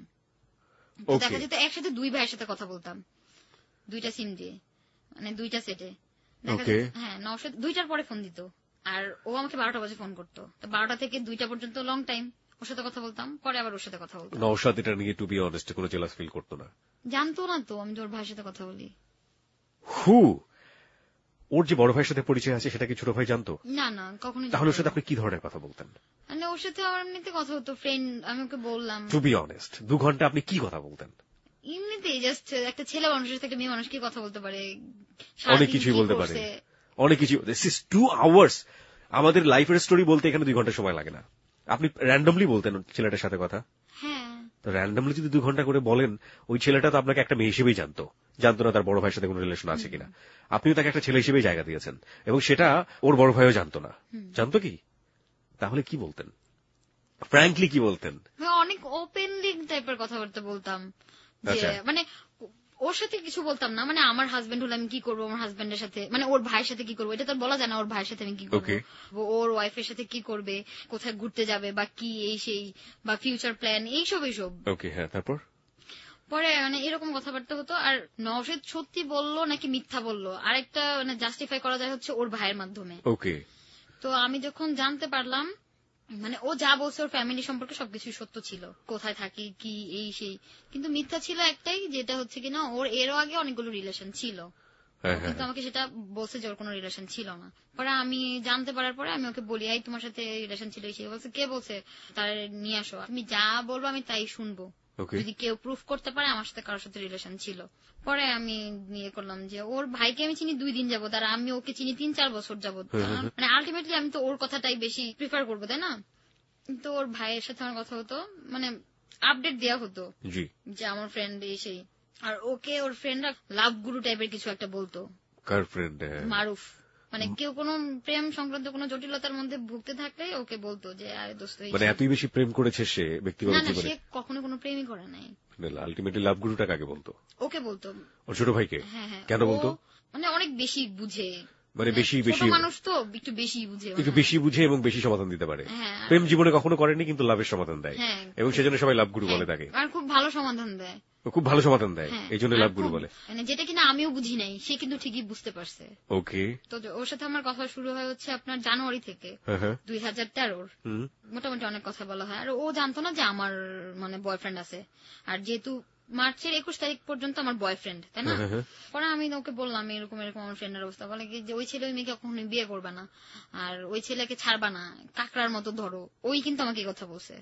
দেখা যেত একসাথে 2 ভাইয়ের সাথে কথা বলতাম, 2টা সিম দিয়ে, মানে 2টা সেটে। হ্যাঁ নওশাদ 2টার পরে ফোন দিত, আর ও আমাকে 12টা বাজে ফোন করতো। 12টা থেকে 2টা পর্যন্ত লং টাইম ওর সাথে কথা বলতাম, পরে আবার ওর সাথে কথা বলতাম। নওশাদ এটা নিয়ে টু বি অনেস্ট কোনো জেলাস ফিল করতো না? জানতো না তো আমি ওর ভাইয়ের সাথে কথা বলি। ওর যে বড় ভাইয়ের সাথে পরিচয় আছে সেটা কি ছোট ভাই জানতো? না কখনো। তাহলে ওর সাথে আপনি কি ধরনের কথা বলতেন? মানে ওর সাথে আমার এমনিতে কথা হতো, ফ্রেন্ড। আমি ওকে বললাম টু বি অনেস্ট 2 ঘন্টা আপনি কি কথা বলতেন? এমনিতেই জাস্ট একটা ছেলে মানুষের সাথে একটা মেয়ে মানুষ কি কথা বলতে পারে, অনেক কিছুই বলতে পারে, অনেক কিছু। This is 2 hours. আমাদের লাইফের স্টোরি বলতে এখানে 2 ঘন্টা সময় লাগে না। আপনি র্যান্ডমলি বলতেন ছেলেটার সাথে কথা? হ্যাঁ। তো র্যান্ডমলি যদি 2 ঘন্টা করে বলেন, ওই ছেলেটা তো আপনাকে একটা মেয়ে হিসেবেই জানতো না তার বড় ভাইয়ের সাথে কোনো রিলেশন আছে কিনা। আপনিও তাকে একটা ছেলে হিসেবেই জায়গা দিয়েছেন, এবং সেটা ওর বড় ভাইও জানতো না। জানতো কি? তাহলে কি বলতেন? ফ্র্যাঙ্কলি কি বলতেন? অনেক ওপেনলি টাইপের কথাবার্তা বলতাম, যে মানে ওর সাথে কিছু বলতাম না, মানে আমার হাজবেন্ড হলে আমি কি করবো, আমার হাজবেন্ডের সাথে মানে ওর ভাইয়ের সাথে কি করবো এটা তো বলা যায় না। ওর ভাইয়ের সাথে আমি কি করবো, ওর ওয়াইফের সাথে কি করবে, কোথায় ঘুরতে যাবে বা কি এই সেই, বা ফিউচার প্ল্যান এইসব। হ্যাঁ তারপর পরে মানে এরকম কথাবার্তা হতো। আর নওশাদ সত্যি বললো নাকি মিথ্যা বললো আরেকটা মানে জাস্টিফাই করা যায় হচ্ছে ওর ভাইয়ের মাধ্যমে। তো আমি যখন জানতে পারলাম মানে ও যা বলছে ওর ফ্যামিলি সম্পর্কে সবকিছু সত্য ছিল, কোথায় থাকি কি এই সেই, কিন্তু মিথ্যা ছিল একটাই, যেটা হচ্ছে কিনা ওর এরও আগে অনেকগুলো রিলেশন ছিল। কিন্তু আমাকে সেটা বলছে যে ওর কোনো রিলেশন ছিল না। পরে আমি জানতে পারার পরে আমি ওকে বলি, এই তোমার সাথে রিলেশন ছিল, সে বলছে কে বলছে, তার নিয়ে আসো, তুমি যা বলবো আমি তাই শুনবো, যদি কেউ প্রুফ করতে পারে আমার সাথে কারোর সাথে রিলেশন ছিল। পরে আমি নিয়ে করলাম যে ওর ভাইকে আমি চিনি 2 দিন যাবত, আর আমি ওকে চিনি 3-4 বছর যাবত। মানে আলটিমেটলি আমি তো ওর কথাটাই বেশি প্রিফার করবো, তাই না? তো ওর ভাইয়ের সাথে আমার কথা হতো, মানে আপডেট দেওয়া হতো যে আমার ফ্রেন্ড সেই, আর ওকে ওর ফ্রেন্ডরা লাভ গুরু টাইপের কিছু একটা বলতো। কার ফ্রেন্ড? মারুফ। মানে কেউ কোনো প্রেম সংক্রান্ত কোনো জটিলতার মধ্যে ভুগতে থাকলে ওকে বলতো যে আরে দোস্ত, মানে এতই বেশি প্রেম করেছে সে ব্যক্তিগত জীবনে? সে কখনো কোনো প্রেমই করে নাই। আলটিমেটলি লাভ গুরুটা কাকে বলতো? ওকে বলতো, ওর ছোট ভাইকে। কেন বলতো? মানে অনেক বেশি বুঝে, মানে বেশি মানুষ তো একটু বেশি বুঝে, একটু বেশি বুঝে এবং বেশি সমাধান দিতে পারে। প্রেম জীবনে কখনো করেনি কিন্তু লাভের সমাধান দেয়, এবং সেজন্য সবাই লাভ গুরু বলে তাকে। আর খুব ভালো সমাধান দেয়, খুব ভালো সমাধান দেয়, এই জন্য লাভ গুরু বলে। মানে যেটা কিনা আমিও বুঝি নাই, সে কিন্তু ঠিকই বুঝতে পারছে। ওকে। তো ওর সাথে আমার কথা শুরু হয় হচ্ছে আপনার জানুয়ারি থেকে 2013। মোটামুটি অনেক কথা বলা হয়, আর ও জানতো না যে আমার মানে বয়ফ্রেন্ড আছে, আর যেহেতু মার্চের 21 তারিখ পর্যন্ত আমার বয়ফ্রেন্ড, তাই না? পরে আমি ওকে বললাম এরকম এরকম আমার ফ্রেন্ডের অবস্থা, বলে কি যে ওই ছেলে ওই মেয়েকে কখনোই বিয়ে করবে না, আর ওই ছেলেকে ছাড়বা না, কাকড়ার মতো ধরো। ওই কিন্তু আমাকে এই কথা বলছে,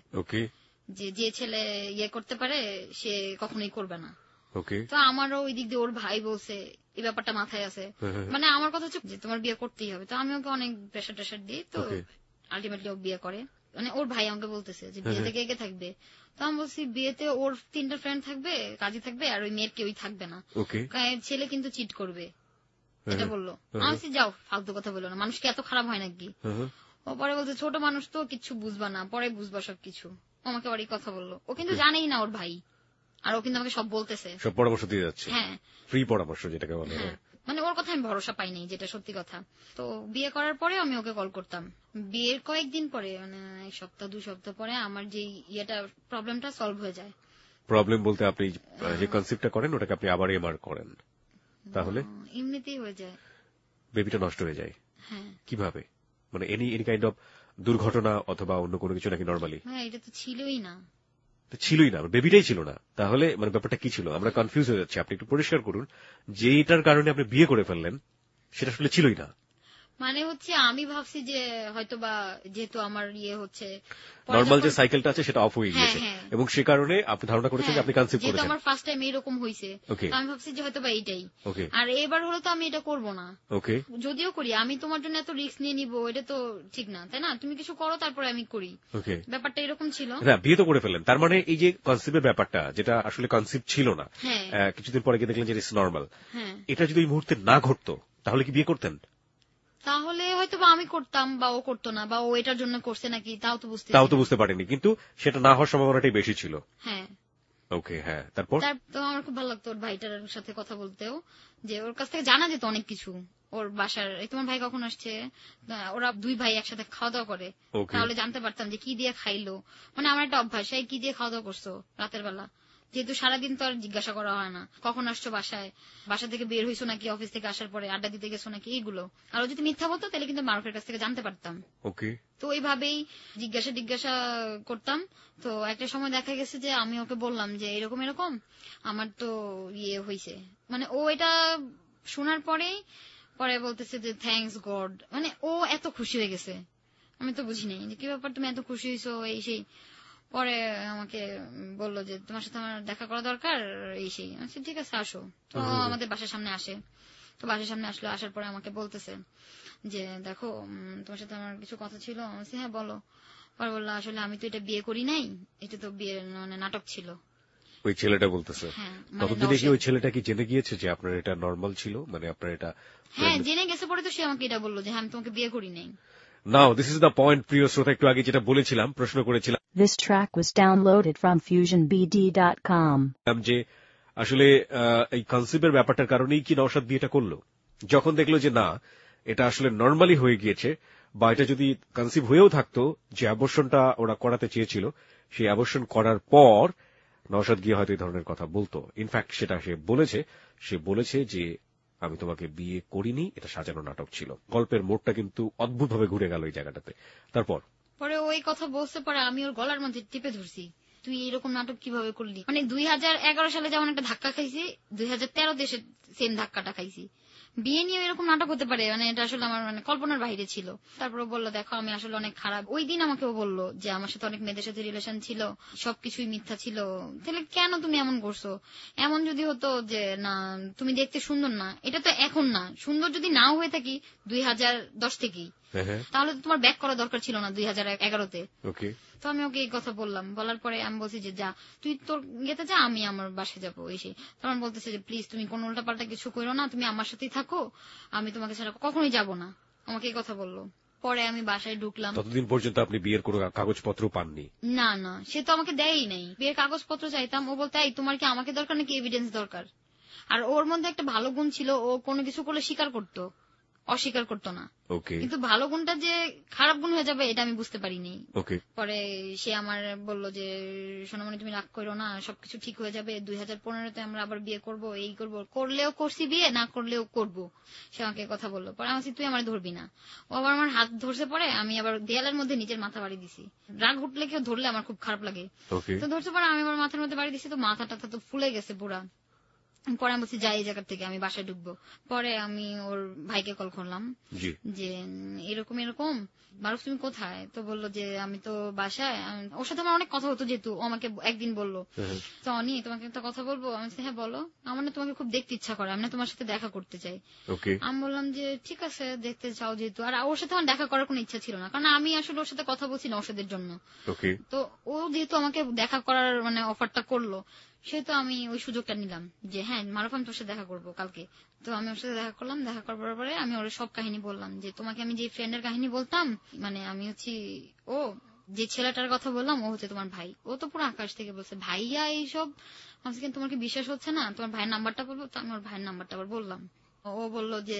যে ছেলে ইয়ে করতে পারে সে কখনোই করবে না। তো আমারও ওই দিক দিয়ে ওর ভাই বলছে, এই ব্যাপারটা মাথায় আছে। মানে আমার কথা হচ্ছে যে তোমার বিয়ে করতেই হবে। তো আমি ওকে অনেক প্রেশার টেশার দিই, তো আলটিমেটলি ও বিয়ে করে। মানে ওর ভাই আমাকে বলতেছে যে বিয়েতে কে কে থাকবে, তো আমি বলছি বিয়েতে ওর 3টা ফ্রেন্ড থাকবে, কাজী থাকবে, আর ওই মেয়ের কেউই থাকবে না, ছেলে কিন্তু চিট করবে, এটা বললো। আমি বলছি যাও, ফালতু কথা বললো না, মানুষকে এত খারাপ হয় নাকি? ও পরে বলছে ছোট মানুষ তো কিচ্ছু বুঝবা না, পরে বুঝবা সবকিছু। আমাকে আবার এই কথা বললো, ও কিন্তু জানেই না ওর ভাই, আর ও কিন্তু আমাকে সব বলতেছে, সব পরামর্শ দিয়ে যাচ্ছে। ফ্রি পরামর্শ যেটাকে বলে। মানে ওর কথা আমি ভরসা পাইনি, যেটা সত্যি কথা। তো বিয়ে করার পরে আমি ওকে কল করতাম, বিয়ের কয়েকদিন পরে, মানে 1 সপ্তাহ 2 সপ্তাহ পরে আমার যে ইয়েটা প্রবলেমটা সলভ হয়ে যায়। প্রবলেম বলতে আপনি যে কনসেপ্টটা করেন ওটাকে আপনি আবার এমআর করেন, তাহলে এমনিতেই হয়ে যায়, বেবিটা নষ্ট হয়ে যায়। কিভাবে? মানে এনি কাইন্ড অফ দুর্ঘটনা অথবা অন্য কোনো কিছু নাকি নরমালি? হ্যাঁ, এটা তো ছিলই না। ছিলই না, বেবিটাই ছিল না, তাহলে মানে ব্যাপারটা কি ছিল? আমরা কনফিউজ হয়ে যাচ্ছি, আপনি একটু পরিষ্কার করুন যে এটার কারণে আপনি বিয়ে করে ফেললেন সেটা আসলে ছিলই না। মানে হচ্ছে আমি ভাবছি যে হয়তোবা যেহেতু আমার ইয়ে হচ্ছে নরমাল যে সাইকেলটা আছে সেটা অফ হয়ে গিয়েছে, এবং সে কারণে আপনি ধারণা করেছেন যে আপনি কনসিভ করেছেন। যেহেতু আমার ফার্স্ট টাইম এরকম হয়েছে, আমি ভাবছি যে হয়তোবা এইটাই। আর এবার হলো তো আমি এটা করব না, যদিও করি আমি তোমার জন্য এত রিস্ক নিয়ে নিব, এটা তো ঠিক না, তাই না? তুমি কিছু করো তারপরে আমি করি, ব্যাপারটা এরকম ছিল। বিয়ে তো করে ফেললেন, তার মানে এই যে কনসিভের ব্যাপারটা যেটা আসলে কনসিভ ছিল না, কিছুদিন পরে গিয়ে দেখলেন যে ইটস নরমাল, এটা যদি এই মুহূর্তে না ঘটতো তাহলে কি বিয়ে করতেন? তাহলে হয়তো বা আমি করতাম, বা ও করতো না, বা ও এটার জন্য করছে নাকি তাও তো বুঝতে পারেনি, কিন্তু সেটা না হওয়ার সম্ভাবনাটাই বেশি ছিল। তারপর তো আমার খুব ভালো লাগতো ওর ভাইটার সাথে কথা বলতেও, যে ওর কাছ থেকে জানা যেত অনেক কিছু। ওর বাসার তোমার ভাই কখন আসছে, ওরা 2 ভাই একসাথে খাওয়া দাওয়া করে, তাহলে জানতে পারতাম যে কি দিয়ে খাইলো। মানে আমার একটা অভ্যাস, এই কি দিয়ে খাওয়া দাওয়া করছো রাতের বেলা, যেহেতু সারাদিন তো আর জিজ্ঞাসা করা হয় না কখন আসছো বাসায়, বাসা থেকে বের হইছো নাকি, অফিস থেকে আসার পরে আড্ডা দিতে গেছো নাকি, এইগুলো। আর যদি মিথ্যা বলতো তাহলে কিন্তু মারুফের কাছ থেকে জানতে পারতাম। তো এইভাবেই জিজ্ঞাসা করতাম। তো একটা সময় দেখা গেছে যে আমি ওকে বললাম যে এরকম এরকম আমার তো ইয়ে হয়েছে, মানে ও এটা শোনার পরে বলতেছে যে থ্যাঙ্কস গড, মানে ও এত খুশি হয়ে গেছে। আমি তো বুঝি নাই যে কি ব্যাপার, তুমি এত খুশি হয়েছো এই সেই। পরে আমাকে বললো যে তোমার সাথে আমার দেখা করা দরকার এই সেই। আচ্ছা ঠিক আছে আসো। তো আমাদের বাসার সামনে আসে, তো বাসার সামনে আসলো, আসার পরে আমাকে বলতেছে যে দেখো তোমার সাথে আমার কিছু কথা ছিল। হ্যাঁ বলো। পরে বললো আসলে আমি তো এটা বিয়ে করি নাই, এটা তো বিয়ে মানে নাটক ছিল। ওই ছেলেটা বলতেছে ততদিনে কি ওই ছেলেটা কি জেনে গিয়েছে যে আপনার এটা নরমাল ছিল, মানে আপনার এটা? হ্যাঁ জেনে গেছে, পরে তো সে আমাকে এটা বললো যে হ্যাঁ আমি তোমাকে বিয়ে করি নাই। Now this is the point, প্রিয় শ্রোতা, একটু আগে যেটা বলেছিলাম, প্রশ্ন করেছিলাম, This track was downloaded from FusionBD.com. যে আসলে এই কনসিভের ব্যাপারটার কারণেই কি নওশাদ বিয়েটা করলো, যখন দেখলো যে না এটা আসলে নরমালি হয়ে গিয়েছে, বা এটা যদি কনসিভ হয়েও থাকতো, যে অ্যাবর্শনটা ওরা করাতে চেয়েছিল সেই অ্যাবর্শন করার পর নওশাদ গিয়ে হয়তো এই ধরনের কথা বলতো। ইনফ্যাক্ট সেটা সে বলেছে যে আমি তোমাকে বিয়ে করিনি, এটা সাজানো নাটক ছিল। গল্পের মোড়টা কিন্তু অদ্ভুতভাবে ঘুরে গেল এই জায়গাটাতে। তারপর পরে ওই কথা বলতে পারে আমি ওর গলার মধ্যে টিপে ধরছি তুই এরকম নাটক কিভাবে করলি? মানে 2011 সালে যেমন একটা ধাক্কা খাইছি, 2013 দেশে সেম ধাক্কাটা খাইছি। বিয়ে নিয়ে এরকম নাটক হতে পারে, মানে এটা আসলে আমার মানে কল্পনার বাইরে ছিল। তারপরে বললো দেখো আমি আসলে অনেক খারাপ। ওই দিন আমাকেও বললো যে আমার সাথে অনেক মেয়েদের সাথে রিলেশন ছিল, সবকিছুই মিথ্যা ছিল। তাহলে কেন তুমি এমন করছো? এমন যদি হতো যে না তুমি দেখতে সুন্দর না, এটা তো এখন না, সুন্দর যদি নাও হয়ে থাকি 2010 থেকেই, তাহলে তো তোমার ব্যাক করা দরকার ছিল না 2011-তে। তো আমি ওকে এই কথা বললাম, বলার পরে আমি বলছি যে যা তুই তোর ইয়েতে যা, আমি আমার বাসায় যাবো এসে। তখন বলতেছে যে প্লিজ তুমি কোন উল্টাপাল্টা কিছু করো না, তুমি আমার সাথেই থাকো, আমি তোমাকে ছাড়া কখনোই যাবো না। আমাকে এই কথা বললো। পরে আমি বাসায় ঢুকলাম। ততদিন পর্যন্ত আপনি বিয়ের কোনো কাগজপত্র পাননি? না না, সে তো আমাকে দেয়ই নাই। বিয়ের কাগজপত্র চাইতাম, ও বলতে এই তোমার কি আমাকে দরকার নাকি এভিডেন্স দরকার? আর ওর মধ্যে একটা ভালো গুণ ছিল, ও কোনো কিছু করলে স্বীকার করতো, অস্বীকার করতো না। কিন্তু ভালো গুণটা যে খারাপ গুণ হয়ে যাবে এটা আমি বুঝতে পারিনি। পরে সে আমার বলল যে সোনামণি তুমি রাগ করো না, সবকিছু ঠিক হয়ে যাবে, 2015-তে আমরা আবার বিয়ে করব, এই করব, করলেও করছি বিয়ে, না করলেও করব। সে আমাকে কথা বললো। পরে আমি তুই আমার ধরবি না। ও আবার আমার হাত ধরছে, পরে আমি আবার দেয়ালের মধ্যে নিজের মাথা বাড়ি দিছি। রাগ উঠলে কেউ ধরলে আমার খুব খারাপ লাগে, তো ধরছে। পরে আমি আমার মাথার মধ্যে বাড়ি দিছি, তো মাথাটা তো ফুলে গেছে পুরা। পরে আমি বলছি যাই এই জায়গা থেকে, আমি বাসায় ঢুকবো। পরে আমি ওর ভাইকে কল করলাম যে এরকম এরকম মারুফ তুমি কোথায়? তো বললো যে আমি তো বাসায়। ওর সাথে আমার অনেক কথা হতো, যেহেতু ও আমাকে একদিন বললো তো অনি তোমাকে একটা কথা বলবো। আমি হ্যাঁ বলো। আমার না তোমাকে খুব দেখতে ইচ্ছা করে, আমি না তোমার সাথে দেখা করতে চাই। আমি বললাম যে ঠিক আছে দেখতে চাও যেহেতু। আর ওর সাথে আমার দেখা করার কোনো ইচ্ছা ছিল না, কারণ আমি আসলে ওর সাথে কথা বলছি নওশাদের জন্য। তো ও যেহেতু আমাকে দেখা করার মানে অফারটা করলো, সেহেতু আমি ওই সুযোগটা নিলাম যে হ্যাঁ মারুফ আমি তোর সাথে দেখা করবো কালকে। তো আমি ওর সাথে দেখা করলাম। দেখা করার পরে আমি ওর সব কাহিনী বললাম যে তোমাকে আমি যে ফ্রেন্ডের কাহিনী বলতাম, মানে আমি হচ্ছি ও যে ছেলেটার কথা বললাম ও হচ্ছে তোমার ভাই। ও তো পুরো আকাশ থেকে বলছে ভাইয়া এইসব। আমি তোমার কি বিশ্বাস হচ্ছে না? তোমার ভাইয়ের নাম্বারটা বলবো। তো আমি ওর ভাইয়ের নাম্বারটা আবার বললাম। ও বললো যে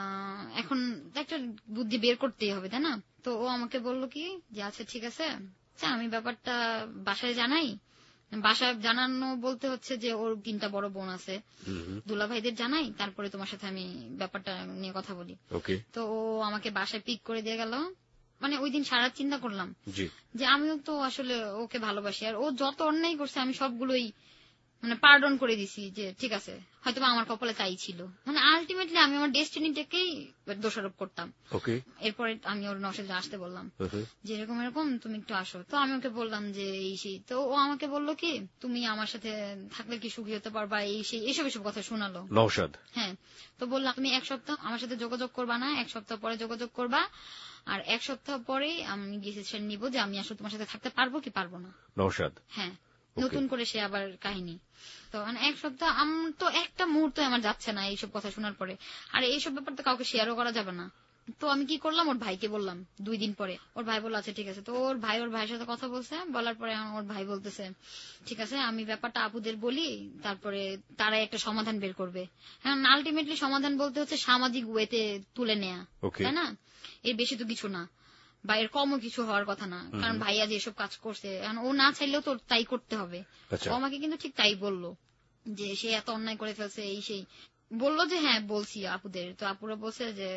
এখন একটা বুদ্ধি বের করতেই হবে, তাই না? তো ও আমাকে বললো কি যে আচ্ছা ঠিক আছে, আমি ব্যাপারটা বাসায় জানাই। বাসায় জানানো বলতে হচ্ছে যে ওর 3টা বড় বোন আছে, দুলা ভাইদের জানাই, তারপরে তোমার সাথে আমি ব্যাপারটা নিয়ে কথা বলি। তো ও আমাকে বাসায় পিক করে দিয়ে গেল। মানে ওই দিন সারা চিন্তা করলাম যে আমিও তো আসলে ওকে ভালোবাসি, আর ও যত অন্যায় করছে আমি সবগুলোই মানে পার্ডন করে দিছি, যে ঠিক আছে হয়তো আমার কপালে তাই ছিল। মানে আলটিমেটলি আমি আমার ডেস্টিনিটাকেই দোষারোপ করতাম। এরপরে আমি ওর নওশাদে আসতে বললাম যে এরকম এরকম তুমি একটু আসো। তো আমি ওকে বললাম যে এই সেই। তো ও আমাকে বললো কি তুমি আমার সাথে থাকলে কি সুখী হতে পারবা, এই সেই এসব কথা শোনালো নওশাদ। হ্যাঁ, তো বললাম তুমি 1 সপ্তাহ আমার সাথে যোগাযোগ করবা না, 1 সপ্তাহ পরে যোগাযোগ করবা, আর 1 সপ্তাহ পরে আমি ডিসিশন নিব যে আমি আসলে তোমার সাথে থাকতে পারবো কি পারবো না। নওশাদ হ্যাঁ, নতুন করে সে আবার কাহিনী। তো মানে 1 সপ্তাহ তো একটা মুহূর্ত আমার যাচ্ছে না এইসব কথা শোনার পরে। আর এইসব ব্যাপার তো কাউকে শেয়ারও করা যাবে না। তো আমি কি করলাম, ওর ভাইকে বললাম 2 দিন পরে। ওর ভাই বললো আচ্ছা ঠিক আছে। তো ওর ভাইয়ের সাথে কথা বলছে, বলার পরে ওর ভাই বলতেছে ঠিক আছে আমি ব্যাপারটা আপুদের বলি, তারপরে তারাই একটা সমাধান বের করবে। হ্যাঁ, আলটিমেটলি সমাধান বলতে হচ্ছে সামাজিক ওয়েতে তুলে নেয়া, তাই না? এর বেশি তো কিছু না, বা এর কমও কিছু হওয়ার কথা না। কারণ ভাইয়া যে এসব কাজ করছে, ও না চাইলেও তো তাই করতে হবে। ও আমাকে কিন্তু ঠিক তাই বললো যে সে এত অন্যায় করে ফেলছে, এই সেই বললো যে হ্যাঁ বলছি আপুদের। তো আপুরা বলছে যে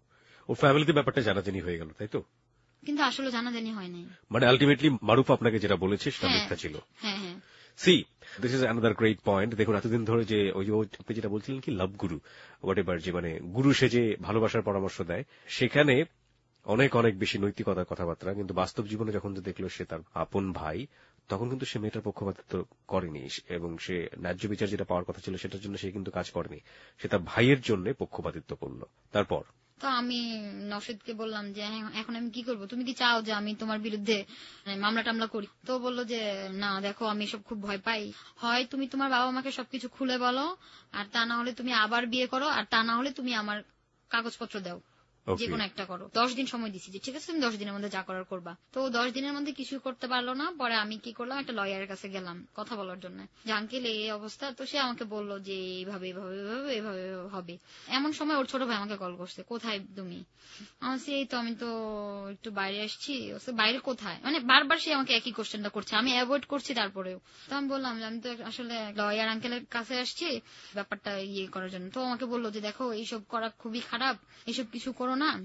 ও ফ্যামিলিতে ব্যাপারটা জানাজানি হয়ে গেল, তাই তো? কিন্তু আসলে জানাজানি হয় নাই। মানে আলটিমেটলি মারুফ আপনাকে যেটা বলেছে সেটা মিথ্যা ছিল। হ্যাঁ হ্যাঁ। See this is another great point. দেখুন এতদিন ধরে যে ওই আপনি যেটা বলছিলেন কি লাভ গুরু হোয়াট এভার, যে মানে গুরু সে যে ভালোবাসার পরামর্শ দেয়, সেখানে অনেক অনেক বেশি নৈতিকতার কথাবার্তা, কিন্তু বাস্তব জীবনে যখন দেখলো সে তার আপন ভাই, তখন কিন্তু সে মেয়েটার পক্ষপাতিত্ব করেনি, এবং সে ন্যায্য বিচার যেটা পাওয়ার কথা ছিল সেটার জন্য সে কিন্তু কাজ করেনি, সে তার ভাইয়ের জন্য পক্ষপাতিত্ব করলো। তারপর তো আমি নওশাদকে বললাম যে এখন আমি কি করব, তুমি কি চাও যে আমি তোমার বিরুদ্ধে মামলা টামলা করি? তো বললো যে না দেখো আমি এসব খুব ভয় পাই, হয় তুমি তোমার বাবা মাকে সবকিছু খুলে বলো, আর তা না হলে তুমি আবার বিয়ে করো, আর তা না হলে তুমি আমার কাগজপত্র দাও, যে কোনো একটা করো। 10 দিন সময় দিচ্ছি যে ঠিক আছে তুমি 10 দিনের মধ্যে যা করার করবা। তো 10 দিনের মধ্যে কিছু করতে পারলো না। পরে আমি কি করলাম, একটা লয়ারের কাছে গেলাম কথা বলার জন্য, যে আঙ্কেল এই অবস্থা। তো সে আমাকে বললো যে এইভাবে এইভাবে এইভাবে এইভাবে হবে। এমন সময় ওর ছোট ভাই আমাকে কল করছে, কোথায় তুমি? আমি এই তো আমি তো একটু বাইরে আসছি। বাইরে কোথায়? মানে বারবার সে আমাকে একই কোশ্চেনটা করছে, আমি অ্যাভয়েড করছি তারপরেও। তো আমি বললাম যে আমি তো আসলে লয়ার আঙ্কেলের কাছে আসছি ব্যাপারটা ইয়ে করার জন্য। তো আমাকে বললো যে দেখো এইসব করা খুবই খারাপ, এইসব কিছু করো না,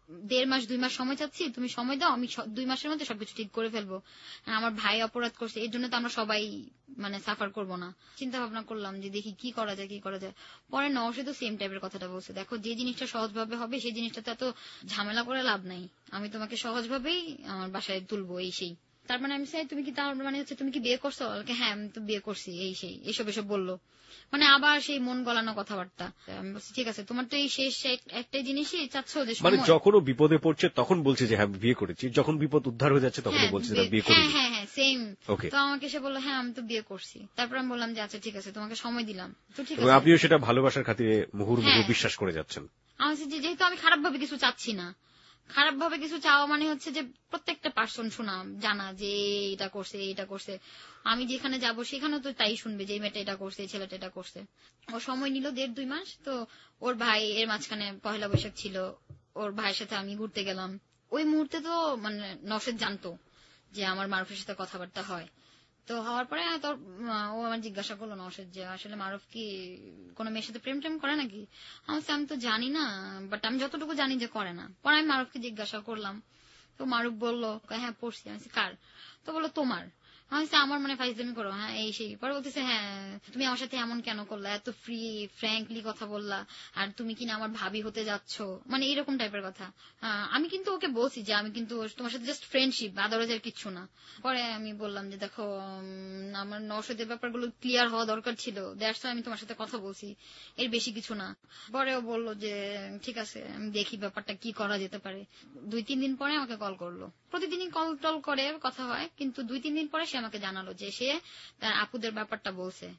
1.5 মাস 2 মাস সময় চাচ্ছি, তুমি সময় দাও, আমি 2 মাসের মধ্যে সবকিছু ঠিক করে ফেলবো। আমার ভাই অপরাধ করছে, এর জন্য তো আমরা সবাই মানে সাফার করবো না। চিন্তা ভাবনা করলাম যে দেখি কি করা যায়। পরে নওশাদ তো সেম টাইপের কথাটা বলছে, দেখো যে জিনিসটা সহজভাবে হবে সেই জিনিসটা তো এত ঝামেলা করে লাভ নাই, আমি তোমাকে সহজভাবেই আমার বাসায় তুলবো, এই সেই। তার মানে আমি চাই তুমি কি, তার মানে হচ্ছে তুমি কি বিয়ে করছো? হ্যাঁ আমি তো বিয়ে করছি, এই সেই এসব বললো। মানে আবার সেই মন গলানো কথাবার্তা। আমি বলছি ঠিক আছে, তোমার তো এই শেষ একটাই জিনিসই চাচ্ছ যে মানে যখন ও বিপদে পড়ছে তখন বলছে যে হ্যাঁ বিয়ে করেছি, যখন বিপদ উদ্ধার হয়ে যাচ্ছে তখন বলছে যে বিয়ে করিনি। হ্যাঁ সেম। তো আমাকে সে বললো হ্যাঁ আমি তো বিয়ে করছি। তারপর আমি বললাম যে আচ্ছা ঠিক আছে, তোমাকে সময় দিলাম, তো ঠিক আছে। আপনিও সেটা ভালোবাসার খাতিরে মুহুর্মুহু বিশ্বাস করে যাচ্ছেন। আমি যেহেতু আমি খারাপ ভাবে কিছু চাচ্ছি না, খারাপ ভাবে কিছু চাওয়া মানে হচ্ছে যে প্রত্যেকটা পার্সন শোনা জানা যে এটা করছে, আমি যেখানে যাব সেখানেও তো তাই শুনবে যে মেয়েটা এটা করছে, ছেলেটা এটা করছে। ও সময় নিল 1.5-2 মাস। তো ওর ভাই এর মাঝখানে পহেলা বৈশাখ ছিল, ওর ভাইয়ের সাথে আমি ঘুরতে গেলাম। ওই মুহূর্তে তো মানে নওশাদ জানতো যে আমার মারুফের সাথে কথাবার্তা হয়। তো হওয়ার পরে ও আমার জিজ্ঞাসা করলো নওশাদ যে আসলে মারুফ কি কোনো মেয়ের সাথে প্রেম করে নাকি? আমি তো জানি না, বাট আমি যতটুকু জানি যে করে না। পরে আমি মারুফকে জিজ্ঞাসা করলাম, তো মারুফ বললো হ্যাঁ পড়ছি। আমি কার? তো বললো তোমার। আমার মানে ফাইজলামি করো, হ্যাঁ এই সেই। পরে বলতেছে হ্যাঁ তুমি আমার সাথে এমন কেন করলা, এত ফ্র্যাঙ্কলি কথা বললা, আর তুমি কিনা আমার ভাবি হতে যাচ্ছ, মানে এরকম টাইপের কথা। আমি কিন্তু ওকে বলছি যে আমি কিন্তু তোমার সাথে জাস্ট ফ্রেন্ডশিপ, আদারওয়াইজ আর কিচ্ছু না। পরে আমি বললাম যে দেখো আমার নওশাদের ব্যাপারগুলো ক্লিয়ার হওয়া দরকার ছিল, দ্যাটস আমি তোমার সাথে কথা বলছি, এর বেশি কিছু না। পরে ও বললো যে ঠিক আছে আমি দেখি ব্যাপারটা কি করা যেতে পারে। 2-3 দিন পরে আমাকে কল করলো। প্রতিদিনই কল টল করে কথা হয়, কিন্তু 2-3 দিন পরে সে আমাকে জানালো যে সে তার আপুদের ব্যাপারটা বলছে।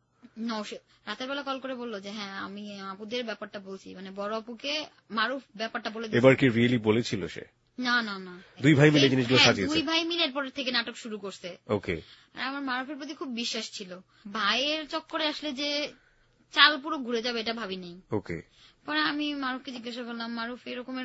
রাতের বেলা কল করে বললো যে হ্যাঁ আমি আপুদের ব্যাপারটা বলছি, মানে বড় আপুকে মারুফ ব্যাপারটা বলে। এবার কি রিয়েলি বলেছিল সে? না 2 ভাই মিলে জিনিসগুলো সাজিয়েছে। 2 ভাই মিলে এরপর থেকে নাটক শুরু করছে। ওকে। আর আমার মারুফের প্রতি খুব বিশ্বাস ছিল, ভাইয়ের চক্করে আসলে যে চাল পুরো ঘুরে যাবে এটা ভাবিনি। ওকে। পরে আমি মারুফকে জিজ্ঞাসা করলাম, মারুফ এরকম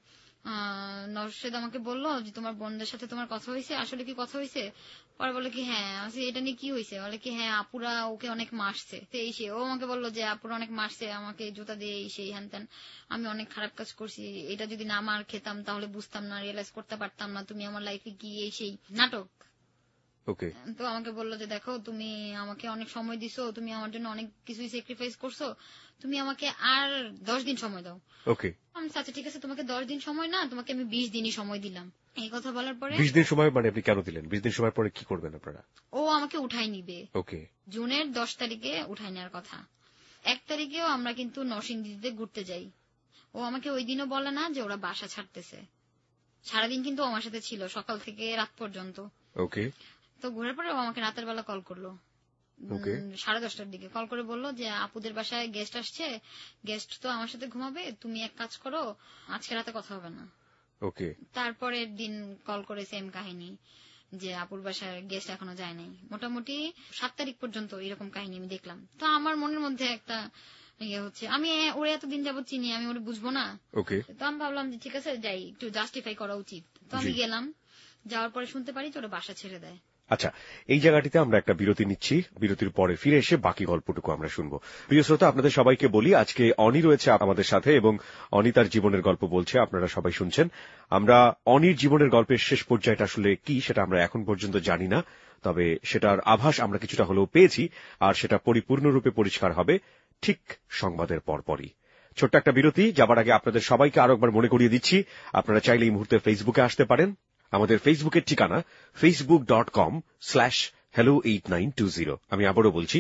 নওশাদ আমাকে বললো যে তোমার বোনদের সাথে তোমার কথা হয়েছে, আসলে কি কথা হয়েছে? পরে বলে কি হ্যাঁ। এটা নিয়ে কি হয়েছে? বলে কি হ্যাঁ আপুরা ওকে অনেক মারছে, এই সে। ও আমাকে বললো যে আপুরা অনেক মারছে, আমাকে জুতা দিয়ে এই সেই হ্যান ত্যান, আমি অনেক খারাপ কাজ করছি, এটা যদি না মার খেতাম তাহলে বুঝতাম না, রিয়েলাইজ করতে পারতাম না তুমি আমার লাইফে কি, এই সেই নাটক। ওকে। তো আমাকে বললো যে দেখো তুমি আমাকে অনেক সময় দিছো, তুমি আমার জন্য অনেক কিছুই স্যাক্রিফাইস করছো, তুমি আমাকে আর 10 দিন সময় দাও। ওকে। আমি আচ্ছা ঠিক আছে, তোমাকে 10 দিন সময় না, তোমাকে আমি 20 দিনই সময় দিলাম। এই কথা বলার পরে 20 দিন সময় মানে আপনি কেন দিলেন? 20 দিন সময় পরে কি করবেন আপনারা? ও আমাকে উঠাই নিবে। ওকে। জুনের 10 তারিখে উঠাই নেওয়ার কথা। 1 তারিখেও আমরা কিন্তু নরসিংদীতে ঘুরতে যাই। ও আমাকে ওই দিনও বলে না যে ওরা বাসা ছাড়তেছে। সারাদিন কিন্তু আমার সাথে ছিল, সকাল থেকে রাত পর্যন্ত। ওকে। তো ঘুরার পরে ও আমাকে রাতের বেলা কল করলো, 10:30টার দিকে কল করে বললো যে আপুদের বাসায় গেস্ট আসছে, গেস্ট তো আমার সাথে ঘুমাবে, তুমি এক কাজ করো আজকে রাতে কথা হবে না। ওকে। তারপরের দিন কল করে সেম কাহিনী যে আপুর বাসায় গেস্ট এখনো যায় নাই। মোটামুটি 7 তারিখ পর্যন্ত এরকম কাহিনী আমি দেখলাম। তো আমার মনের মধ্যে একটা ইয়ে হচ্ছে, আমি ওরে এতদিন যাবত চিনি, আমি ওরে বুঝবো না। ওকে। তো আমি ভাবলাম যে ঠিক আছে যাই, একটু জাস্টিফাই করা উচিত। তো আমি গেলাম, যাওয়ার পরে শুনতে পারি যে ওরা বাসা ছেড়ে দেয়। আচ্ছা, এই জায়গাটিতে আমরা একটা বিরতি নিচ্ছি, বিরতির পরে ফিরে এসে বাকি গল্পটুকু আমরা শুনবো। প্রিয় শ্রোতা, আপনাদের সবাইকে বলি আজকে অনি রয়েছে আমাদের সাথে এবং অনি তার জীবনের গল্প বলছে, আপনারা সবাই শুনছেন। আমরা অনির জীবনের গল্পের শেষ পর্যায়টা আসলে কি সেটা আমরা এখন পর্যন্ত জানি না, তবে সেটার আভাস আমরা কিছুটা হলেও পেয়েছি, আর সেটা পরিপূর্ণরূপে পরিষ্কার হবে ঠিক সংবাদের পরপরই। ছোট্ট একটা বিরতি যাবার আগে আপনাদের সবাইকে আরো একবার মনে করিয়ে দিচ্ছি, আপনারা চাইলে এই মুহূর্তে ফেসবুকে আসতে পারেন। আমাদের ফেসবুকের ঠিকানা facebook.com/hello8920। আমি আবারও বলছি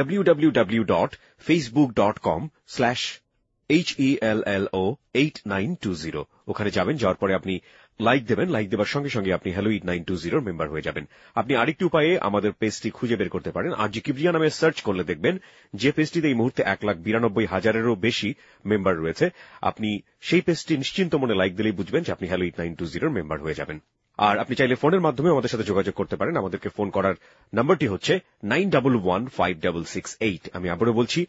www.facebook.com/hello8920। ওখানে যাবেন, যাওয়ার পরে আপনি লাইক দেবেন, লাইক দেবার সঙ্গে সঙ্গে আপনি hello 8920 মেম্বার হয়ে যাবেন। আপনি আরেকটি উপায়ে আমাদের পেজটি খুঁজে বের করতে পারেন। আরজি কিবরিয়া নামে সার্চ করলে দেখবেন যে পেজটিতে এই মুহূর্তে 1,92,000-এরও বেশি মেম্বার রয়েছে। আপনি সেই পেজটি নিশ্চিন্ত মনে লাইক দিলেই বুঝবেন যে আপনি hello 8920 মেম্বার হয়ে যাবেন। আর আপনি চাইলে ফোনের মাধ্যমে আমাদের সাথে যোগাযোগ করতে পারেন। আমাদেরকে ফোন করার নাম্বারটি হচ্ছে 91156668। আমি আবারও বলছি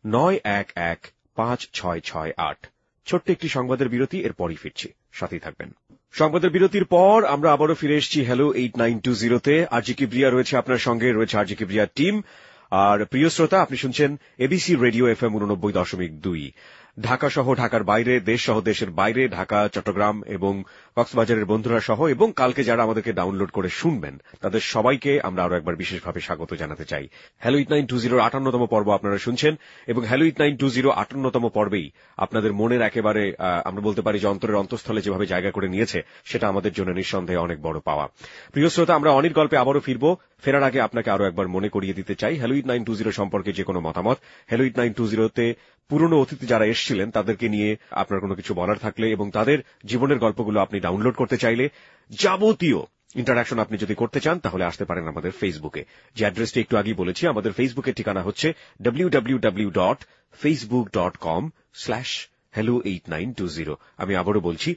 91156668। ছোট্ট একটি সংবাদের বিরতি, এরপরই ফিরছি, সাথেই থাকবেন। সংবাদের বিরতির পর আমরা আবারও ফিরে এসেছি হ্যালো 8920-তে। আরজি কিবরিয়া রয়েছে আপনার সঙ্গে, রয়েছে আরজি কিবরিয়ার টিম। আর প্রিয় শ্রোতা, আপনি শুনছেন এবিসি রেডিও FM 89.2। ঢাকা সহ ঢাকার বাইরে, দেশ সহ দেশের বাইরে, ঢাকা, চট্টগ্রাম এবং কক্সবাজারের বন্ধুরা সহ এবং কালকে যারা আমাদেরকে ডাউনলোড করে শুনবেন তাদের সবাইকে আমরা আরো একবার বিশেষভাবে স্বাগত জানাতে চাই। হ্যালো 8920 58তম পর্ব আপনারা শুনছেন এবং হ্যালো 8920 58তম পর্বেই আপনাদের মনের একেবারে আমরা বলতে পারি যে অন্তরের অন্তঃস্থলে যেভাবে জায়গা করে নিয়েছে সেটা আমাদের জন্য নিঃসন্দেহে অনেক বড় পাওয়া। প্রিয় শ্রোতা, আমরা অনির গল্পে আবারও ফিরবো। ফেরার আগে আপনাকে আরো একবার মনে করিয়ে দিতে চাই, হ্যালো 8920 সম্পর্কে যে কোনো মতামত, হ্যালো 8920তে পুরনো অতিথি যারা এসেছিলেন তাদেরকে নিয়ে আপনার কোনো কিছু বলার থাকলে এবং তাদের জীবনের গল্পগুলো আপনি ডাউনলোড করতে চাইলে যাবতীয় ইন্টারঅ্যাকশন আপনি যদি করতে চান তাহলে আসতে পারেন আমাদের ফেসবুকে। যে অ্যাড্রেসটি একটু আগেই বলেছি, আমাদের ফেসবুকের ঠিকানা হচ্ছে www.facebook.com/hello8920। আমি আবারও বলছি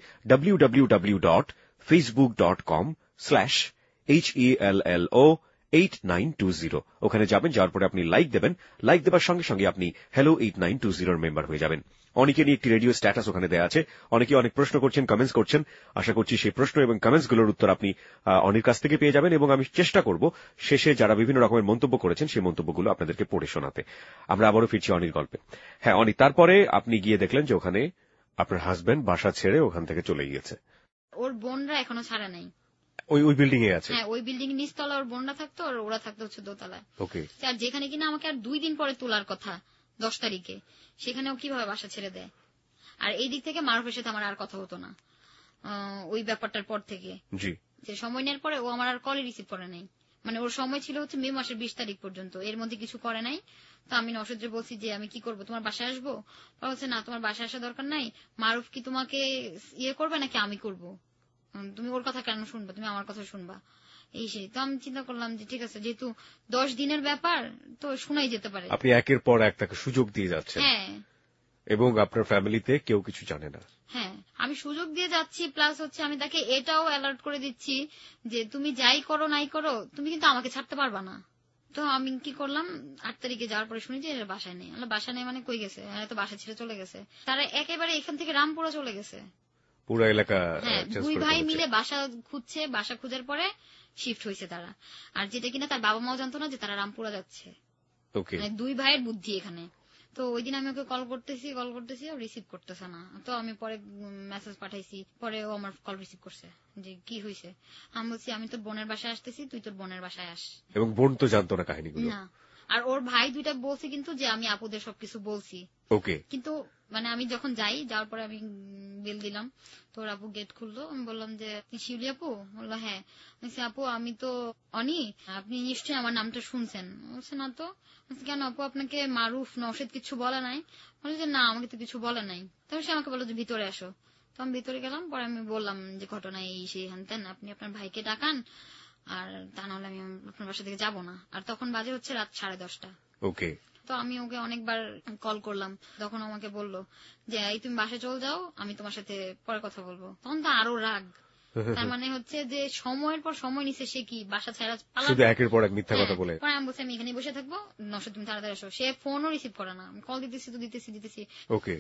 www.facebook.com/HELLO8920। ওখানে যাবেন, যাওয়ার পরে আপনি লাইক দেবেন। লাইক দেবার সঙ্গে সঙ্গে আপনি হ্যালো 8920 মেম্বার হয়ে যাবেন। অনেকে নিয়ে একটি রেডিও স্ট্যাটাস ওখানে দেওয়া আছে। অনেকে অনেক প্রশ্ন করছেন, কমেন্টস করছেন। আশা করছি সেই প্রশ্ন এবং কমেন্টসগুলোর উত্তর আপনি অনির কাছ থেকে পেয়ে যাবেন এবং আমি চেষ্টা করব শেষে যারা বিভিন্ন রকমের মন্তব্য করেছেন সেই মন্তব্যগুলো আপনাদেরকে পড়ে শোনাতে। আমরা আবারও ফিরছি অনির গল্পে। হ্যাঁ অনি, তারপরে আপনি গিয়ে দেখলেন যে ওখানে আপনার হাজবেন্ড বাসা ছেড়ে ওখান থেকে চলে গিয়েছে। ওর বোনরা এখনো ছাড়া নাই। ওই বিল্ডিং এ আছে? হ্যাঁ, ওই বিল্ডিং নিচতলা ওর বোনরা থাকতো আর ওরা থাকতো হচ্ছে দোতলায়। ওকে। আর যেখানে কিনা আমাকে আর 2 দিন পরে তোলার কথা 10 তারিখে, সেখানেও কিভাবে বাসা ছেড়ে দেয়। আর এই দিক থেকে মারুফের সাথে আমার আর কথা হতো না ওই ব্যাপারটার পর থেকে। জি, যে সময় নেওয়ার পরে ও আমার আর কল রিসিভ করে নাই। মানে ওর সময় ছিল হচ্ছে মে মাসের 20 তারিখ পর্যন্ত, এর মধ্যে কিছু করে নাই। তো আমি নওশাদকে বলছি যে আমি কি করব, তোমার বাসায় আসবো? বলছে না, তোমার বাসায় আসা দরকার নাই, মারুফ কি তোমাকে ইয়ে করবে নাকি আমি করব, তুমি ওর কথা কেন শুনবা, তুমি আমার কথা শুনবা, এই সেই। তো আমি চিন্তা করলাম যে ঠিক আছে, যেহেতু 10 দিনের ব্যাপার তো শোনাই যেতে পারে। আপনি একের পর এক তাকে সুযোগ দিয়ে যাচ্ছেন। হ্যাঁ, এবং আপনার ফ্যামিলিতে কেউ কিছু জানে না। হ্যাঁ, আমি সুযোগ দিয়ে যাচ্ছি, প্লাস হচ্ছে আমি তাকে এটাও অ্যালার্ট করে দিচ্ছি যে তুমি যাই করো নাই করো, তুমি কিন্তু আমাকে ছাড়তে পারবা না। তো আমি কি করলাম, 8 তারিখে যাওয়ার পরে শুনি যে বাসায় নেই। বাসায় নেই মানে কই গেছে? তো বাসা ছেড়ে চলে গেছে। তারা একেবারে এখান থেকে রামপুরা চলে গেছে। পুরো এলাকা। হ্যাঁ, 2 ভাই মিলে বাসা খুঁজছে, বাসা খোঁজার পরে শিফট হয়েছে তারা। আর যেটা কিনা তার বাবা মাও জানতো না যে তারা রামপুরা যাচ্ছে। মানে 2 ভাইয়ের বুদ্ধি এখানে। তো ওই দিন আমি ওকে কল করতেছি ও রিসিভ করতেছে না। তো আমি পরে মেসেজ পাঠাইছি, পরে ও আমার কল রিসিভ করছে যে কি হয়েছে। আমি বলছি আমি তোর বোনের বাসায় আসতেছি, তুই তোর বোনের বাসায় আস। এবং বোন তো জানতো না কাহিনীগুলো? না। আর ওর ভাই 2টা বলছে কিন্তু যে আমি আপুদের সবকিছু বলছি। ওকে। কিন্তু মানে আমি যখন যাওয়ার পরে আমি বেল দিলাম, তো ওর আপু গেট খুললো। আমি বললাম যে শিউলি আপু? বললো হ্যাঁ। আপু আমি তো অনি, আপনি নিশ্চয়ই আমার নামটা শুনছেন? বলছে না তো। কেন আপু, আপনাকে মারুফ নওশাদ কিছু বলে নাই? বললো যে না, আমাকে তো কিছু বলে নাই। তখন সে আমাকে বললো যে ভিতরে আসো। তো আমি ভিতরে গেলাম, পরে আমি বললাম যে ঘটনা এই সেই হানতেন, আপনি আপনার ভাইকে ডাকান, আর তা নাহলে আমি আপনার বাসা থেকে যাবো না। আর তখন বাজে হচ্ছে রাত 10:30। ওকে। তো আমি ওকে অনেকবার কল করলাম, তখন আমাকে বললো যে এই তুমি বাসায় চল যাও, আমি তোমার সাথে পরে কথা বলবো। তখন তো আরো রাগ। তার মানে হচ্ছে যে সময়ের পর সময় নিছে সে কি বাসা ছাড়া শুধু একের পর এক মিথ্যা কথা বলে। পরে আমি বলছি আমি এখানে বসে থাকবো, নওশাদ তুমি তাড়াতাড়ি আসো। সে ফোনও রিসিভ করে না, কল দিতেছি তো দিতেছি। ওকে।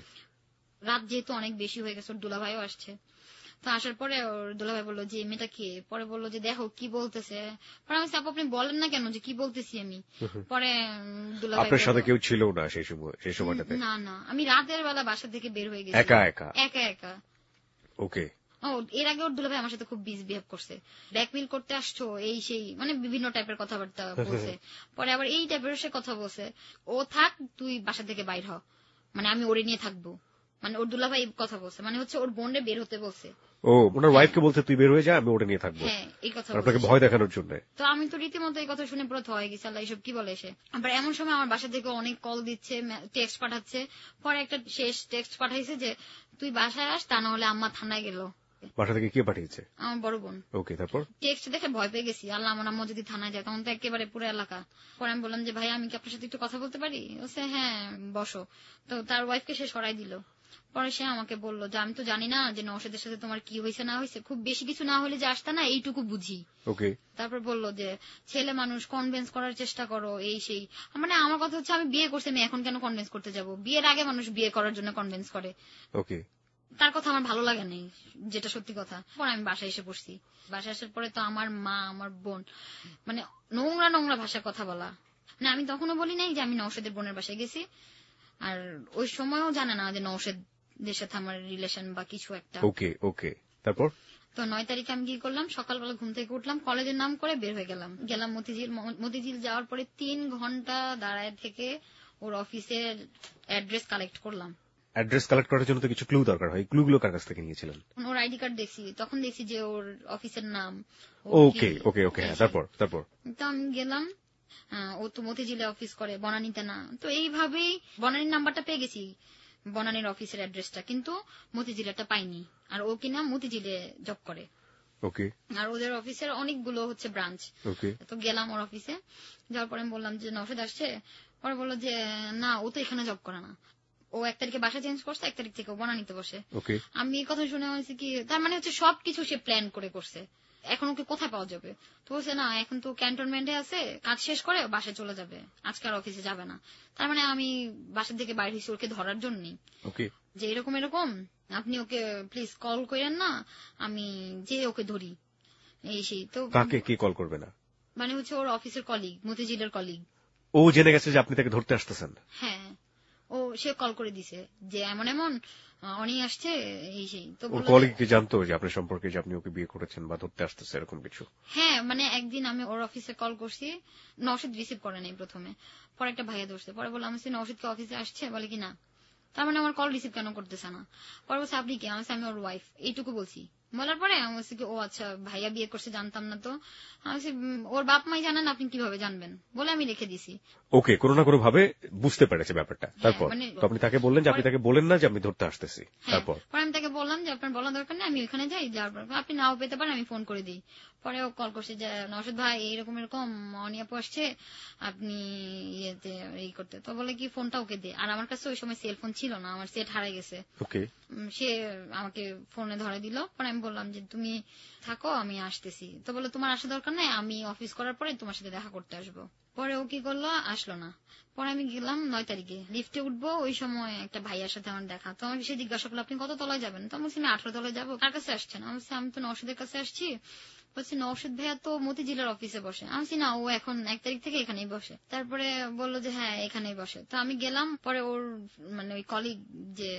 রাত যেহেতু অনেক বেশি হয়ে গেছে, ওর দুলাভাইও আসছে। তো আসার পরে ওর দুলাভাই বললো যে মেয়েটা কে? পরে বললো যে দেখো কি বলতেছে। পরে আমি আপু আপনি বলেন না কেন যে কি বলতেছি আমি? পরে দুলাভাই আপনার সাথে কেউ ছিল না সেই সময়টাতে? না না, আমি রাতের বেলা বাসা থেকে বের হয়ে গেছি একা। ওকে। এর আগে ওর দুলাভাই আমার সাথে খুব মিসবিহেভ করছে, ব্ল্যাকমেইল করতে আসছো এই সেই, মানে বিভিন্ন টাইপের কথাবার্তা বলছে। পরে আবার এই টাইপের সে কথা বলছে, ও থাক তুই বাসা থেকে বাইর হ, মানে আমি ওরে নিয়ে থাকবো। মানে ওর দুলাভাই কথা বলছে, মানে হচ্ছে ওর বোনরে বের হতে বলছে। ও ওনার ওয়াইফকে বলছে তুই বের হয়ে যা, আমি ওরে নিয়ে থাকবো। হ্যাঁ, এই কথা আপনাকে ভয় দেখানোর জন্য। তো আমি তো রীতিমতো এই কথা শুনে পুরো থয়ে গেছি, আল্লাহ এসব কি বলে এসে। আবার এমন সময় আমার বাসা থেকে অনেক কল দিচ্ছে, টেক্সট পাঠাচ্ছে। পরে একটা শেষ টেক্সট পাঠাইছে যে তুই বাসায় আস, তা না হলে আম্মা থানায় গেল। বাসা থেকে কে পাঠিয়েছে? আমার বড় বোন। ওকে, তারপর টেক্সট দেখে ভয় পেয়ে গেছি, আল্লাহ আমার আম্মা যদি থানায় যায় তখন তো একেবারে পুরো এলাকা। পরে আমি বললাম যে ভাই আমি কি আপনার সাথে একটু কথা বলতে পারি? বলছে হ্যাঁ বসো। তো তার ওয়াইফকে সে সরাই দিল। পরে সে আমাকে বললো যে আমি তো জানি না যে নওশাদের সাথে তোমার কি হয়েছে না হয়েছে, খুব বেশি কিছু না হলে যে আসতা না এইটুকু বুঝি। ওকে। তারপর বললো যে ছেলে মানুষ, কনভিন্স করার চেষ্টা করো এই সেই। মানে আমার কথা হচ্ছে আমি বিয়ে করছি, আমি এখন কেন কনভিন্স করতে যাব? বিয়ের আগে মানুষ বিয়ে করার জন্য কনভিন্স করে। ওকে। তার কথা আমার ভালো লাগে নাই, যেটা সত্যি কথা। পরে আমি বাসায় এসে পড়ছি। বাসায় আসার পরে তো আমার মা আমার বোন মানে নোংরা ভাষায় কথা বলা। না আমি তখনও বলি নাই যে আমি নওশাদের বোনের বাসায় গেছি। আর ওই সময়ও জানে না যে নওশেদের সাথে আমার রিলেশন বা কিছু একটা। ওকে ওকে, তারপর? তো 9 তারিখে আমি কি করলাম, সকালবেলা ঘুম থেকে উঠলাম, কলেজের নাম করে বের হয়ে গেলাম মতিঝিল যাওয়ার পরে 3 ঘন্টা দাঁড়ায় থেকে ওর অফিসের অ্যাড্রেস কালেক্ট করলাম। অ্যাড্রেস কালেক্ট করার জন্য তো কিছু ক্লু দরকার হয়, ক্লুগুলো কার কাছ থেকে নিয়েছিলেন? ওর আইডি কার্ড দেখছি, তখন দেখছি যে ওর অফিসের নাম। ওকে ওকে ওকে, হ্যাঁ, তারপর? তো আমি গেলাম, ও তো মতিঝিলে অফিস করে, বনানীতে না। তো এইভাবেই বনানীর নাম্বারটা পেয়ে গেছি, বনানীর অফিসের অ্যাড্রেসটা, কিন্তু মতিঝিলেরটা পাইনি। আর ও কিনা মতিঝিলে জব করে। ওকে। আর ওদের অফিসের অনেকগুলো হচ্ছে ব্রাঞ্চ। ওকে। তো গেলাম ওর অফিসে, যাওয়ার পরে আমি বললাম যে নওশেদ আসছে। পরে বললো যে না, ও তো এখানে জব করে না, ও 1 তারিখে বাসা চেঞ্জ করছে, 1 তারিখ থেকে ও বনানীতে বসে। আমি এই কথা শুনে হয়েছে কি, তার মানে হচ্ছে সবকিছু সে প্ল্যান করে করছে। এখন ওকে কোথায় পাওয়া যাবে? তো বলছে না, এখন তো ক্যান্টনমেন্টে আছে, কাজ শেষ করে বাসায় চলে যাবে, আজকে আর অফিসে যাবে না। তার মানে আমি বাসার থেকে বাইরে হয়েছি ওকে ধরার জন্যই, যে এরকম আপনি ওকে প্লিজ কল করেন না, আমি যে ওকে ধরি এই সেই। তো কাকে কি কল করবে না? মানে হচ্ছে ওর অফিসের কলিগ, মতিঝিলের কলিগ। ও জেনে গেছে যে আপনি তাকে ধরতে আসতেছেন? হ্যাঁ, ও সে কল করে দিছে যে এমন অনি আসছে এই সেই। তো ওর কলিগ কি জানতো যে আপনার সম্পর্কে, যে আপনি ওকে বিয়ে করেছেন বা ধরতে আসতেছে এরকম কিছু? হ্যাঁ, মানে একদিন আমি ওর অফিসে কল করছি, নওশেদ রিসিভ করে নাই প্রথমে, পরে একটা ভাইয়া ধরছে। পরে বললাম নওশেদকে অফিসে আসছে, বলে কি না। তার মানে আমার কল রিসিভ কেন করতেছে না? পরে বলছে আপনি কি? আমি ওর ওয়াইফ, এইটুকু বলছি। বলার পরে আমি বলছি কি, ও আচ্ছা, ভাইয়া বিয়ে করছে জানতাম না তো। আমি ওর বাপ মাই জানেন, আপনি কিভাবে জানবেন, বলে আমি রেখে দিছি। ওকে, কোনো না কোনো ভাবে বুঝতে পেরেছে ব্যাপারটা। তারপর তো আপনি তাকে বললেন যে আপনি তাকে বলেন না যে আমি ধরতে আসতেছি। তারপর পরে আমি তাকে বললাম যে আপনার বলার দরকার নেই, আমি ওইখানে যাই, যাওয়ার পর আপনি নাও পেতে পারেন, আমি ফোন করে দিই। পরে ও কল করছে যে নওশেদ ভাই এরকম অনিয়াপু আসছে, আপনি ইয়েতে এই করতে। তো বলে কি ফোনটা ওকে দে। আর আমার কাছে ওই সময় সেলফোন ছিল না, আমার সেট হারাই গেছে। সে আমাকে ফোনে ধরে দিল। পরে আমি বললাম যে তুমি থাকো, আমি আসতেছি। তো বললো তোমার আসা দরকার নাই, আমি অফিস করার পরে তোমার সাথে দেখা করতে আসবো। পরে ও কি করলো, আসলো না। পরে আমি গেলাম 9 তারিখে লিফটে উঠবো, ওই সময় একটা ভাইয়ার সাথে আমার দেখা। তো আমাকে সে জিজ্ঞাসা করলো আপনি কত তলায় যাবেন? তো আমি 18 তলায় যাবো। কার কাছে আসছেন? আমি তো নওশেদের কাছে আসছি। বলছি নওশেদ ভাইয়া তো মতিঝিলের অফিসে বসে। আমি না, ও এখন 1 তারিখ থেকে এখানেই বসে। তারপরে বললো যে হ্যাঁ এখানেই বসে। তো আমি গেলাম। পরে ওর মানে ওই কলিগ যে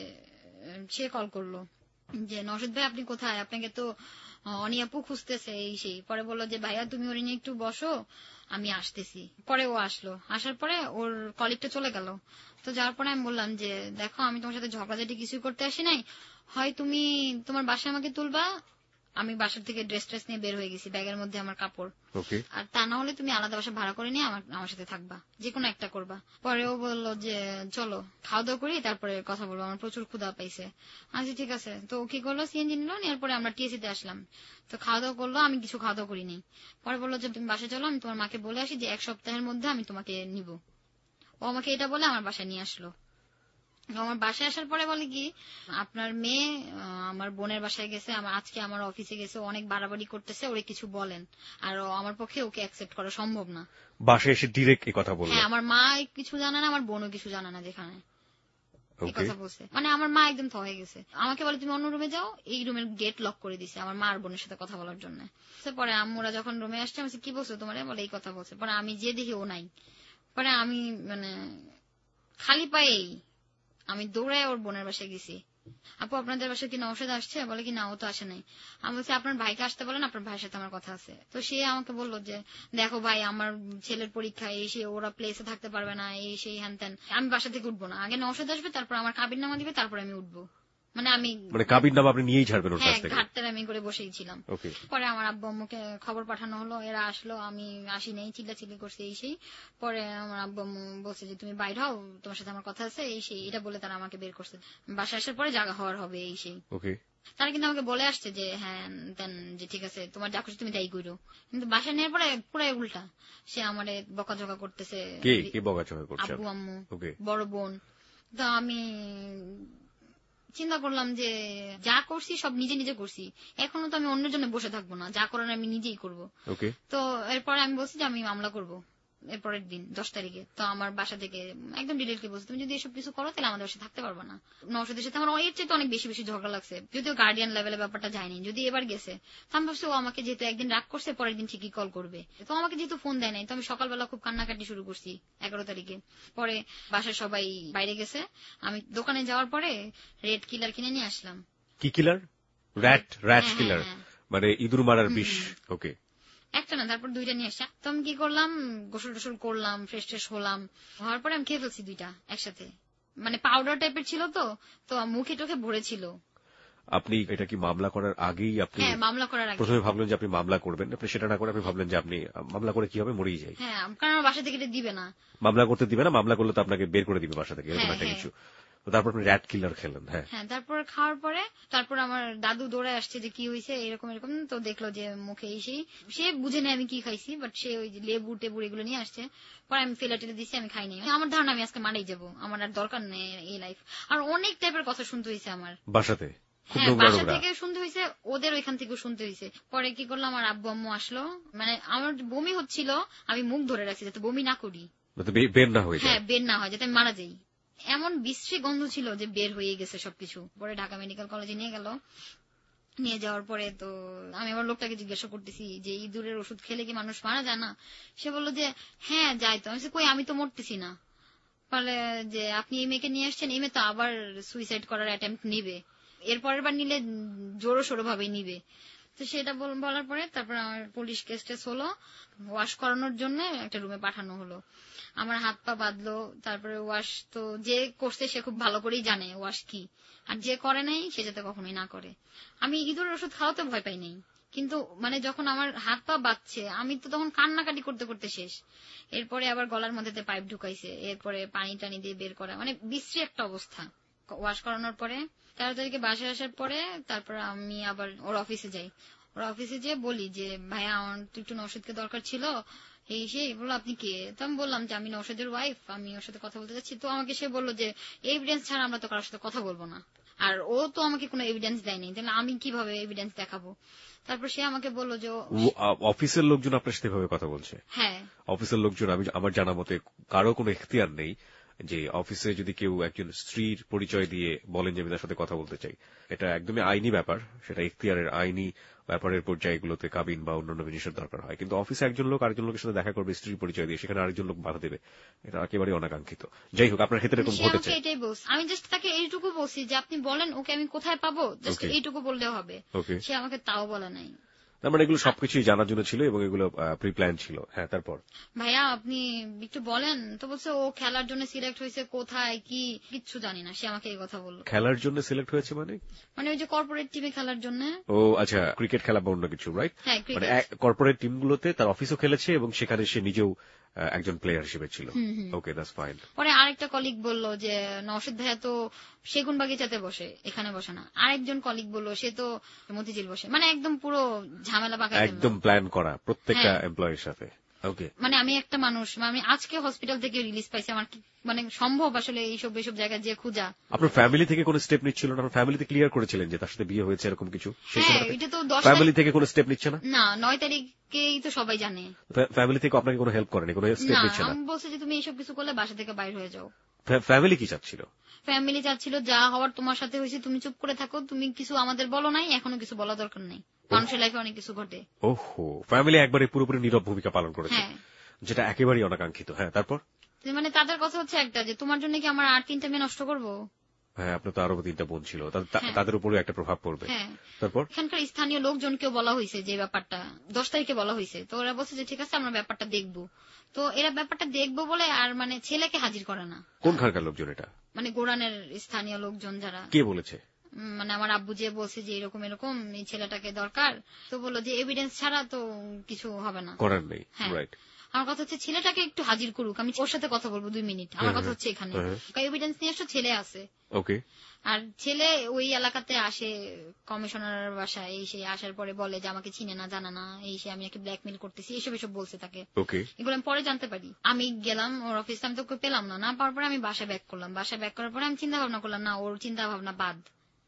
সে কল করলো যে নওশেদ ভাই আপনি কোথায়, আপনাকে তো অনিয়াপু খুঁজতেছে এই সেই। পরে বললো যে ভাইয়া তুমি ওর নিয়ে একটু বসো, আমি আসতেছি। পরে ও আসলো, আসার পরে ওর কলিগটা চলে গেল। তো যাওয়ার পরে আমি বললাম যে দেখো, আমি তোমার সাথে ঝগড়াঝাটি কিছুই করতে আসি নাই, হয় তুমি তোমার বাসায় আমাকে তুলবা, আমি বাসার থেকে ড্রেস নিয়ে বের হয়ে গেছি, ব্যাগের মধ্যে আমার কাপড়, আর তা না হলে তুমি আলাদা বাসা ভাড়া করে নিয়ে আমার সাথে থাকবা, যে কোনো একটা করবা। পরে ও বললো যে চলো খাওয়া দাওয়া করি, তারপরে কথা বলবো, আমার প্রচুর ক্ষুধা পাইছে। আচ্ছা ঠিক আছে। তো কি করলো, সিএনজি নিল, এরপরে আমরা টিএসিতে আসলাম। তো খাওয়া দাওয়া করলো, আমি কিছু খাওয়া দাওয়া করিনি। পরে বললো যে তুমি বাসায় চলো, আমি তোমার মাকে বলে আসি যে 1 সপ্তাহের মধ্যে আমি তোমাকে নিব। ও আমাকে এটা বলে আমার বাসায় নিয়ে আসলো। আমার বাসায় আসার পরে বলে কি, আপনার মেয়ে আমার বোনের বাসায় গেছে, আজকে আমার অফিসে গেছে, অনেক বাড়াবাড়ি করতেছে, ওরে কিছু বলেন। আর আমার পক্ষে ওকে অ্যাকসেপ্ট করা সম্ভব না। বাসায় এসে ডিরেক্ট এই কথা বলল? হ্যাঁ, আমার মা কিছু জানে না, আমার বোনও কিছু জানে না, যেখানে এই কথা বলছে। মানে আমার মা একদম হয়ে গেছে। আমাকে বলে তুমি অন্য রুমে যাও, এই রুমের গেট লক করে দিছে আমার মা আর বোনের সাথে কথা বলার জন্য। পরে আম্মুরা যখন রুমে আসছে, আমি কি বলছো তোমার, বলে এই কথা বলছে। পরে আমি যে দেখি ও নাই। পরে আমি মানে খালি পায়েই আমি দৌড়ায় ওর বোনের বাসায় গেছি। আপু আপনাদের বাসায় কি নওশেদ আসছে? বলে কি না, ও তো আসে নাই। আমি বলছি আপনার ভাইকে আসতে বলেন, আপনার ভাইয়ের সাথে আমার কথা আছে। তো সে আমাকে বললো যে দেখো ভাই, আমার ছেলের পরীক্ষা, এসে ওরা প্লেসে থাকতে পারবে না, এই সেই হ্যান ত্যান, আমি বাসা থেকে উঠবো না, আগে নওশেদ আসবে, তারপর আমার কাবির নামা দিবে, তারপর আমি উঠবো। মানে কাবির নামা আপনি নিয়েই ছাড়বেন ওর কাছ থেকে? ঘাটতে আমি করে বসেই ছিলাম। পরে আমার আব্বু আম্মুকে খবর পাঠানো হলো, এরা আসলো, আমি আসি নাই, চিল্লাচিল্লি করছে এই সেই। পরে আমার আব্বু আম্মু বলছে যে তুমি বাইরে হও, তোমার সাথে আমার কথা আছে এই সেই, এটা বলে তারা আমাকে বের করছে। বাসায় আসার পরে জায়গা হওয়ার হবে এই সেই। তারা কিন্তু আমাকে বলে আসছে যে হ্যাঁ দেন, যে ঠিক আছে তোমার যা খুশি তুমি তাই করো। কিন্তু বাসায় নেওয়ার পরে পুরাই উল্টা, সে আমারে বকাঝকা করতেছে। আব্বু আম্মু, বড় বোন। তো আমি চিন্তা করলাম যে যা করছি সব নিজে নিজে করছি, এখনো তো আমি অন্যের জন্য বসে থাকবো না, যা করার আমি নিজেই করবো। তো এরপরে আমি বলছি যে আমি মামলা করবো, এর পরের দিন 10 তারিখে। তো আমার বাসা থেকে একদম ডিরেক্টলি বলছে, তুমি যদি এসব কিছু করো তাহলে আমাদের বাসায় থাকতে পারবে না। নওশাদের সাথে আমার এর চেয়ে অনেক বেশি বেশি ঝগড়া লাগছে, যদিও গার্ডিয়ান লেভেলে ব্যাপারটা যায়নি। যদি এবার গেছে তো আমি ভাবছি ও আমাকে যেহেতু একদিন রাগ করছে, পরের দিন ঠিকই কল করবে। তো আমাকে যেহেতু ফোন দেয় নাই, তো আমি সকালবেলা খুব কান্নাকাটি শুরু করছি 11 তারিখে। পরে বাসায় সবাই বাইরে গেছে, আমি দোকানে যাওয়ার পরে রেড কিলার কিনে নিয়ে আসলাম। কি কিলার? র্যাট কিলার, মানে ইঁদুর মারার বিষ। ওকে, একটা না, তারপর 2টা নিয়ে আসা। তো আমি কি করলাম, গোসল টোসল করলাম, ফ্রেশ ট্রেশ হলাম, হওয়ার পরে আমি খেয়ে ফেলছি 2টা একসাথে। মানে পাউডার টাইপের ছিল, তো মুখে টোখে ভরেছিল। আপনি এটা কি মামলা করার আগেই আপনি? হ্যাঁ, মামলা করার আগে প্রথমে ভাবলেন যে আপনি মামলা করবেন, আপনি সেটা না করে আপনি ভাবলেন যে আপনি মামলা করে কি হবে, মরেই যাই। হ্যাঁ, কারণ আমার বাসা থেকে এটা দিবে না, মামলা করতে দিবে না, মামলা করলে তো আপনাকে বের করে দিবে বাসা থেকে, এরকম একটা কিছু। তারপর আপনি র্যাট কিলার খেলেন। হ্যাঁ, তারপর খাওয়ার পরে তারপর আমার দাদু দৌড়ে আসছে যে কি হয়েছে, এরকম এরকম। তো দেখলো যে মুখে এসেই সে বুঝে নেই আমি কি খাইছি, বাট সে ওই লেবু টেবু এগুলো নিয়ে আসছে। পরে আমি ফেলে টেলে দিচ্ছি, আমি খাইনি। আমার ধারণা আমি আজকে মারাই যাবো, আমার আর দরকার নেই এই লাইফ। আর অনেক টাইপের কথা শুনতে হয়েছে আমার বাসাতে। হ্যাঁ, বাসা থেকে শুনতে হয়েছে, ওদের ওইখান থেকেও শুনতে হয়েছে। পরে কি করলাম, আমার আব্বু আম্মু আসলো, মানে আমার বমি হচ্ছিল, আমি মুখ ধরে রাখছি যাতে বমি না করি, বের না হয়ে যায়। হ্যাঁ, বের না হয়, যাতে আমি মারা যাই। এমন বিশ্রী গন্ধ ছিল যে বের হয়ে গেছে সবকিছু। পরে ঢাকা মেডিকেল কলেজে নিয়ে গেল। নিয়ে যাওয়ার পরে তো আমি আবার লোকটাকে জিজ্ঞাসা করতেছি যে ইঁদুরের ওষুধ খেলে কি মানুষ মারা যায় না? সে বললো যে হ্যাঁ যায়। তো আমি কই, আমি তো মরতেছি না। বলে যে আপনি এই মেয়েকে নিয়ে আসছেন, এই মেয়ে তো আবার সুইসাইড করার অ্যাটেম্প্ট নিবে, এরপরের বার নিলে জোরো সোরো ভাবে নিবে। তো সেটা বলার পরে তারপর আমার পুলিশ কেস টেস হলো, ওয়াশ করানোর জন্য একটা রুমে পাঠানো হলো। আমার হাত পা বাঁধলো, তারপরে ওয়াশ তো যে করছে সে খুব ভালো করেই জানে ওয়াশ কি, আর যে করে নাই সে যাতে কখনোই না করে। আমি ইঁদুরের ওষুধ খাওয়াতে ভয় পাই নাই, কিন্তু মানে যখন আমার হাত পা বাঁধছে আমি তো তখন কান্নাকাটি করতে করতে শেষ। এরপরে আবার গলার মধ্যে পাইপ ঢুকাইছে, এরপরে পানি টানি দিয়ে বের করা, মানে বিশ্রী একটা অবস্থা। ওয়াশ করানোর পরে 13 তারিখে বাসায় আসার পরে তারপর আমি আবার ওর অফিসে যাই। ওর অফিসে যেয়ে বলি যে ভাইয়া আমার তো একটু নওশাদকে দরকার ছিল, এই সে বললো আপনি কে? তো আমি বললাম যে আমি নওশাদের ওয়াইফ, আমি ওর সাথে কথা বলতে চাচ্ছি। তো আমাকে সে বললো যে এভিডেন্স ছাড়া আমরা তো কারোর সাথে কথা বলবো না, আর ও তো আমাকে কোনো এভিডেন্স দেয়নি, তাহলে আমি কিভাবে এভিডেন্স দেখাবো? তারপর সে আমাকে বললো যে অফিসের লোকজন আপনার সাথে ভাবে কথা বলছে? হ্যাঁ, অফিসের লোকজন, আমি আমার জানা মতে কারো কোনো এখতিয়ার নেই যে অফিসে যদি কেউ একজন স্ত্রীর পরিচয় দিয়ে বলেন যে আমি তার সাথে কথা বলতে চাই, এটা একদমই আইনি ব্যাপার, সেটা এখতিয়ারের আইনি ব্যাপারের পর্যায়গুলোতে কাবিন বা অন্যান্য জিনিসের দরকার হয়। কিন্তু অফিসে একজন লোক আরেকজন লোকের সাথে দেখা করবে স্ত্রীর পরিচয় দিয়ে, সেখানে আরেকজন লোক বাধা দেবে, এটা একেবারে অনাকাঙ্ক্ষিত। যাই হোক, আপনার ক্ষেত্রে এরকম ঘটেছে। এটাই বলছি, আমি জাস্ট তাকে এইটুকু বলছি যে আপনি বলেন ওকে আমি কোথায় পাবো, জাস্ট এইটুকু বললেও হবে। সে আমাকে তাও বলে নাই। তার মানে এগুলো সবকিছুই জানার জন্য ছিল এবং এগুলো প্রি প্ল্যান ছিল। হ্যাঁ, তারপর ভাইয়া আপনি একটু বলেন তো। বলছে ও খেলার জন্য সিলেক্ট হয়েছে, কোথায় কি কিচ্ছু জানি না। সে আমাকে এই কথা বললো। খেলার জন্য সিলেক্ট হয়েছে মানে? মানে ওই যে কর্পোরেট টিমে খেলার জন্য। ও আচ্ছা, ক্রিকেট খেলা বা অন্য কিছু, রাইট? হ্যাঁ, মানে কর্পোরেট টিমগুলোতে তার অফিসও খেলেছে এবং সেখানে সে নিজেও একজন প্লেয়ার হিসেবে ছিল। Okay, that's fine. পরে আরেকটা কলিগ বলল যে নওশাদ ভাইয়া তো সেগুন বাগিচাতে বসে, এখানে বসে না। আরেকজন কলিগ বলল সে তো মতিঝিল বসে। মানে একদম পুরো ঝামেলা পাকায়, একদম প্ল্যান করা প্রত্যেকটা এমপ্লয়ির সাথে। ওকে, মানে আমি একটা মানুষ, আমি আজকে হসপিটাল থেকে রিলিজ পাইছি, আমার মানে সম্ভব আসলে এইসব জায়গায় যে খুঁজা? আপনার ফ্যামিলি থেকে কোনো স্টেপ নিচ্ছিল না? ফ্যামিলিতে ক্লিয়ার করেছিলেন যে তার সাথে বিয়ে হয়েছে এরকম কিছু? হ্যাঁ, এটা তো ফ্যামিলি থেকে কোনো স্টেপ নিচ্ছে না? না, 9 তারিখেই তো সবাই জানে। ফ্যামিলি থেকে আপনাকে কোনো হেল্প করেনি, কোনো স্টেপ নিচ্ছে না? আমি বলছি যে তুমি এইসব কিছু করলে বাসা থেকে বাইরে হয়ে যাও। ফ্যামিলি কি চাচ্ছিল? ফ্যামিলি চাচ্ছিল যা হওয়ার তোমার সাথে হয়েছে, তুমি চুপ করে থাকো, তুমি কিছু আমাদের বলো নাই, এখনো কিছু বলা দরকার নেই, মানুষের লাইফে অনেক কিছু ঘটে। ওহো, ফ্যামিলি একবারে পুরোপুরি নীরব ভূমিকা পালন করেছে, যেটা একেবারেই অনাকাঙ্ক্ষিত। হ্যাঁ, তারপর? মানে তাদের কথা হচ্ছে একটা যে তোমার জন্য কি আমার আর 3টা মেয়ে নষ্ট করবো? হ্যাঁ, আপনার তো আরো 3টা বোন ছিল, তাদের উপরে একটা প্রভাব পড়বে। তারপর এখানকার স্থানীয় লোকজনকেও বলা হয়েছে যে ব্যাপারটা 10 তারিখে বলা হয়েছে। তো ওরা বলছে যে ঠিক আছে আমরা ব্যাপারটা দেখবো। তো এরা ব্যাপারটা দেখবো বলে আর মানে ছেলেকে হাজির করে না। কোনখানকার লোকজন এটা? মানে গোরানের স্থানীয় লোকজন যারা। কে বলেছে? মানে আমার আব্বু যে বলছে যে এরকম এরকম এই ছেলেটাকে দরকার, তো বললো যে এভিডেন্স ছাড়া তো কিছু হবে না, করার নেই। রাইট। আমার কথা হচ্ছে ছেলেটাকে একটু হাজির করুক, আমি ওর সাথে কথা বলবো 2 মিনিট। আমার কথা হচ্ছে এখানে এভিডেন্স নিয়ে আসো, ছেলে আছে। ওকে। আর ছেলে ওই এলাকাতে আসে কমিশনার বাসায়, এই সে আসার পরে বলে যে আমাকে চিনে না, জানা না, এই সে আমি একে ব্ল্যাকমেল করতেছি, এসব বলছে তাকে। এগুলো আমি পরে জানতে পারি। আমি গেলাম ওর অফিসে, আমি তো পেলাম না, না পাওয়ার পরে আমি বাসায় ব্যাক করলাম। বাসায় ব্যাক করার পরে আমি চিন্তা ভাবনা করলাম না, ওর চিন্তা ভাবনা বাদ,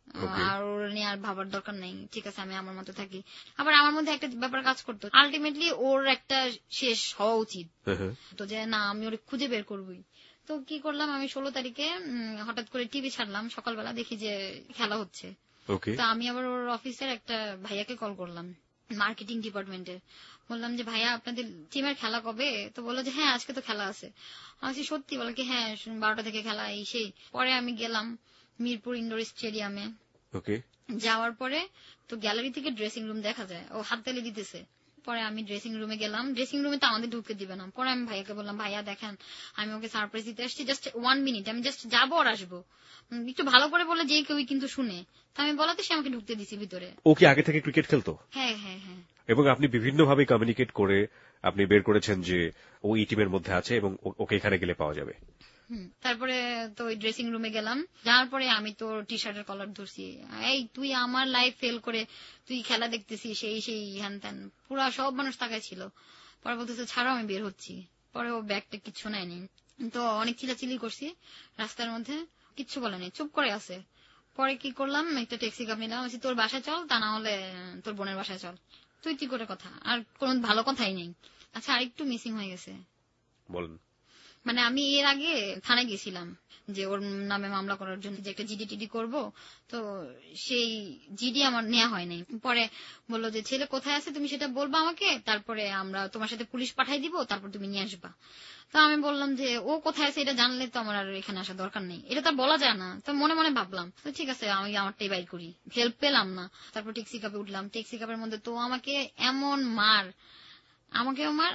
আর ওর নিয়ে আর ভাবার দরকার নেই, ঠিক আছে আমি আমার মতো থাকি। আবার আমার মধ্যে একটা ব্যাপার কাজ করতো, আলটিমেটলি ওর একটা শেষ হওয়া উচিত, তো যে না আমি ওর খুঁজে বের করবই। তো কি করলাম, আমি 16 তারিখে হঠাৎ করে টিভি ছাড়লাম, সকালবেলা দেখি যে খেলা হচ্ছে। তো আমি আবার ওর অফিসের একটা ভাইয়াকে কল করলাম, মার্কেটিং ডিপার্টমেন্টে, বললাম যে ভাইয়া আপনাদের টিমের খেলা কবে? তো বললো যে হ্যাঁ আজকে তো খেলা আছে। আমি সত্যি? বলে কি হ্যাঁ 12টা থেকে খেলা, এই সেই। পরে আমি গেলাম মিরপুর ইন্ডোর স্টেডিয়ামে। যাওয়ার পরে তো গ্যালারি থেকে ড্রেসিং রুম দেখা যায়, ও হাততালি দিতেছে। পরে আমি ড্রেসিং রুমে গেলাম, ড্রেসিং রুমে তো আমাদের ঢুকতে দিবে না। পরে আমি ভাইয়াকে বললাম ভাইয়া দেখেন আমি ওকে সারপ্রাইজ দিতে আসছি, জাস্ট 1 মিনিট, আমি জাস্ট যাবো আর আসবো, একটু ভালো করে বলে যে কেউ কিন্তু শুনে। তো আমি বলাতে সে আমাকে ঢুকতে দিছি ভিতরে। ও কি আগে থেকে ক্রিকেট খেলতো? হ্যাঁ হ্যাঁ হ্যাঁ। এবং আপনি বিভিন্নভাবে কমিউনিকেট করে আপনি বের করেছেন যে ও এই টিমের মধ্যে আছে এবং ওকে এখানে গেলে পাওয়া যাবে। তারপরে তো ওই ড্রেসিং রুমে গেলাম, যাওয়ার পরে আমি তো টি শার্টের কলার ধরছি, এই তুই আমার লাইফ ফেল করে তুই খেলা দেখতেছিস, সেই হ্যান ত্যান, পুরা সব মানুষ তাকায় ছিল। পরে বলতেছে ছাড়ো আমি বের হচ্ছি। পরে ও ব্যাগটা কিচ্ছু নেয়নি, তো অনেক চিল্লাচিল্লি করছি রাস্তার মধ্যে, কিচ্ছু বলেনি, চুপ করে আছে। পরে কি করলাম, একটা ট্যাক্সি কাপ নিলাম, তোর বাসায় চল, তা না হলে তোর বোনের বাসায় চল। তুই কি করে কথা, আর কোন ভালো কথাই নেই। আচ্ছা আরেকটু মিসিং হয়ে গেছে। বলেন। মানে আমি এর আগে থানায় গেছিলাম যে ওর নামে মামলা করার জন্য, যে একটা জিডি টিডি করবো, তো সেই জিডি আমার নেওয়া হয় নাই। পরে বললো যে ছেলে কোথায় আছে তুমি সেটা বলবা আমাকে, তারপরে আমরা তোমার সাথে পুলিশ পাঠাই দিব, তারপর তুমি নিয়ে আসবা। তো আমি বললাম যে ও কোথায় আছে এটা জানলে তো আমার আর এখানে আসার দরকার নেই, এটা তো বলা যায় না। তো মনে মনে ভাবলাম তো ঠিক আছে আমি আমারটাই বাইর করি, হেল্প পেলাম না। তারপর ট্যাক্সি কাপে উঠলাম, ট্যাক্সি কাপের মধ্যে তো আমাকে এমন মার, আমাকেও মার,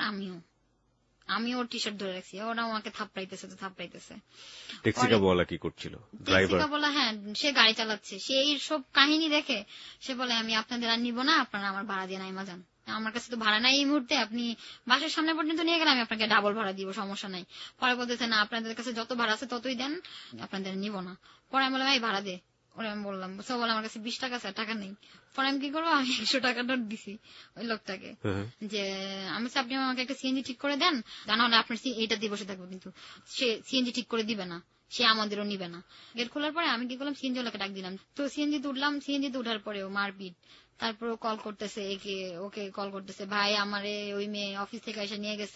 আমি ওর টি শার্ট ধরে রাখছি, ওরা আমাকে থাপড়াইতেছে তো থাপড়াইতেছে। ট্যাক্সিকাওয়ালা কি করছিল? ট্যাক্সিকাওয়ালা হ্যাঁ সে গাড়ি চালাচ্ছে, সে এই সব কাহিনী দেখে সে বলে আমি আপনাদের আর নিব না, আপনারা আমার ভাড়া দিয়ে নাইমা যান, আমার কাছে তো ভাড়া নাই এই মুহূর্তে, আপনি বাসার সামনে পর্যন্ত নিয়ে গেলে আমি আপনাকে ডাবল ভাড়া দিব, সমস্যা নাই। পরে বলতেছে না আপনাদের কাছে যত ভাড়া আছে ততই দেন, আপনাদের নিব না। পরে আমি বললাম এই ভাড়া দে। ওরা আমি বললাম সব বলে আমার কাছে 20 টাকা আছে, টাকা নেই। পরে আমি কি করবো, আমি 100 টাকা নোট দিছি ওই লোকটাকে, যে আমি আপনি আমাকে একটা সিএনজি ঠিক করে দেন, তা নাহলে আপনার এইটা দিয়ে বসে থাকবো। কিন্তু সে সিএনজি ঠিক করে দিবে না, সে আমাদেরও নিবে না। গেট খোলার পরে আমি কি করলাম, সিএনজি ওলাকে ডাক দিলাম। তো সিএনজিতে উঠলাম, সিএনজিতে উঠার পরেও মারপিট। তারপর কল করতেছে ওকে কল করতেছে, ভাই আমারে ওই মেয়ে অফিস থেকে এসে নিয়ে গেছে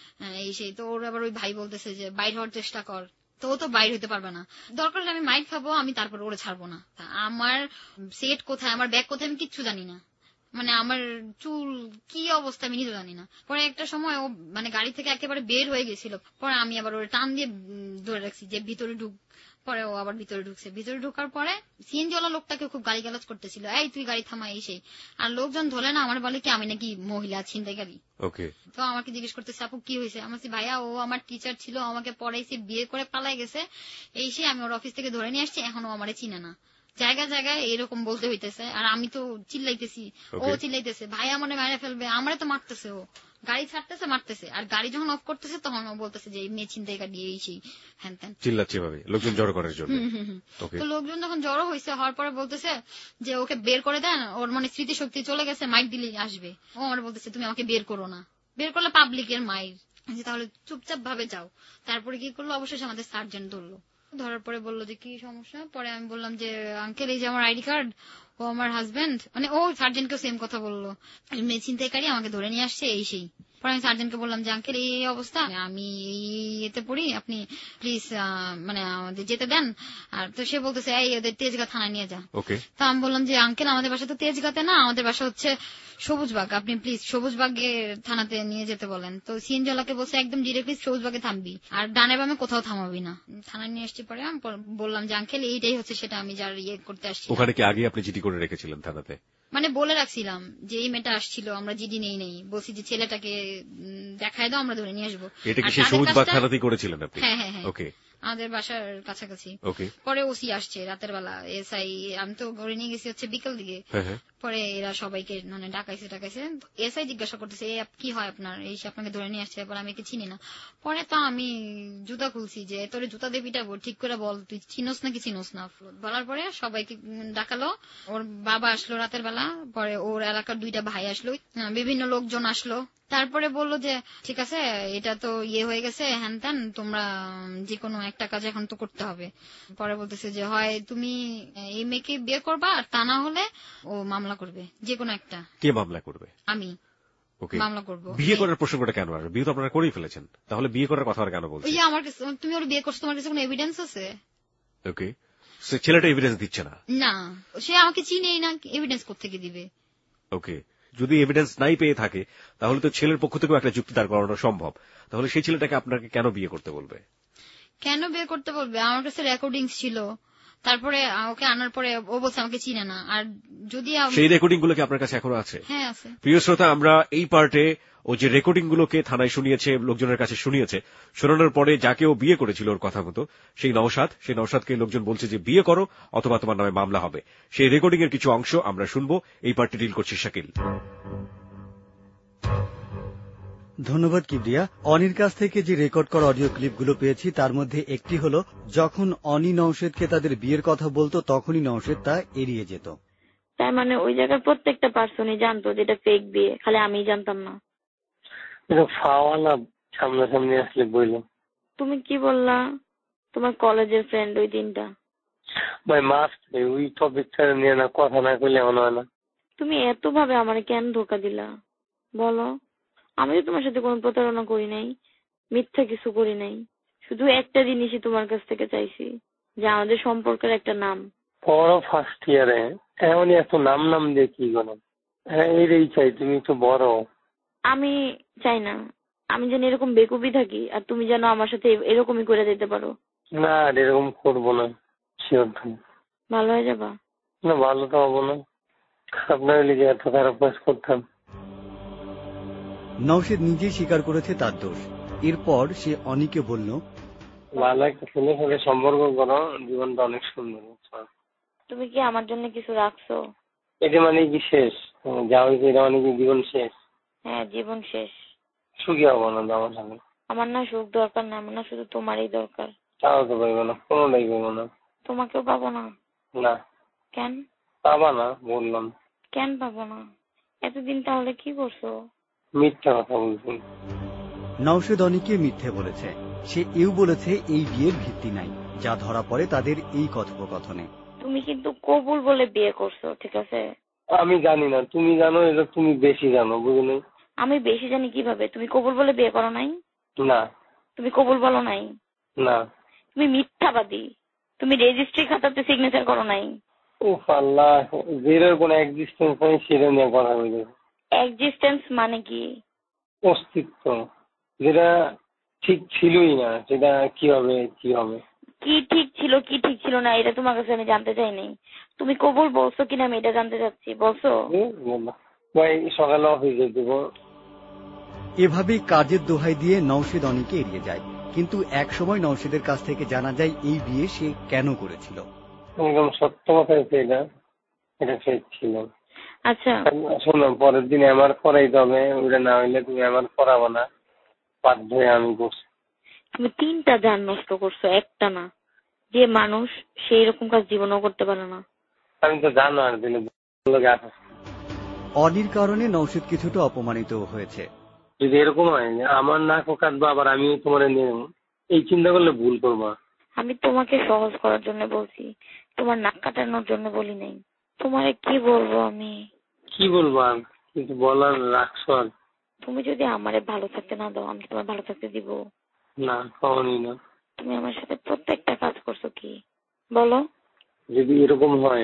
এই সেই। তো ওর আবার ওই ভাই বলতেছে যে বাইর হওয়ার চেষ্টা কর, তো ও তো বাইর হইতে পারবে না, দরকার হলে আমি মাইক খাবো, আমি তারপর ওরে ছাড়বো না। আমার সেট কোথায়, আমার ব্যাগ কোথায় আমি কিচ্ছু জানি না, মানে আমার চুল কি অবস্থা আমি নিজে জানি না। পরে একটা সময় ও মানে গাড়ি থেকে একেবারে বের হয়ে গেছিল, পরে আমি আবার ওর টান দিয়ে ধরে রাখছি যে ভিতরে ঢুক। পরে ও আবার ভিতরে ঢুকছে, ভিতরে ঢোকার পরে সিএনজিওয়ালা লোকটাকে খুব গালিগালাজ করতেছিল, এই তুই গাড়ি থামা এই সেই। আর লোকজন ধরে না আমার বলে কি আমি নাকি মহিলা ছিনতাইকারী। তো আমাকে জিজ্ঞেস করতেছে আপু কি হয়েছে, আমার ভাইয়া ও আমার টিচার ছিল, আমাকে পড়াইছে, বিয়ে করে পালাই গেছে এই সেই, আমি ওর অফিস থেকে ধরে নিয়ে আসছি, এখন ও আমারে চিনে না। জায়গায় জায়গায় এরকম বলতে হইতেছে, আর আমি তো চিল্লাইতেছি, ও চিল্লাইতেছে ভাইয়া মনে মারা ফেলবে, আমারে তো মারতেছে, ও গাড়ি ছাড়তেছে মারতেছে, আর গাড়ি যখন অফ করতেছে তখন ও বলতেছে যে মেয়ে ছিনতাইকারী এই সেই হ্যান ত্যান, চিল্লাচ্ছে ভাবে লোকজন জড়ো করার জন্য। তো লোকজন যখন জড়ো হয়েছে হওয়ার পরে বলতেছে যে ওকে বের করে দেন, ওর মানে স্মৃতিশক্তি চলে গেছে, মাইক দিলে আসবে। ও আমার বলতেছে তুমি আমাকে বের করো না, বের করলে পাবলিকের মাইর, তাহলে চুপচাপ ভাবে যাও। তারপরে কি করলো, অবশেষে আমাদের সার্জেন্ট ধরলো, ধরার পরে বললো যে কি সমস্যা। পরে আমি বললাম যে আঙ্কেল এই যে আমার আইডি কার্ড, ও আমার হাজবেন্ড, মানে ও সার্জেন্টকেও সেম কথা বললো, মেয়ে ছিনতাইকারী আমাকে ধরে নিয়ে আসছে এই সেই। পরে আমি সার্জেন্টকে বললাম যে আঙ্কেল এই অবস্থা, আমি এতে পড়ি, আপনি প্লিজ মানে আমাদের যেতে দেন। আর তো সে বলতেছে এই ওদের তেজগাঁ থানায় নিয়ে যা। তো আমি বললাম যে আঙ্কেল আমাদের বাসা তো তেজগাঁতে না, আমাদের বাসা হচ্ছে সবুজবাগ, আপনি প্লিজ সবুজবাগে থানাতে নিয়ে যেতে বলেন। তো সিএনজিওয়ালাকে বলছে একদম ডিরেক্টলি সবুজবাগে থামবি, আর ডানে বামে কোথাও থামাবি না। থানায় নিয়ে আসছি। পরে আমি বললাম যে আঙ্কেল এইটাই হচ্ছে সেটা আমি যার ইয়ে করতে আসছি। ওখানে কি আগে আপনি জিডি করে রেখেছিলেন থানাতে? মানে বলে রাখছিলাম যে এই মেয়েটা আসছিল, আমরা জিডি নেই, বলছি যে ছেলেটাকে দেখায় দাও, আমরা ধরে নিয়ে আসবো। এটা কি সবুজবাগ থানাতেই করেছিলেন আপনি? হ্যাঁ হ্যাঁ হ্যাঁ, আমাদের বাসার কাছাকাছি। পরে ওসি আসছে রাতের বেলা, এসআই, আমি তো ঘরে নিয়ে গেছি হচ্ছে বিকেল দিকে। পরে এরা সবাইকে মানে ডাকাইছে, এসআই জিজ্ঞাসা করতেছে কি হয় আপনার, এই আপনাকে ধরে নিয়ে আসছে, পরে আমি একে চিনি না। পরে তো আমি জুতা খুলছি যে তোরে জুতা দিয়ে পিটাবো, ঠিক করে বল তুই চিনোস নাকি চিনোস না। বলার পরে সবাইকে ডাকালো, ওর বাবা আসলো রাতের বেলা, মামলা। পরে ওর এলাকার 2টা ভাই আসলো, বিভিন্ন লোকজন আসলো। তারপরে বললো যে ঠিক আছে, এটা তো হয়ে গেছে, হ্যান ত্যান, তোমরা যে কোনো একটা কাজ এখন তো করতে হবে। পরে বলতেছে যে হয় তুমি এই মেয়েকে বিয়ে করবা, আর তা না হলে ও মামলা করবে, যে কোনো একটা। কে মামলা করবে? আমি মামলা করবো। বিয়ে করার প্রসঙ্গটা কেন? আর বিয়ে তো আপনারা করেই ফেলেছেন, তাহলে বিয়ে করার কথা কেন বলছেন? ওই যে আমার কাছে, তুমি ওর বিয়ে করছো, তোমার কাছে কোনো এভিডেন্স আছে? ওকে, ছেলেটা এভিডেন্স দিচ্ছে না? না, সে আমাকে চিনেই না, এভিডেন্স কোত্থেকে দিবে? ওকে, যদি এভিডেন্স নাই পেয়ে থাকে তাহলে তো ছেলের পক্ষ থেকেও একটা যুক্তি দাঁড় করানো সম্ভব। তাহলে সেই ছেলেটাকে আপনাকে কেন বিয়ে করতে বলবে? কেন বিয়ে করতে বলবে? আমার কাছে রেকর্ডিংস ছিল, তারপরে ওকে আনার পরে ও বলছে আমাকে চিনে না। আর যদি সেই রেকর্ডিং গুলো কি আপনার কাছে এখনো আছে? হ্যাঁ আছে। প্রিয় শ্রোতা, আমরা এই পার্টে ও যে রেকর্ডিং গুলোকে থানায় শুনিয়েছে, লোকজনের কাছে শুনিয়েছে, শোনানোর পরে যাকে ও বিয়ে করেছিল ওর কথা মতো, সেই নওশাদকে লোকজন বলছে যে বিয়ে করো অথবা তোমার নামে মামলা হবে। সেই রেকর্ডিং এর কিছু অংশ আমরা শুনবো। এই পার্টটি ডিল করছে শাকিল। ধন্যবাদ কিবরিয়া। অনির কাছ থেকে যে রেকর্ড করা অডিও ক্লিপগুলো পেয়েছি তার মধ্যে একটি হলো যখন অনি নওশেদকে তাদের বিয়ের কথা বলতো তখনই নওশেদ তা এড়িয়ে যেত। তার মানে ওই জায়গার প্রত্যেকটা পার্সনই জানতো যেটা ফেক বিয়ে, খালি আমিই জানতাম না। সামনাসামনি আসলে বললো। তুমি কি বললা? তোমার কলেজের ফ্রেন্ড ওই দিনটা? ভাই মাস্ট ওই টপিকটা নিয়ে না কথা না করলে এমন হয় না। তুমি এত ভাবে আমার কেন ধোকা দিলা বলো? আমি তো তোমার সাথে কোনো প্রতারণা করি নাই, মিথ্যা কিছু করি নাই। শুধু একটা জিনিসই তোমার কাছ থেকে চাইছি, যে আমাদের সম্পর্কের একটা নাম। বড় ফার্স্ট ইয়ারে এমনই এত নাম দিয়ে কি করো? হ্যাঁ এই চাই, তুমি তো বড়। আমি চাই না আমি যেন এরকম বেকুবি থাকি, আর তুমি যেন আমার সাথে এরকমই করে দিতে পারো। না এরকম করবো না, শিওর। ভালো হয়ে যাবা? না ভালো তো হবো না, খারাপ না হলে যে এত খারাপ কাজ করতাম। নওশেদ নিজেই স্বীকার করেছে তার দোষ। এরপর সে অনিকে বলল, ভালো একটা ছেলের সাথে সম্পর্ক করো, জীবনটা অনেক সুন্দর। তুমি কি আমার জন্য কিছু রাখছো? এটা মানে কি শেষ? যা হয়েছে এটা মানে কি জীবন শেষ? হ্যাঁ জীবন শেষ। সুখী হবো না আমার সাথে? আমার না সুখ দরকার না, আমার না শুধু তোমারই দরকার। তাও তো পাইবো না, কোনোটাই পাইবো না। তোমাকেও পাবো না? না। কেন পাবা না বললাম। কেন পাবো না? এতদিন তাহলে কি করছো? মিথ্যা কথা বলছি। নওশেদ অনিকে মিথ্যে বলেছে। সে এও বলেছে এই বিয়ের ভিত্তি নাই, যা ধরা পড়ে তাদের এই কথোপকথনে। তুমি কিন্তু কবুল বলে বিয়ে করছো, ঠিক আছে? আমি জানি না, তুমি জানো, এটা তুমি বেশি জানো, বুঝলি? আমি বেশি জানি কিভাবে? তুমি কবুল বলে বিয়ে করো নাই? না। তুমি কবুল বলো নাই? না। তুমি মিথ্যাবাদী। তুমি রেজিস্ট্রি খাতাতে সিগনেচার করো নাই? ও আল্লাহ, যেটার কোনো এক্সিস্টেন্স নেই সেটা নিয়ে কথা বলি। এক্সিস্টেন্স মানে কি? অস্তিত্ব, যেটা ঠিক ছিলই না সেটা কি হবে? কি ঠিক ছিল না এটা তোমার কাছে আমি জানতে চাই নাই। তুমি কবুল বলছো কিনা আমি এটা জানতে চাচ্ছি। বলছো? ভাই সকালে অফিসে দেবো। এভাবেই কাজের দোহাই দিয়ে নওশেদ অনিকে এড়িয়ে যায়। কিন্তু এক সময় নওশেদের কাছ থেকে জানা যায় এই বিয়ে সে কেন করেছিল। একদম সত্য কথা হচ্ছে, এটা ফেক ছিল। আচ্ছা শোনো, পরের দিন আমার করাইতে হবে, ওটা না হইলে তুমি আমার করাবো না, বাধ্য হয়ে আমি করছি। তুমি 3টা জান নষ্ট করছো, একটা না। যে মানুষ সেই রকম কাজ জীবনও করতে পারে না। আমি তো জানো আর দিলে অনির কারণে নওশেদ কিছুটা অপমানিত হয়েছে। যদি এরকম হয় আমার নাকও কাটবো আবার আমিও তোমার নিয়ে নেবো, এই চিন্তা করলে ভুল করবো। আমি তোমাকে সহজ করার জন্য বলছি, তোমার নাক কাটানোর জন্য বলি নাই। তোমারে কি বলবো আমি? কি বলবো আর, কিন্তু বলার রাখছো আর। তুমি যদি আমারে ভালো থাকতে না দাও, আমি তোমার ভালো থাকতে দিব? না কখনই না। তুমি আমার সাথে প্রত্যেকটা কাজ করছো কি বলো? যদি এরকম হয়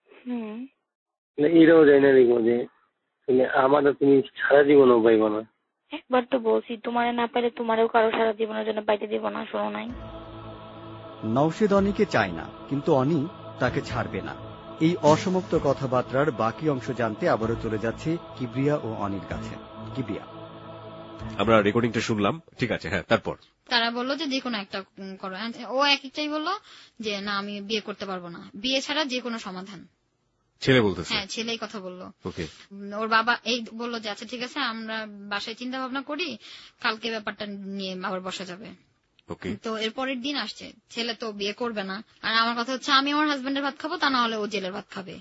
এটাও যাই না দেখবো যে আমারও তুমি সারা জীবনও পাইবো না। একবার তো বলছি, তোমারে না পাইলে তোমারও কারো সারা জীবনের জন্য পাইতে দিব না, শোনো নাই? নওশেদ অনিকে চায় না, কিন্তু অনি তাকে ছাড়বে না। এই অসমাপ্ত কথাবার্তার বাকি অংশ জানতে আবারও চলে যাচ্ছে কিবরিয়া ও অনির কাছে। কিবরিয়া, আমরা রেকর্ডিংটা শুনলাম, ঠিক আছে, হ্যাঁ, তারপর তারা বললো যে কোনো একটা করো। ও একটাই বললো যে না আমি বিয়ে করতে পারবো না, বিয়ে ছাড়া যে কোনো সমাধান। ছেলে বলতেছে? হ্যাঁ ছেলেই কথা বললো। ওকে। ওর বাবা এই বললো যে আচ্ছা ঠিক আছে, আমরা বাসায় চিন্তা ভাবনা করি, কালকে ব্যাপারটা নিয়ে আবার বসা যাবে। ওকে। তো এর পরের দিন আসছে, ছেলে তো বিয়ে করবে না, আর আমার কথা হচ্ছে আমি আমার হাজবেন্ডের ভাত খাবো, তা না হলে ও জেলের ভাত খাবে।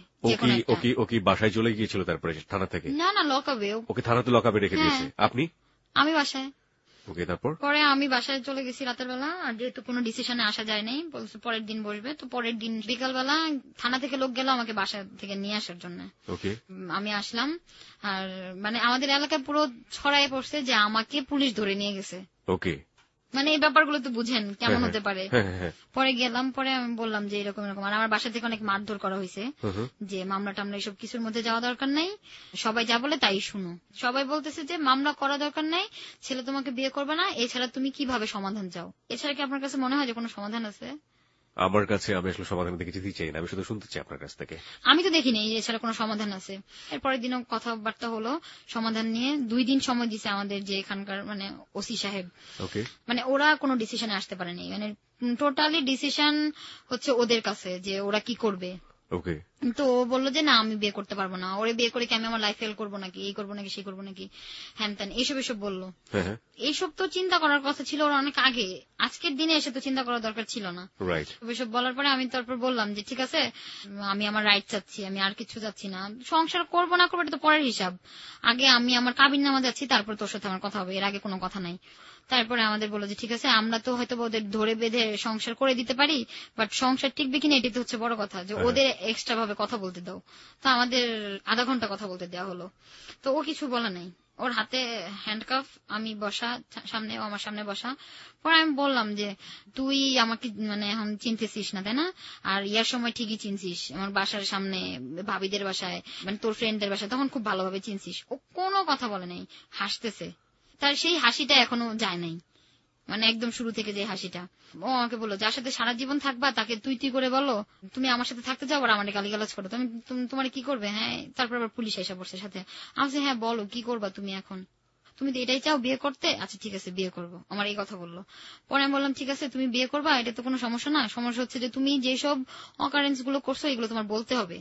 ও কি বাসায় চলে গিয়েছিল তারপরে থানা থেকে? না লকাবে। ওকে থানাতে লকাবে রেখে দিয়েছে। আপনি? আমি বাসায়। ওকে, তারপর? পরে আমি বাসায় চলে গেছি রাতের বেলা, আর যেহেতু কোনো ডিসিশনে আসা যায় নাই, বলছে পরের দিন বসবে। তো পরের দিন বিকাল বেলা থানা থেকে লোক গেল আমাকে বাসা থেকে নিয়ে আসার জন্য। ওকে। আমি আসলাম, আর মানে আমাদের এলাকায় পুরো ছড়ায় পড়ছে যে আমাকে পুলিশ ধরে নিয়ে গেছে। ওকে। মানে এই ব্যাপারগুলো তো বুঝেন কেমন হতে পারে। হ্যাঁ। পরে গেলাম, পরে আমি বললাম যে এরকম এরকম, আর আমার বাসা থেকে অনেক মারধর করা হয়েছে যে মামলা টামলা এসব কিছুর মধ্যে যাওয়া দরকার নাই, সবাই যা বলে তাই শুনো। সবাই বলতেছে যে মামলা করা দরকার নাই, ছেলে তোমাকে বিয়ে করবে না, এছাড়া তুমি কিভাবে সমাধান চাও? এছাড়া কি আপনার কাছে মনে হয় যে কোনো সমাধান আছে? আমার কাছে আমি আসলে সমাধান দেখে যেতে চাই না, আমি শুধু শুনতে চাই আপনার কাছ থেকে। আমি তো দেখিনি এছাড়া কোনো সমাধান আছে। এরপরের দিনও কথাবার্তা হলো সমাধান নিয়ে। 2 দিন সময় দিছে আমাদের যে এখানকার মানে ওসি সাহেব। ওকে। মানে ওরা কোনো ডিসিশনে আসতে পারেনি, মানে টোটালি ডিসিশন হচ্ছে ওদের কাছে যে ওরা কি করবে। ওকে। তো ও বললো যে না আমি বিয়ে করতে পারবো না, ওরে বিয়ে করে কি আমি আমার লাইফ ফেল করবো নাকি, এই করবো নাকি সেই করবো নাকি, হ্যান ত্যান এইসব বললো। এইসব তো চিন্তা করার কথা ছিল ওরা অনেক আগে, আজকের দিনে এসে তো চিন্তা করার দরকার ছিল না। এসব বলার পরে আমি তারপর বললাম যে ঠিক আছে, আমি আমার রাইট চাচ্ছি, আমি আর কিছু চাচ্ছি না, সংসার করবো না করবো এটা তো পরের হিসাব, আগে আমি আমার কাবিননামা যাচ্ছি, তারপর তোর সাথে আমার কথা হবে, এর আগে কোনো কথা নাই। তারপরে আমাদের বললো যে ঠিক আছে, আমরা তো হয়তো ওদের ধরে বেঁধে সংসার করে দিতে পারি, বাট সংসার টিকবে কিনা এটি তো হচ্ছে বড় কথা, যে ওদের এক্সট্রা ভাবে কথা বলতে দাও। তো আমাদের আধা ঘন্টা কথা বলতে দেওয়া হলো, তো ও কিছু বলা নাই, ওর হাতে হ্যান্ডকাফ, আমি বসা সামনে, ও আমার সামনে বসা। পরে আমি বললাম যে তুই আমাকে মানে এখন চিনতেছিস না তাই না, আর ইয়ার সময় ঠিকই চিনছিস, আমার বাসার সামনে ভাবিদের বাসায় মানে তোর ফ্রেন্ডদের বাসায় তখন খুব ভালোভাবে চিনছিস। ও কোনো কথা বলে নাই, হাসতেছে, তার সেই হাসিটা এখনো যায় নাই, মানে একদম শুরু থেকে যে হাসিটা। ও আমাকে বললো যার সাথে সারা জীবন থাকবা তাকে তুই তুই করে বলো, তুমি আমার সাথে থাকতে যাও আর আমার গালিগালাজ করো, তুমি তোমার কি করবে? হ্যাঁ, তারপর আবার পুলিশ এসে পড়ছে সাথে। আমি হ্যাঁ বলো কি করবা তুমি এখন, তুমি তো এটাই চাও বিয়ে করতে, আচ্ছা ঠিক আছে বিয়ে করবো, আমার এই কথা বললো। পরে আমি বললাম ঠিক আছে তুমি বিয়ে করবা, এটা তো কোনো সমস্যা না, সমস্যা হচ্ছে যে তুমি যেসব অকারেন্স গুলো করছো এগুলো তোমার বলতে হবে।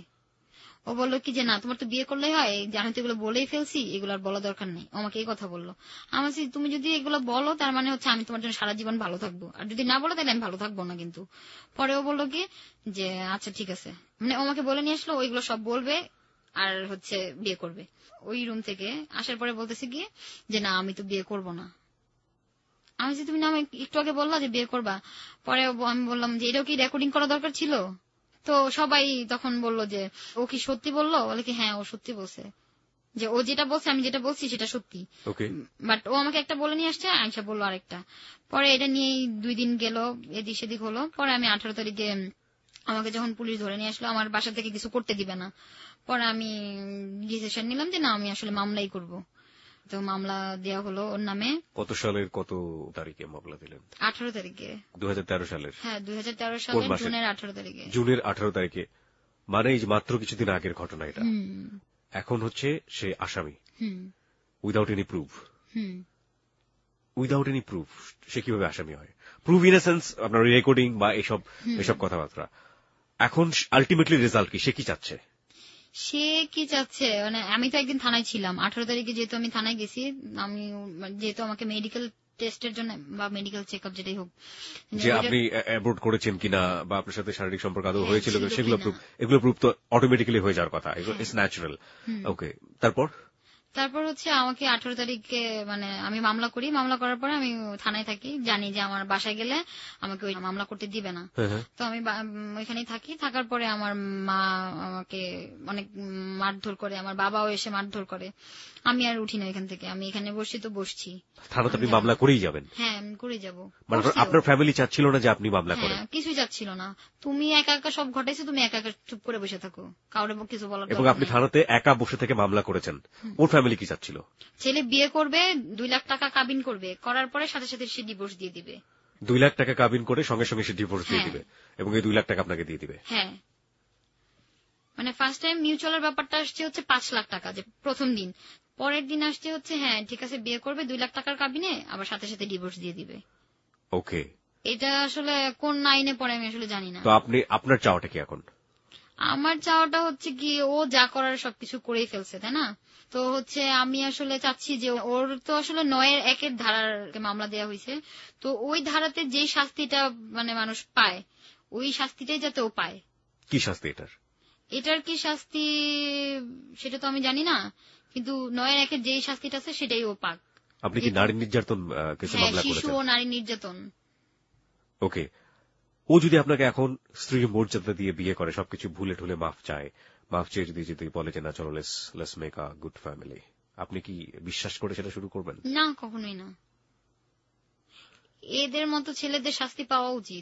ও বললো কি যে না তোমার তো বিয়ে করলেই হয়, জানো তো এগুলো বলেই ফেলছি, এগুলো আর বলা দরকার নেই। আমাকে এই কথা বললো। আমি তুমি যদি এগুলো বলো তার মানে হচ্ছে আমি তোমার জন্য সারা জীবন ভালো থাকবো, আর যদি না বলো তাহলে আমি ভালো থাকবো না কিন্তু। পরে ও বললো কি যে আচ্ছা ঠিক আছে, মানে ও আমাকে বলে নিয়ে আসলো ওইগুলো সব বলবে আর হচ্ছে বিয়ে করবে। ওই রুম থেকে আসার পরে বলতেছে কি যে না আমি তো বিয়ে করবো না। আমি যে তুমি না আমি একটু আগে বললা যে বিয়ে করবা। পরে আমি বললাম যে এটাও কি রেকর্ডিং করা দরকার ছিল? তো সবাই তখন বলল যে ও কি সত্যি বললো, বলে কি হ্যাঁ ও সত্যি বলছে, যে ও যেটা বলছে আমি যেটা বলছি সেটা সত্যি। বাট ও আমাকে একটা বলে নিয়ে আসছে, আয়শা বললো আরেকটা। পরে এটা নিয়েই 2 দিন গেল, এদিক সেদিক হলো। পরে আমি 18 তারিখে আমাকে যখন পুলিশ ধরে নিয়ে আসলো, আমার বাসা থেকে কিছু করতে দিবে না। পরে আমি ডিসিশন নিলাম যে না আমি আসলে মামলাই করব। তো মামলা দেওয়া হলো ওর নামে। কত সালের কত তারিখে মামলা দিলেন? 18 তারিখে। 2013 সালের? হ্যাঁ 2013 সালের জুনের 18 তারিখে। জুনের 18 তারিখে, মানে এই মাত্র কিছুদিন আগের ঘটনা এটা। এখন হচ্ছে সে আসামি without any proof. Without any proof সে কিভাবে আসামি হয়? প্রুফ ইন এ সেন্স আপনার রেকর্ডিং বা এসব কথাবার্তা। এখন আলটিমেটলি রেজাল্ট কি, সে কি চাচ্ছে? সে কি চাচ্ছে মানে আমি তো একদিন থানায় ছিলাম 18 তারিখে, যেহেতু আমি থানায় গেছি, আমি যেহেতু আমাকে মেডিকেল টেস্টের জন্য বা মেডিকেল চেকআপ যেটাই হোক, যে আপনি অ্যাবর্ট করেছেন কিনা বা আপনার সাথে শারীরিক সম্পর্ক আদৌ হয়েছিল সেগুলো প্রুফ, এগুলো প্রুফ তো অটোমেটিক্যালি হয়ে যাওয়ার কথা, ইটস ন্যাচারাল। ওকে, তারপর হচ্ছে আমাকে 18 তারিখে মানে আমি মামলা করি, মামলা করার পরে আমি থানায় থাকি, জানি যে আমার বাসায় গেলে আমাকে ওই মামলা করতে দিবে না। তো আমি ওইখানেই থাকি, থাকার পরে আমার মা আমাকে অনেক মারধর করে, আমার বাবাও এসে মারধর করে। আমি আর উঠি না এখান থেকে, আমি এখানে বসছি তো বসছি। থানাতে আপনি মামলা করেই যাবেন? হ্যাঁ আমি করে যাবো। আপনার ফ্যামিলি চাচ্ছিল না যে আপনি মামলা করেন? কিছুই চাচ্ছিল না, তুমি একা একা সব ঘটাইছো, তুমি একা একা চুপ করে বসে থাকো, কাউরে কিছু বলার। এবং আপনি থানাতে একা বসে থেকে মামলা করেছেন, ওর ফ্যামিলি কি চাচ্ছিল? ছেলে বিয়ে করবে, 2 লাখ টাকা কাবিন করবে, করার পরে সাথে সাথে সে ডিভোর্স দিয়ে দিবে। 2 লাখ টাকা কাবিন করে সঙ্গে সঙ্গে সে ডিভোর্স দিয়ে দিবে এবং এই 2 লাখ টাকা আপনাকে দিয়ে দিবে? হ্যাঁ, মানে ফার্স্ট টাইম মিউচুয়ালের ব্যাপারটা আসছে হচ্ছে 5 লাখ টাকা, যে প্রথম দিন। পরের দিন আসছে হচ্ছে হ্যাঁ ঠিক আছে বিয়ে করবে, 2 লাখ টাকার কাবিনে আবার সাথে সাথে ডিভোর্স দিয়ে দিবে। ওকে, এটা আসলে কোন আইনে পড়ে আমি আসলে জানি না। তো আপনার চাওয়াটা কি এখন? আমার চাওয়াটা হচ্ছে কি, ও যা করার সবকিছু করেই ফেলছে, তাই না? তো হচ্ছে আমি আসলে চাচ্ছি যে ওর তো আসলে 9-1 ধারার মামলা দেওয়া হয়েছে, তো ওই ধারাতে যেই শাস্তিটা মানে মানুষ পায়, ওই শাস্তিটাই যাতে ও পায়। কি শাস্তি এটার কি শাস্তি সেটা তো আমি জানি না, কিন্তু 9-1 যেই শাস্তিটা আছে সেটাই ও পাক। আপনি কি নারী নির্যাতন কেসে মামলা করেছেন? শিশু ও নারী নির্যাতন। ওকে, ও যদি আপনাকে এখন স্ত্রীর মর্যাদা দিয়ে বিয়ে করে, সবকিছু ভুলে ঠুলে মাফ চায়, মাফ চেয়ে যদি বলে যে না চলো let's make a good family, আপনি কি বিশ্বাস করে সেটা শুরু করবেন? না, কখনোই না। এদের মতো ছেলেদের শাস্তি পাওয়া উচিত।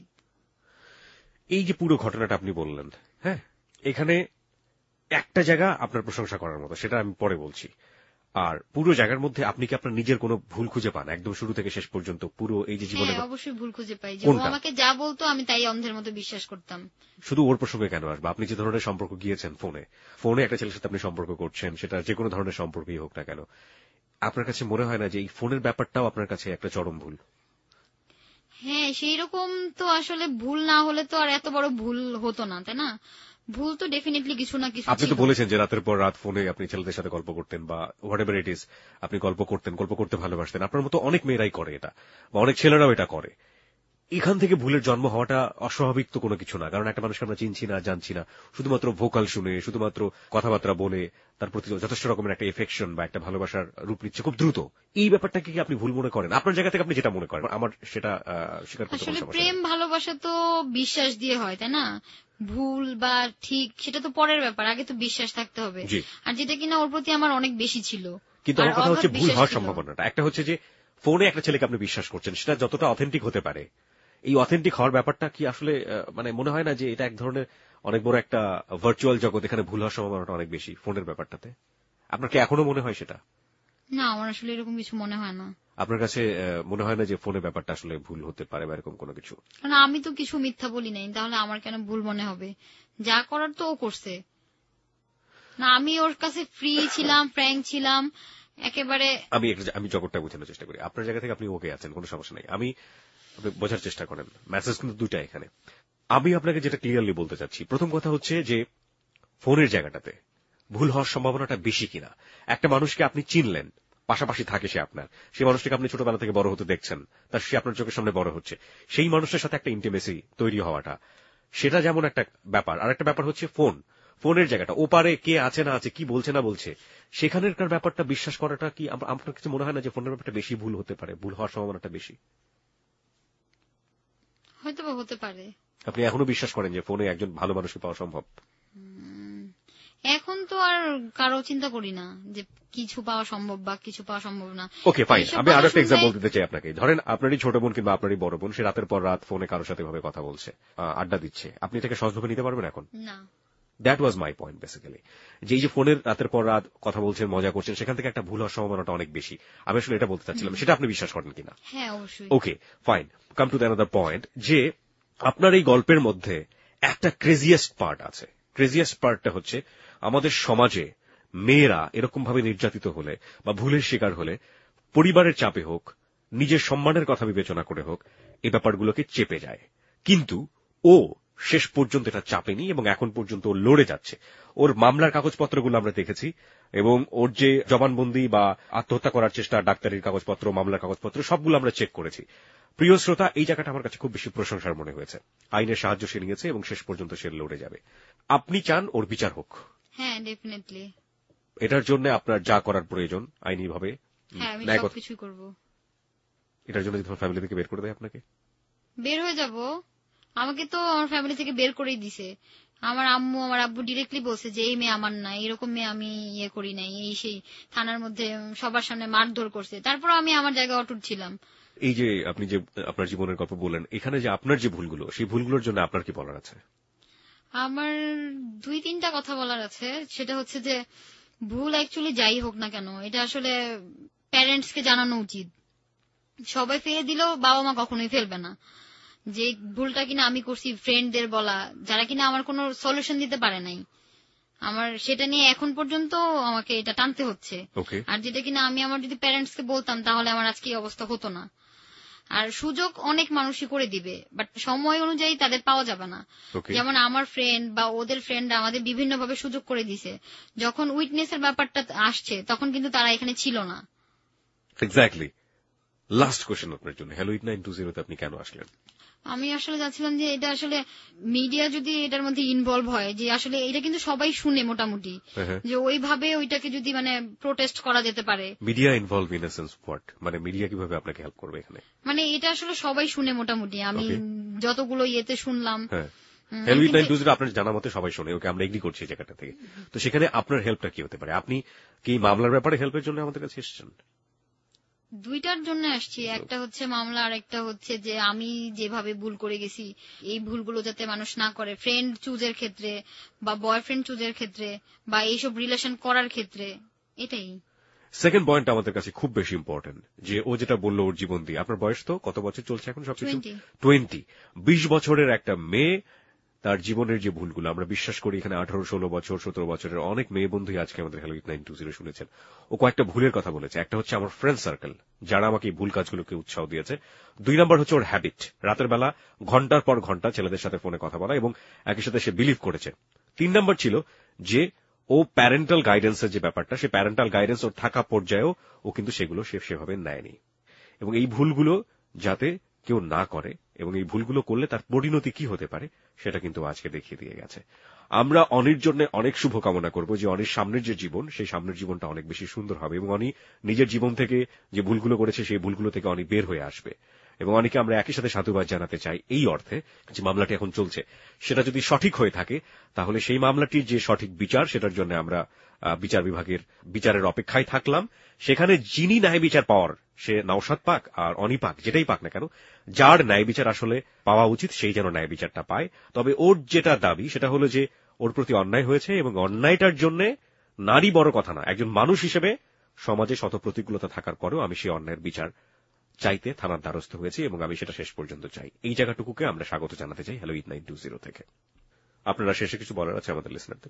এই যে পুরো ঘটনাটা আপনি বললেন, হ্যাঁ, এখানে একটা জায়গা আপনার প্রশংসা করার মতো, সেটা আমি পরে বলছি। আর পুরো জায়গার মধ্যে আপনি কি আপনার নিজের কোনো ভুল খুঁজে পান একদম শুরু থেকে শেষ পর্যন্ত পুরো এই যে জীবনে? অবশ্যই ভুল খুঁজে পাই। যে ও আমাকে যা বলতো আমি তাই অন্ধের মতো বিশ্বাস করতাম। শুধু ওর প্রসঙ্গে কেন আসবে, আপনি যে ধরনের সম্পর্ক গিয়েছেন, ফোনে একটা ছেলের সাথে আপনি সম্পর্ক করছেন, সেটা যে কোনো ধরনের সম্পর্কই হোক না কেন, আপনার কাছে মনে হয় না যে এই ফোনের ব্যাপারটাও আপনার কাছে একটা চরম ভুল? হ্যাঁ, সেই রকম তো আসলে ভুল না হলে তো আর এত বড় ভুল হতো না, তাই না? ভুল তো ডেফিনেটলি কিছু না কিছু। আপনি তো বলেছেন যে রাতের পর রাত ফোনে আপনি ছেলেদের সাথে গল্প করতেন বা হোয়াটএভার ইট ইজ, আপনি গল্প করতে ভালোবাসতেন। আপনার মতো অনেক মেয়েরাই করে এটা, বা অনেক ছেলেরাও এটা করে। এখান থেকে ভুলের জন্ম হওয়াটা অস্বাভাবিক তো কোনো কিছু না, কারণ একটা মানুষকে আমরা চিনছি না, জানছি না, শুধুমাত্র ভোকাল শুনে, শুধুমাত্র কথাবার্তা বলে তার প্রতি যথেষ্ট রকমের একটা এফেকশন বা একটা ভালোবাসার রূপ নিচ্ছে খুব দ্রুত। এই ব্যাপারটাকে কি আপনি ভুল মনে করেন? আপনার জায়গা থেকে আপনি যেটা মনে করেন, আমার সেটা স্বীকার করতে আসলে প্রেম ভালোবাসা তো বিশ্বাস দিয়ে হয়, তাই না? ভুল বা ঠিক সেটা তো পরের ব্যাপার, আগে তো বিশ্বাস থাকতে হবে। আর যেটা কিনা ওর প্রতি আমার অনেক বেশি ছিল। কিন্তু আমার কথা হচ্ছে ভুল হওয়ার সম্ভাবনাটা। একটা হচ্ছে যে ফোনে একটা ছেলেকে আপনি বিশ্বাস করছেন, সেটা যতটা অথেন্টিক হতে পারে, এই অথেন্টিক হওয়ার ব্যাপারটা কি আসলে মানে মনে হয় না যে এটা এক ধরনের অনেক বড় একটা ভার্চুয়াল জগৎ, এখানে ভুল হওয়ার সম্ভাবনাটা অনেক বেশি ফোনের ব্যাপারটাতে? আপনার কি এখনো মনে হয় সেটা? না, আমার আসলে এরকম কিছু মনে হয় না। আপনার কাছে মনে হয় না যে ফোনের ব্যাপারটা আসলে ভুল হতে পারে বা এরকম কোনো কিছু? কারণ আমি তো কিছু মিথ্যা বলি নাই, তাহলে আমার কেন ভুল মনে হবে? যা করার তো ও করছে না, আমি ওর কাছে ফ্রি ছিলাম, ফ্র্যাঙ্ক ছিলাম একেবারে। আমি জগৎটা বোঝানোর চেষ্টা করি। আপনার জায়গা থেকে আপনি ওকে আছেন, কোনো সমস্যা নেই, আপনি বোঝার চেষ্টা করেন। মেসেজ কিন্তু দুইটা এখানে। আমি আপনাকে যেটা ক্লিয়ারলি বলতে চাচ্ছি, প্রথম কথা হচ্ছে যে ফোনের জায়গাটাতে ভুল হওয়ার সম্ভাবনাটা বেশি কিনা। একটা মানুষকে আপনি চিনলেন, পাশাপাশি থাকে সে আপনার, সেই মানুষটাকে আপনি ছোটবেলা থেকে বড় হতে দেখছেন, তার সে আপনার চোখের সামনে বড় হচ্ছে, সেই মানুষের সাথে একটা ইন্টিমেসি তৈরি হওয়াটা, সেটা যেমন একটা ব্যাপার। আর একটা ব্যাপার হচ্ছে ফোনের জায়গাটা, ওপারে কে আছে না আছে, কি বলছে না বলছে, সেখানের ব্যাপারটা বিশ্বাস করাটা কি আপনার কাছে মনে হয় না যে ফোনের ব্যাপারটা বেশি ভুল হতে পারে, ভুল হওয়ার সম্ভাবনাটা বেশি? হয়তো হতে পারে। আপনি এখনো বিশ্বাস করেন যে ফোনে একজন ভালো মানুষকে পাওয়া সম্ভব? এখন তো আর কারো চিন্তা করি না যে কিছু পাওয়া সম্ভব বা কিছু পাওয়া সম্ভব না। ওকে ফাইন, আমি আরো একটা এক্সাম্পল দিতে চাই আপনাকে। ধরেন আপনারই ছোট বোন কিংবা আপনারই বড় বোন, সে রাতের পর রাত ফোনে কারোর সাথে ভাবে কথা বলছে, আড্ডা দিচ্ছে, আপনি এটাকে সহজভাবে নিতে পারবেন এখন? না। That was my point basically, যে ফোনের রাতের পর রাত কথা বলছেন, মজা করছেন, সেখান থেকে একটা ভুল হওয়ার সম্ভাবনাটা অনেক বেশি। আমি আসলে এটা বলতে চাচ্ছিলাম, সেটা আপনি বিশ্বাস করেন কিনা? হ্যাঁ, অবশ্যই। Okay fine, come to the another point, যে আপনার এই গল্পের মধ্যে একটা ক্রেজিয়েস্ট পার্ট আছে। ক্রেজিয়েস্ট পার্টটা হচ্ছে আমাদের সমাজে মেয়েরা এরকম ভাবে নির্যাতিত হলে বা ভুলের শিকার হলে, পরিবারের চাপে হোক, নিজের সম্মানের কথা বিবেচনা করে হোক, এই ব্যাপারগুলোকে চেপে যায়। কিন্তু ও শেষ পর্যন্ত এটা চাপেনি এবং এখন পর্যন্ত ও লড়ে যাচ্ছে। ওর মামলার কাগজপত্রগুলো আমরা দেখেছি, এবং ওর যে জবানবন্দি বা আত্মহত্যা করার চেষ্টা, ডাক্তারির কাগজপত্র, মামলার কাগজপত্র, সবগুলো আমরা চেক করেছি। প্রিয় শ্রোতা, এই জায়গাটা আমার কাছে খুব বেশি প্রশংসার মনে হয়েছে। আইনের সাহায্য সে নিয়েছে এবং শেষ পর্যন্ত সে লড়ে যাবে। আপনি চান ওর বিচার হোক? হ্যাঁ, ডেফিনেটলি। এটার জন্য আপনার যা করার প্রয়োজন আইনিভাবে, হ্যাঁ, আমি সবকিছু করব। এটার জন্য যদি ফ্যামিলি থেকে বের করে দেয় আপনাকে? বের হয়ে যাব। আমাকে তো আমার ফ্যামিলি থেকে বের করেই দিছে। আমার আব্বু ডিরেক্টলি বলছে যে এই মেয়ে আমার না, এরকম মেয়ে আমি ইয়ে করি নাই, এই সেই থানার মধ্যে সবার সামনে মারধর করছে, তারপর আমি আমার জায়গায় অটুট ছিলাম। এই যে আপনি যে আপনার জীবনের গল্প বললেন, এখানে যে আপনার যে ভুলগুলো, সেই ভুলগুলোর জন্য আপনার কি বলার আছে? আমার 2-3টা কথা বলার আছে। সেটা হচ্ছে যে ভুল অ্যাকচুয়ালি যাই হোক না কেন, এটা আসলে প্যারেন্টসকে জানানো উচিত। সবাই ফেলে দিলেও বাবা মা কখনোই ফেলবে না। যে ভুলটা কিনা আমি করছি ফ্রেন্ডদের বলা, যারা কিনা আমার কোনো সলিউশন দিতে পারে নাই, আমার সেটা নিয়ে এখন পর্যন্ত আমাকে এটা টানতে হচ্ছে। আর যেটা কিনা আমি আমার যদি প্যারেন্টসকে বলতাম তাহলে আমার আজকে এই অবস্থা হতো না। আর সুযোগ অনেক মানুষই করে দিবে, বাট সময় অনুযায়ী তাদের পাওয়া যাবে না। যেমন আমার ফ্রেন্ড বা ওদের ফ্রেন্ড আমাদের বিভিন্নভাবে সুযোগ করে দিছে, যখন উইটনেসের ব্যাপারটা আসছে তখন কিন্তু তারা এখানে ছিল না। এক্স্যাক্টলি। লাস্ট কোয়েশ্চেন আপনার জন্য, হ্যালো 8920 তে আপনি কেন আসলেন? আমি আসলে চাচ্ছিলাম যে এটা আসলে মিডিয়া যদি এটার মধ্যে ইনভলভ হয়, যে আসলে এটা কিন্তু সবাই শুনে মোটামুটি, যে ওইভাবে ওইটাকে যদি মানে প্রোটেস্ট করা যেতে পারে। Media involve in a sense what, মানে মিডিয়া কিভাবে আপনাকে হেল্প করবে এখানে? মানে এটা আসলে সবাই শুনে মোটামুটি, আমি যতগুলো ইয়েতে শুনলাম। হ্যালো 8920 আপনার জানা মতে সবাই শোনে, ওকে আমরা এগ্রি করছি এই জায়গাটা থেকে। তো সেখানে আপনার হেল্পটা কি হতে পারে? আপনি কি মামলার ব্যাপারে হেল্পের জন্য আমাদের কাছে এসেছেন? দুইটার জন্য আসছি, একটা হচ্ছে মামলা আর একটা হচ্ছে যে আমি যেভাবে ভুল করে গেছি এই ভুলগুলো যাতে মানুষ না করে, ফ্রেন্ড চুজের ক্ষেত্রে বা বয়ফ্রেন্ড চুজের ক্ষেত্রে বা এইসব রিলেশন করার ক্ষেত্রে। এটাই সেকেন্ড পয়েন্ট আমাদের কাছে খুব বেশি ইম্পর্টেন্ট, যে ও যেটা বললো ওর জীবন দিয়ে। আপনার বয়স তো কত বছর চলছে এখন সবকিছু? 20। 20 বছরের একটা মেয়ে তার জীবনের যে ভুলগুলো, আমরা বিশ্বাস করি এখানে 18, 16 বছর, 17 বছরের অনেক মেয়ে বন্ধুই আজকে আমাদের হ্যালো 8920 শুনেছেন। ও কয়েকটা ভুলের কথা বলেছে। একটা হচ্ছে আমার ফ্রেন্ড সার্কেল, যারা আমাকে এই ভুল কাজগুলোকে উৎসাহ দিয়েছে। 2 নাম্বার হচ্ছে ওর হ্যাবিট, রাতের বেলা ঘন্টার পর ঘন্টা ছেলেদের সাথে ফোনে কথা বলা, এবং একই সাথে সে বিলিভ করেছে। 3 নাম্বার ছিল যে ও প্যারেন্টাল গাইডেন্সের যে ব্যাপারটা, সে প্যারেন্টাল গাইডেন্স ওর থাকা পর্যায়েও ও কিন্তু সেগুলো সেভাবে নেয়নি, এবং এই ভুলগুলো যাতে কেউ না করে এবং এই ভুলগুলো করলে তার পরিণতি কি হতে পারে সেটা কিন্তু আজকে দেখিয়ে দিয়ে গেছে। আমরা অনির জন্য অনেক শুভকামনা করব যে অনির সামনের যে জীবন, সেই সামনের জীবনটা অনেক বেশি সুন্দর হবে, এবং অনি নিজের জীবন থেকে যে ভুলগুলো করেছে সেই ভুলগুলো থেকে অনি বের হয়ে আসবে। এবং অনিকে আমরা একই সাথে সাধুবাদ জানাতে চাই এই অর্থে যে মামলাটি এখন চলছে, সেটা যদি সঠিক হয়ে থাকে তাহলে সেই মামলাটির যে সঠিক বিচার সেটার জন্য আমরা বিচার বিভাগের বিচারের অপেক্ষায় থাকলাম। সেখানে যিনি ন্যায় বিচার পাওয়ার, সে নওশাদ পাক আর অনি পাক, যেটাই পাক না কেন, যার ন্যায় বিচার আসলে পাওয়া উচিত সেই যেন ন্যায় বিচারটা পায়। তবে ওর যেটা দাবি সেটা হলো যে ওর প্রতি অন্যায় হয়েছে, এবং অন্যায়টার জন্য নারী বড় কথা না, একজন মানুষ হিসেবে সমাজে শত প্রতিকূলতা থাকার পরেও আমি সেই অন্যায়ের বিচার চাইতে থানার দ্বারস্থ হয়েছি, এবং আমি সেটা শেষ পর্যন্ত চাই। এই জায়গাটুকুকে আমরা স্বাগত জানাতে চাই হ্যালো 8920 থেকে। আপনারা শেষে কিছু বলার আছে আমাদের লিসনারদের?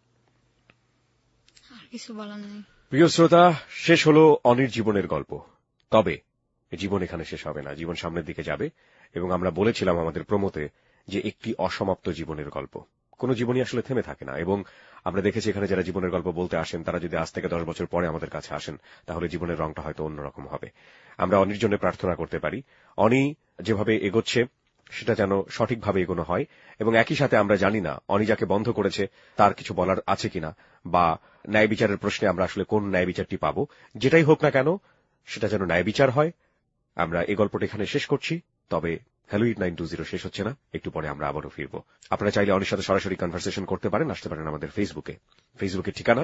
কিছু বলার নেই। প্রিয় শ্রোতা, শেষ হলো অনির জীবনের গল্প। তবে জীবন এখানে শেষ হবে না, জীবন সামনের দিকে যাবে, এবং আমরা বলেছিলাম আমাদের প্রমোতে যে একটি অসমাপ্ত জীবনের গল্প। কোন জীবনই আসলে থেমে থাকে না, এবং আমরা দেখেছি এখানে যারা জীবনের গল্প বলতে আসেন তারা যদি আজ থেকে 10 বছর পরে আমাদের কাছে আসেন তাহলে জীবনের রংটা হয়তো অন্যরকম হবে। আমরা অনির জন্য প্রার্থনা করতে পারি অনি যেভাবে এগোচ্ছে সেটা যেন সঠিকভাবে এগোনো হয়, এবং একই সাথে আমরা জানি না অনি যাকে বন্ধ করেছে তার কিছু বলার আছে কিনা, বা ন্যায় বিচারের প্রশ্নে আমরা আসলে কোন ন্যায় বিচারটি পাবো। যেটাই হোক না কেন সেটা যেন ন্যায় বিচার হয়। আমরা এই গল্পটা এখানে শেষ করছি, তবে হ্যালো 8920 শেষ হচ্ছে না, একটু পরে আমরা আবারও ফিরব। আপনারা চাইলে অনির সাথে সরাসরি কনভারসেশন করতে পারেন, আসতে পারেন আমাদের ফেসবুকের ঠিকানা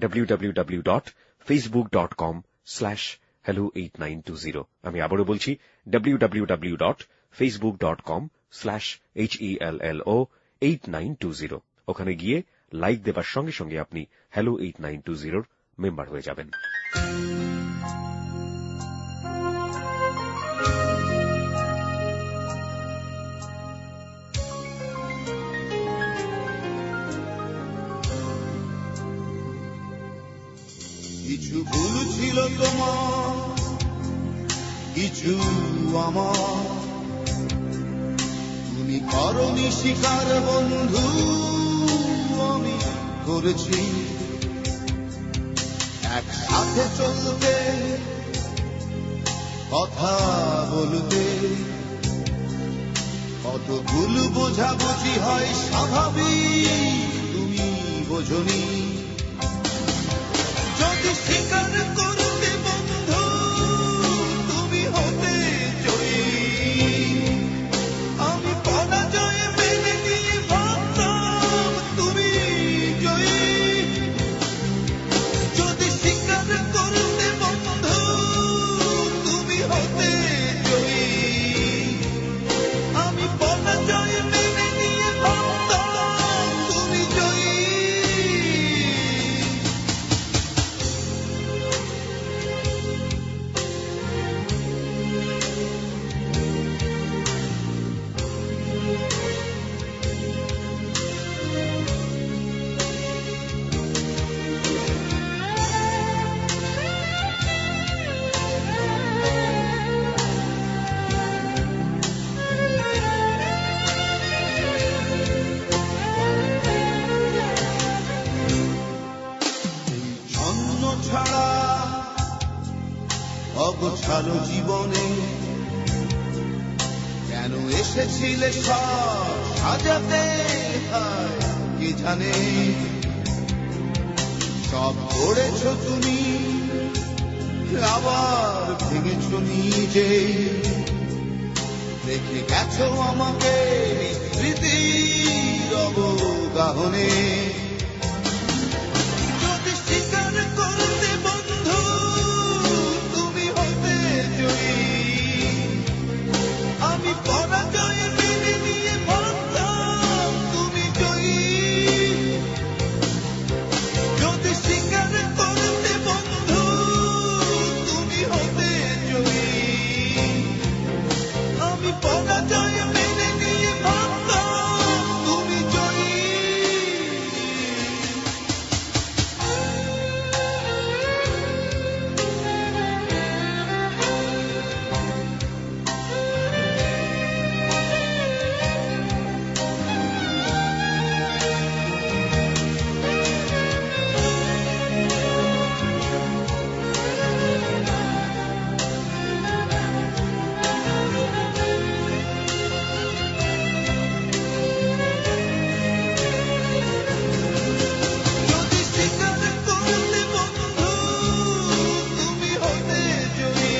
www.facebook.com/hello8920। আমি আবারও বলছি www.facebook.com/hello8920। ওখানে গিয়ে লাইক দেবার সঙ্গে সঙ্গে আপনি হ্যালো 8920 মেম্বার হয়ে যাবেন। কিছু ভুল ছিল তোমার, কিছু আমার, তুমি করনি স্বীকার বন্ধু, আমি করেছি। একসাথে চলতে, কথা বলতে, কত ভুল বোঝাবুঝি হয় স্বাভাবিক, তুমি বোঝনি। যদি স্বীকার করতে বন্ধু তুমি হতে জয়ী, আমি পরাজয় মেনে নিয়ে ভাবতাম তুমি জয়ী। যদি স্বীকার করতে বন্ধু তুমি হতে জয়ী, আমি পরাজয় মেনে নিয়ে ভাবতাম তুমি জয়ী। অগোছালো জীবনে কেন এসেছিলে সব সাজাতে হায় কে জানে সব করেছো তুমি আবার ভেঙেছো নিজে রেখে গেছো আমাকে স্মৃতির অবগাহনে যদি স্বীকার করতে বন্ধু তুমি হতে জয়ী আমি পরাজয় মেনে নিয়ে ভাবতাম তুমি জয়ী যদি স্বীকার করতে বন্ধু তুমি হতে জয়ী আমি পরাজয় মেনে নিয়ে ভাবতাম তুমি জয়ী যদি স্বীকার করতে বন্ধু তুমি হতে জয়ী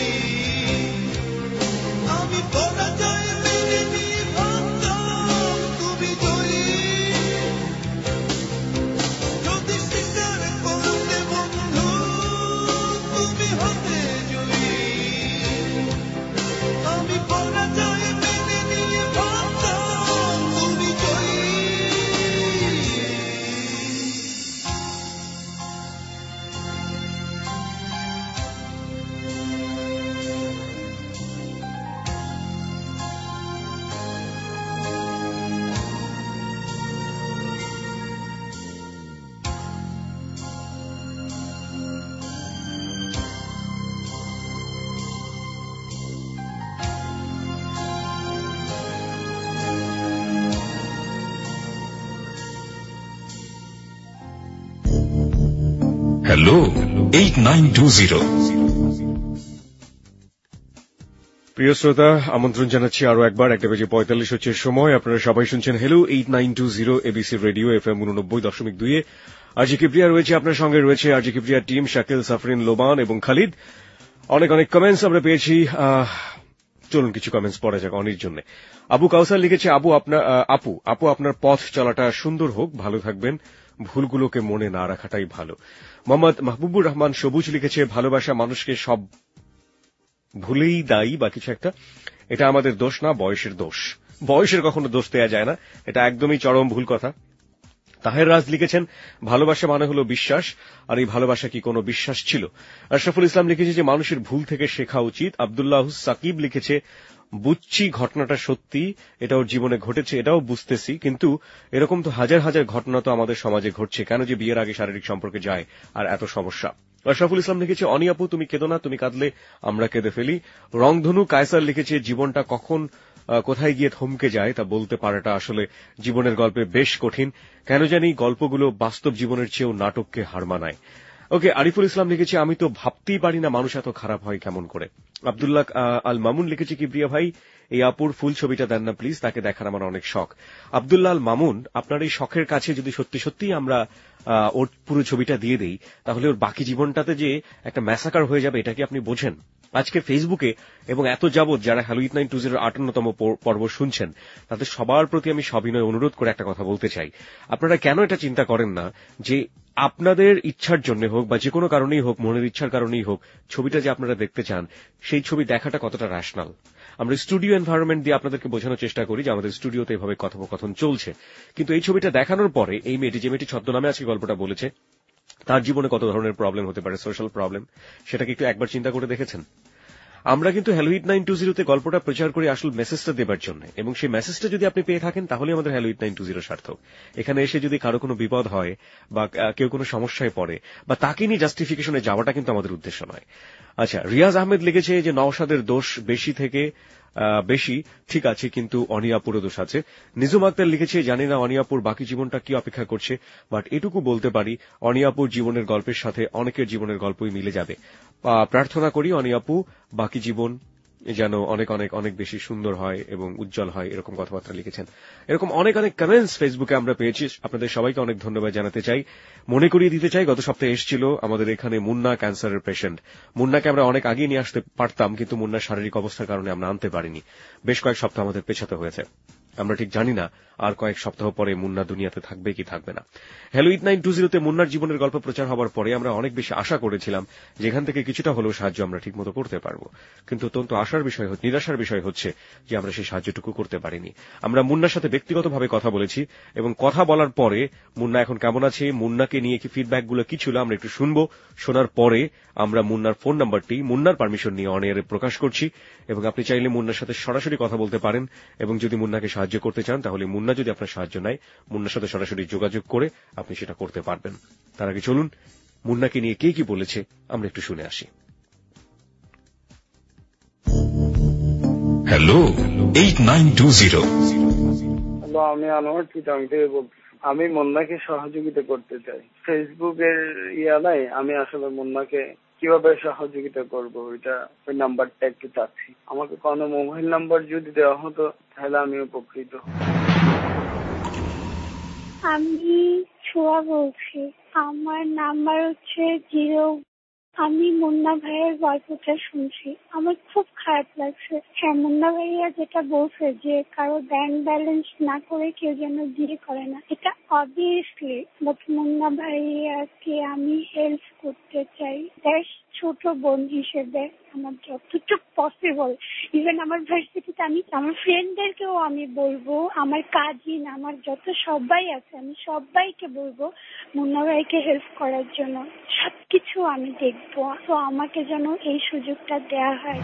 আমি পরাজয় মেনে নিয়ে ভাবতাম তুমি জয়ী যদি স্বীকার করতে বন্ধু তুমি হতে জয়ী আমি পরাজয় মেনে নিয়ে ভাবতাম তুমি জয়ী Hello, 8920. প্রিয় শ্রোতা, আমন্ত্রণ জানাচ্ছি আরো একবার 1:45 হচ্ছে সময়। আপনারা সবাই শুনছেন hello 8920 ABC radio FM 89.2 RJ Kibria রয়েছে আপনার সঙ্গে, রয়েছে আরজি কিবরিয়া টিম শাকিল, সাফরিন, লোবান এবং খালিদ। অনেক অনেক কমেন্টস আমরা পেয়েছি। চলুন কিছু কমেন্টস পড়া যাক অনির জন্য। আবু কাউসার লিখেছে, আপু আপনার পথ চলাটা সুন্দর হোক, ভালো থাকবেন, ভুলগুলোকে মনে না রাখাটাই ভালো। মোহাম্মদ মাহবুবুর রহমান সবুজ লিখেছে, ভালোবাসা মানুষকে সব ভুলেই দায়ী বা কিছু একটা, এটা আমাদের দোষ না, বয়সের দোষ। বয়সের কখনো দোষ দেয়া যায় না, এটা একদমই চরম ভুল কথা। তাহের রাজ লিখেছেন, ভালোবাসা মানে হলো বিশ্বাস, আর এই ভালোবাসা কি কোনো বিশ্বাস ছিল? আশরাফুল ইসলাম লিখেছে যে মানুষের ভুল থেকে শেখা উচিত। আব্দুল্লাহ সাকিব লিখেছে, বুঝছি ঘটনাটা সত্যি, এটা ওর জীবনে ঘটেছে, এটাও বুঝতেছি, কিন্তু এরকম তো হাজার হাজার ঘটনা তো আমাদের সমাজে ঘটছে, কেন যে বিয়ের আগে শারীরিক সম্পর্কে যায় আর এত সমস্যা। আশরাফুল ইসলাম লিখেছে, অনি আপু তুমি কেঁদো না, তুমি কাঁদলে আমরা কেঁদে ফেলি। রংধনু কায়সার লিখেছে, জীবনটা কখন কোথায় গিয়ে থমকে যায় তা বলতে পারাটা আসলে জীবনের গল্পে বেশ কঠিন, কেন জানি গল্পগুলো বাস্তব জীবনের চেয়েও নাটককে হার মানায়। ওকে, আরিফুল ইসলাম লিখেছে, আমি তো ভাবতেই পারি না মানুষ এত খারাপ হয় কেমন করে। আব্দুল্লাহ আল মামুন লিখেছে, কিবরিয়া ভাই এই আপুর ফুল ছবিটা দেন না প্লিজ, তাকে দেখার আমার অনেক শখ। আব্দুল্লাহ আল মামুন, আপনার এই শখের কাছে যদি সত্যি সত্যি আমরা ওর পুরো ছবিটা দিয়ে দেই, তাহলে ওর বাকি জীবনটাতে যে একটা ম্যাসাকার হয়ে যাবে, এটা কি আপনি বোঝেন? আজকে ফেসবুকে এবং এত যাবৎ যারা হ্যালো 8920 58তম পর্ব শুনছেন, তাদের সবার প্রতি আমি সবিনয় অনুরোধ করে একটা কথা বলতে চাই। আপনারা কেন এটা চিন্তা করেন না যে আপনাদের ইচ্ছার জন্য হোক বা যে কোনো কারণেই হোক, মনের ইচ্ছার কারণেই হোক, ছবিটা যে আপনারা দেখতে চান, সেই ছবি দেখাটা কতটা র্যাশনাল। আমরা স্টুডিও এনভায়রনমেন্ট দিয়ে আপনাদেরকে বোঝানোর চেষ্টা করি যে আমাদের স্টুডিওতে এভাবে কথোপকথন চলছে, কিন্তু এই ছবিটা দেখানোর পরে এই মেয়েটি, যে মেয়েটি ছদ্মনামে আজকে গল্পটা বলেছে, তার জীবনে কত ধরনের প্রবলেম হতে পারে, সোশ্যাল প্রবলেম, সেটাকে একটু একবার চিন্তা করে দেখেছেন? আমরা কিন্তু হ্যালো 8920 গল্পটা প্রচার করি আসল মেসেজটা দেবার জন্য, এবং সেই মেসেজটা যদি আপনি পেয়ে থাকেন তাহলে আমাদের হ্যালো 8920 সার্থক। এখানে এসে যদি কারো কোনো বিপদ হয় বা কেউ কোনো সমস্যায় পড়ে বা তাকে নিয়ে জাস্টিফিকেশনে যাওয়াটা কিন্তু আমাদের উদ্দেশ্য নয়। আচ্ছা, রিয়াজ আহমেদ লিখেছে যে নওশাদের দোষ বেশি ঠিক আছে, কিন্তু অনিয়াপুরও দোষ আছে। নিজুম আক্তার লিখেছে, জানি না অনিয়াপুর বাকি জীবনটা কি অপেক্ষা করছে, বাট এটুকু বলতে পারি অনিয়াপুর জীবনের গল্পের সাথে অনেকের জীবনের গল্পই মিলে যাবে। প্রার্থনা করি অনি আপু বাকি জীবন যেন অনেক অনেক অনেক বেশি সুন্দর হয় এবং উজ্জ্বল হয়, এরকম কথাবার্তা লিখেছেন। এরকম অনেক অনেক কমেন্টস ফেসবুকে আমরা পেয়েছি, আপনাদের সবাইকে অনেক ধন্যবাদ জানাতে চাই। মনে করিয়ে দিতে চাই, গত সপ্তাহে এসেছিল আমাদের এখানে মুন্না ক্যান্সারের পেশেন্ট। মুন্নাকে আমরা অনেক আগে নিয়ে আসতে পারতাম, কিন্তু মুন্নার শারীরিক অবস্থার কারণে আমরা আনতে পারিনি। বেশ কয়েক সপ্তাহ আমাদের পেছাতে হয়েছে। আমরা ঠিক জানি না আর কয়েক সপ্তাহ পরে মুন্না দুনিয়াতে থাকবে কি থাকবে না। হ্যালো 8920 তে মুন্নার জীবনের গল্প প্রচার হবার পরে আমরা অনেক বেশি আশা করেছিলাম যেখান থেকে কিছুটা হলেও সাহায্য আমরা ঠিকমতো করতে পারবো, কিন্তু অত্যন্ত নিরাশার বিষয় হচ্ছে যে আমরা সেই সাহায্যটুকু করতে পারিনি। আমরা মুন্নার সাথে ব্যক্তিগতভাবে কথা বলেছি এবং কথা বলার পরে মুন্না এখন কেমন আছে, মুন্নাকে নিয়ে কি ফিডব্যাকগুলো কি ছিল আমরা একটু শুনবো। শোনার পরে আমরা মুন্নার ফোন নাম্বারটি মুন্নার পারমিশন নিয়ে অন এয়ারে প্রকাশ করছি এবং আপনি চাইলে মুন্নার সাথে সরাসরি কথা বলতে পারেন এবং যদি মুন্নাকে সাহায্য করতে চান তাহলে মুন্না যদি আপনার সাহায্য নেয় মুন্নার সাথে সরাসরি যোগাযোগ করে আপনি সেটা করতে পারবেন। তার আগে চলুন মুন্নাকে নিয়ে কে কি বলেছে আমরা একটু শুনে আসি। হ্যালো 8920। হ্যালো, আমি আনোয়ার চিটাং থেকে বলছি। আমি মুন্নাকে সহযোগিতা করতে চাই। ফেসবুকের নাই, আমি আসলে মুন্নাকে কিভাবে সহযোগিতা করব ওই নাম্বারটা একটু চাচ্ছি। আমাকে কোনো মোবাইল নাম্বার যদি দেওয়া হতো তাহলে আমি উপকৃত হব। আমি ছোঁয়া বলছি। আমার নাম্বার হচ্ছে 0। আমি মুন্না ভাইয়ের গল্পটা শুনছি, আমার খুব খারাপ লাগছে। হ্যাঁ, মুন্না ভাইয়া যেটা বলছে যে কারো ব্যাংক ব্যালেন্স না করে কেউ যেন বিয়ে করে না, এটা অবভিয়াসলি, বাট মুন্না ভাইয়াকে আমি হেল্প করতে চাই ছোট বোন হিসেবে আমার যতটুকু পসিবল। ইভেন আমার ভার্সিটিতে আমি আমার ফ্রেন্ডদেরকেও আমি বলবো, আমার কাজিন, আমার যত সবাই আছে আমি সবাইকে বলবো মুন্না ভাইকে হেল্প করার জন্য। সবকিছু আমি দেখবো, তো আমাকে যেন এই সুযোগটা দেয়া হয়।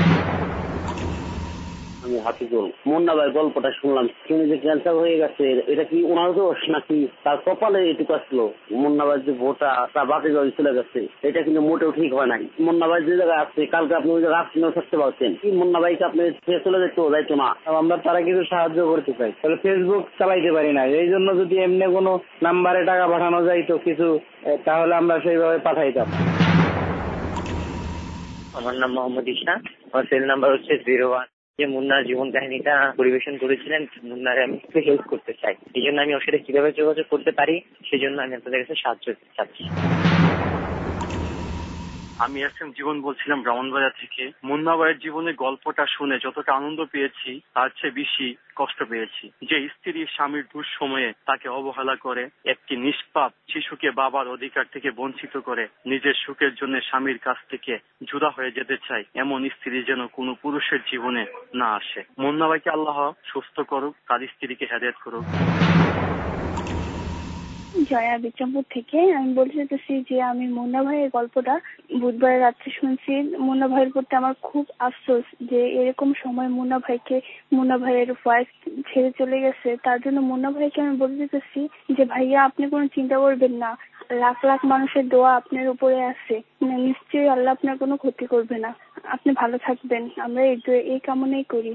আমি হাফিজুল। মুন্না ভাইয়ের গল্পটা শুনলাম, শুনে যে ক্যান্সার হয়ে গেছে, এটা কি ওনার দোষ নাকি তার কপালে এটুকু আসলো? মুন্না ভাইয়ের যে ভোটা তার বাকি জমি চলে গেছে, এটা কিন্তু মোটেও ঠিক হয় নাই। মুন্না ভাই যে জায়গায় আসছে, কালকে আপনি ওই জায়গায় আসছেন থাকতে পারছেন কি? মুন্না ভাইকে আপনি চলে যাইতো না। আমরা তারা কিছু সাহায্য করতে চাই, তাহলে ফেসবুক চালাইতে পারি না, এই জন্য যদি এমনি কোনো নাম্বারে টাকা পাঠানো যাইতো কিছু, তাহলে আমরা সেইভাবে পাঠাইতাম। আমার নাম মোহাম্মদ ঈশা, আমার সেল নাম্বার হচ্ছে 01। যে মুন্নার জীবন কাহিনীটা পরিবেশন করেছিলেন, মুন্নারে আমি হেল্প করতে চাই। এই জন্য আমি ওর সাথে কিভাবে যোগাযোগ করতে পারি সেই জন্য আমি আপনাদের কাছে সাহায্য চাচ্ছি। আমি এসএম জীবন বলছিলাম ব্রাহ্মণবাজার থেকে। মুন্না ভাইয়ের জীবনের গল্পটা শুনে যতটা আনন্দ পেয়েছি তার চেয়ে বেশি কষ্ট পেয়েছি। যে স্ত্রী স্বামীর দুঃসময়ে তাকে অবহেলা করে, একটি নিষ্পাপ শিশুকে বাবার অধিকার থেকে বঞ্চিত করে, নিজের সুখের জন্য স্বামীর কাছ থেকে জুদা হয়ে যেতে চায়, এমন স্ত্রী যেন কোনো পুরুষের জীবনে না আসে। মুন্না ভাইকে আল্লাহ সুস্থ করুক, তার স্ত্রীকে হেদায়েত করুক। জয়া বিক্রমপুর থেকে আমি বলতে চাইতেছি যে আমি মুন্না ভাইয়ের গল্পটা বুধবার রাত্রে শুনছি। মুন্না ভাইয়ের প্রতি আমার খুব আফসোস যে এরকম সময় মুন্না ভাইয়ের ওয়াইফ ছেড়ে চলে গেছে। তার জন্য মুন্না ভাইকে আমি বলতে চাইতেছি যে ভাইয়া, আপনি কোনো চিন্তা করবেন না, লাখ লাখ মানুষের দোয়া আপনার উপরে আছে, নিশ্চয়ই আল্লাহ আপনার কোনো ক্ষতি করবে না, আপনি ভালো থাকবেন, আমরা এই কামনাই করি।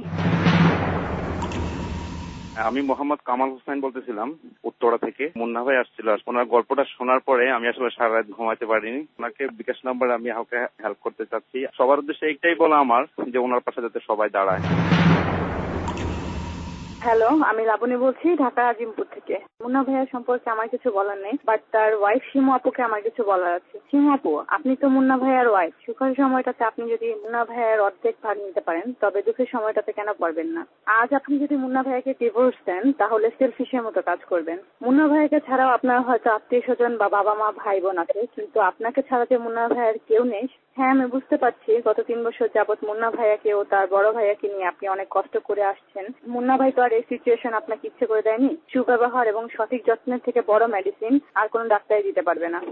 আমি মোহাম্মদ কামাল হোসেন বলতেছিলাম উত্তরা থেকে। মুন্না ভাই আসছিল, ওনার গল্পটা শোনার পরে আমি আসলে সারা রাত ঘুমাতে পারিনি। ওনাকে বিকাশ নাম্বারে আমি কাউকে হেল্প করতে চাচ্ছি। সবার উদ্দেশ্যে একটাই বলা আমার, যে ওনার পাশে যাতে সবাই দাঁড়ায়। হ্যালো, আমি লাবণী বলছি ঢাকা আজিমপুর থেকে। মুন্না ভাইয়া সম্পর্কে আমার কিছু বলার নেই, বাট তার ওয়াইফ শিমু আপুকে আমার কিছু বলার আছে। শিমু আপু, আপনি তো মুন্না ভাইয়ার ওয়াইফ, সুখের সময়টাতে আপনি যদি মুন্না ভাইয়ার অর্ধেক ভাগ নিতে পারেন, তবে দুঃখের সময়টাতে কেন পারবেন না? আজ আপনি যদি মুন্না ভাইয়াকে ডিভোর্স দেন তাহলে সেলফিশের মতো কাজ করবেন। মুন্না ভাইয়াকে ছাড়াও আপনার হয়তো আত্মীয় স্বজন বা বাবা মা ভাই বোন আছে, কিন্তু আপনাকে ছাড়া যে মুন্না ভাইয়ার কেউ নেই। হ্যাঁ, আমি বুঝতে পারছি গত 3 বছর যাবৎ মুন্না ভাইয়াকে ও তার বড় ভাইয়াকে নিয়ে আপনি অনেক কষ্ট করে আসছেন। মুন্না ভাই তো আর এই সিচুয়েশন আপনাকে ইচ্ছে করে দেয়নি। সুব্যবহার এবং সঠিক যত্নের থেকে বড় মেডিসিন আর কোনো ডাক্তারই দিতে পারবে না।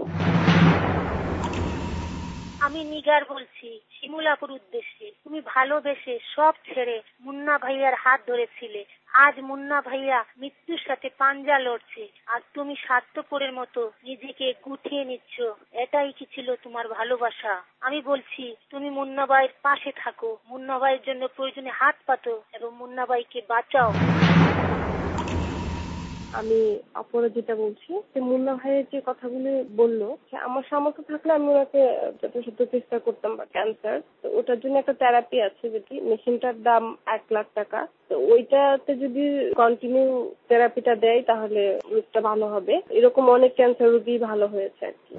আমি নিগার বলছি শিমুলাপুর উদ্দেশ্যে। তুমি ভালোবেসে সব ছেড়ে মুন্না ভাইয়ার হাত ধরেছিলে, আজ মুন্না ভাইয়া মৃত্যুর সাথে পাঞ্জা লড়ছে আর তুমি স্বার্থপরের মতো নিজেকে গুটিয়ে নিচ্ছ। এটাই কি ছিল তোমার ভালোবাসা? আমি বলছি তুমি মুন্না ভাইয়ের পাশে থাকো, মুন্না ভাইয়ের জন্য প্রয়োজনে হাত পাতো এবং মুন্না ভাইকে বাঁচাও। আমি অপরাজিতা বলছি। মুন্না ভাইয়ের যে কথাগুলো বললো, আমার সামর্থ্য থাকলে আমি ওনাকে যথাসাধ্য চেষ্টা করতাম বা ক্যান্সার, তো ওটার জন্য একটা থেরাপি আছে, যেটি মেশিনটার দাম 1 লাখ টাকা। তো ওইটাতে যদি কন্টিনিউ থেরাপিটা দেয় তাহলে রোগটা ভালো হবে। এরকম অনেক ক্যান্সার রোগী ভালো হয়েছে আর কি।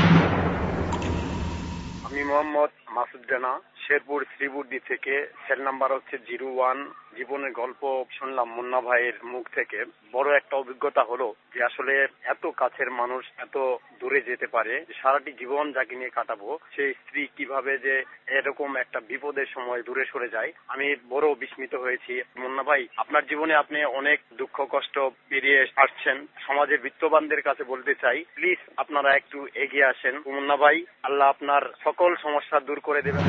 আমি মোহাম্মদ মাসুদ জানা, শেরপুর শ্রীবুদ্ধি থেকে। সেল নাম্বার হচ্ছে 01। জীবনের গল্প শুনলাম মুন্না ভাইয়ের মুখ থেকে। বড় একটা অভিজ্ঞতা হলো যে আসলে এত কাছের মানুষ এত দূরে যেতে পারে, সারাটি জীবন যাকে নিয়ে কাটাবো সেই স্ত্রী কিভাবে যে এরকম একটা বিপদের সময় দূরে সরে যায়, আমি বড় বিস্মিত হয়েছি। মুন্না ভাই, আপনার জীবনে আপনি অনেক দুঃখ কষ্ট পেরিয়ে আসছেন। সমাজের বিত্তবানদের কাছে বলতে চাই, প্লিজ আপনারা একটু এগিয়ে আসেন। মুন্না ভাই, আল্লাহ আপনার সকল সমস্যা দূর করে দেবেন।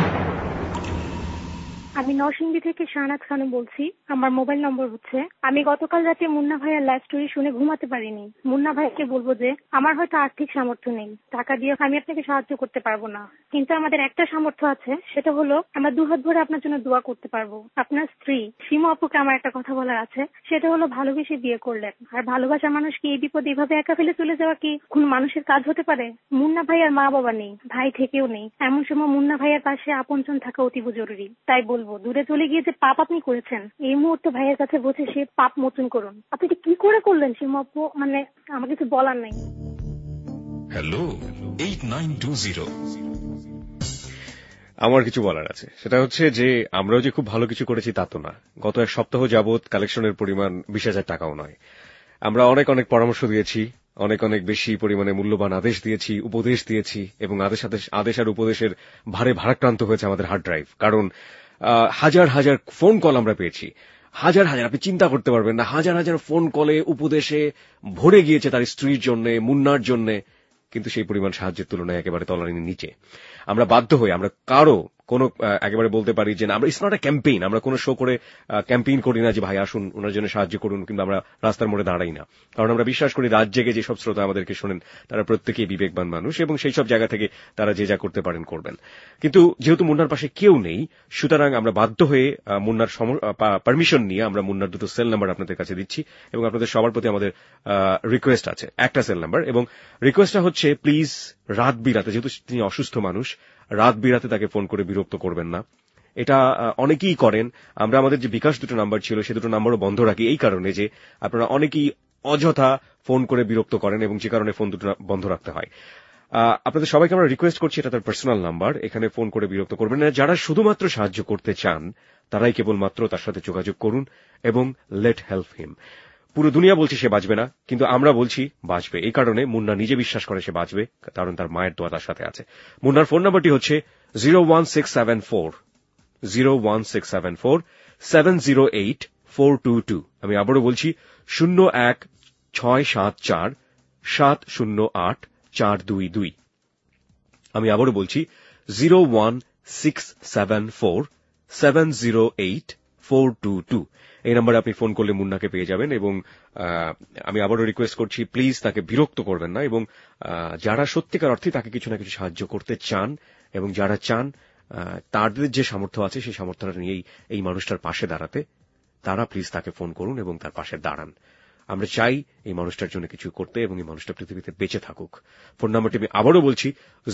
আমি নরসিংদী থেকে শাহনাজ খানম বলছি। আমার মোবাইল নম্বর হচ্ছে, আমি গতকাল রাতে মুন্না ভাইয়ের লাইভ স্টোরি শুনে ঘুমাতে পারিনি। মুন্না ভাইকে বলবো যে আমার হয়তো আর্থিক সামর্থ্য নেই, টাকা দিয়ে আমি আপনাকে সাহায্য করতে পারবো না, কিন্তু আমাদের একটা সামর্থ্য আছে, সেটা হলো আমরা 2 হাত ভরে আপনার জন্য দোয়া করতে পারবো। আপনার স্ত্রী সীমা আপুকে আমার একটা কথা বলার আছে, সেটা হলো ভালোবেসে বিয়ে করলেন, আর ভালোবাসার মানুষকে এই বিপদে এইভাবে একা ফেলে চলে যাওয়া কি কোন মানুষের কাজ হতে পারে? মুন্না ভাইয়ের মা বাবা নেই, ভাই থেকেও নেই, এমন সময় মুন্না ভাইয়ের পাশে আপনজন থাকা অতীব জরুরি। তাই বলবো, দূরে চলে গিয়ে যে পাপ আপনি করেছেন, এই মুহূর্তে ভাইয়ের কাছে বসে সে পাপ মোচন করুন। আপনি কি করে করলেন সীমা আপু? মানে আমার কিছু বলার নেই। হ্যালো 8920। আমার কিছু বলার আছে, সেটা হচ্ছে যে আমরাও যে খুব ভালো কিছু করেছি তা তো না। গত 1 সপ্তাহ যাবৎ কালেকশনের পরিমাণ 20,000 টাকাও নয়। আমরা অনেক অনেক পরামর্শ দিয়েছি, অনেক অনেক বেশি পরিমাণে মূল্যবান আদেশ দিয়েছি, উপদেশ দিয়েছি, এবং আদেশ আর উপদেশের ভারে ভারাক্রান্ত হয়েছে আমাদের হার্ড ড্রাইভ। কারণ হাজার হাজার ফোন কল আমরা পেয়েছি, হাজার হাজার, আপনি চিন্তা করতে পারবেন না, হাজার হাজার ফোন কলে উপদেশে ভরে গিয়েছে তার স্ত্রীর জন্য, মুন্নার জন্য, কিন্তু সেই পরিমাণ সাহায্যের তুলনায় একেবারে তলানির নিচে। আমরা বাধ্য হই, আমরা কারো কোনো একেবারে বলতে পারি যে আমরা, ইটস নট এ ক্যাম্পেইন, আমরা কোনো শো করে ক্যাম্পেইন করি না যে ভাই আসুন ওনার জন্য সাহায্য করুন, কিংবা আমরা রাস্তার মোড়ে দাঁড়াই না। কারণ আমরা বিশ্বাস করি রাত জেগে যেসব শ্রোতা আমাদেরকে শোনেন তারা প্রত্যেকেই বিবেকবান মানুষ, এবং সেই সব জায়গা থেকে তারা যে যা করতে পারেন করবেন। কিন্তু যেহেতু মুন্নার পাশে কেউ নেই, সুতরাং আমরা বাধ্য হয়ে মুন্নার পারমিশন নিয়ে আমরা মুন্নার 2টো সেল নাম্বার আপনাদের কাছে দিচ্ছি, এবং আপনাদের সবার প্রতি আমাদের রিকোয়েস্ট আছে। একটা সেল নাম্বার, এবং রিকোয়েস্টটা হচ্ছে প্লিজ রাত বিরাতে, যেহেতু তিনি অসুস্থ মানুষ, রাত বিরাতে তাকে ফোন করে বিরক্ত করবেন না। এটা অনেকেই করেন। আমরা আমাদের যে বিকাশ 2টো নাম্বার ছিল সে 2টো নাম্বারও বন্ধ রাখি এই কারণে যে আপনারা অনেকেই অযথা ফোন করে বিরক্ত করেন, এবং যে কারণে ফোন 2টো বন্ধ রাখতে হয়। আপনাদের সবাইকে আমরা রিকোয়েস্ট করছি, এটা তার পার্সোনাল নাম্বার, এখানে ফোন করে বিরক্ত করবেন না। যারা শুধুমাত্র সাহায্য করতে চান তারাই কেবলমাত্র তার সাথে যোগাযোগ করুন এবং লেট হেল্প হিম। পুরো দুনিয়া বলছে সে বাঁচবে না, কিন্তু আমরা বলছি বাঁচবে। এই কারণে মুন্না নিজে বিশ্বাস করে সে বাঁচবে, কারণ তার মায়ের দোয়া তার সাথে আছে। মুন্নার ফোন নাম্বারটি হচ্ছে 01674 708-422। আমি আবারও বলছি 01674-708-422। আমি আবারও বলছি 01674-708-422। এই নম্বরে আপনি ফোন করলে মুন্নাকে পেয়ে যাবেন। এবং আমি আবারও রিকোয়েস্ট করছি, প্লিজ তাকে বিরক্ত করবেন না, এবং যারা সত্যিকার অর্থে তাকে কিছু না কিছু সাহায্য করতে চান, এবং যারা চান তাদের যে সামর্থ্য আছে সেই সামর্থ্যটা নিয়েই এই মানুষটার পাশে দাঁড়াতে, তারা প্লিজ তাকে ফোন করুন এবং তার পাশে দাঁড়ান। আমরা চাই এই মানুষটার জন্য কিছু করতে, এবং এই মানুষটা পৃথিবীতে বেঁচে থাকুক। ফোন নাম্বারটি আমি আবারও বলছি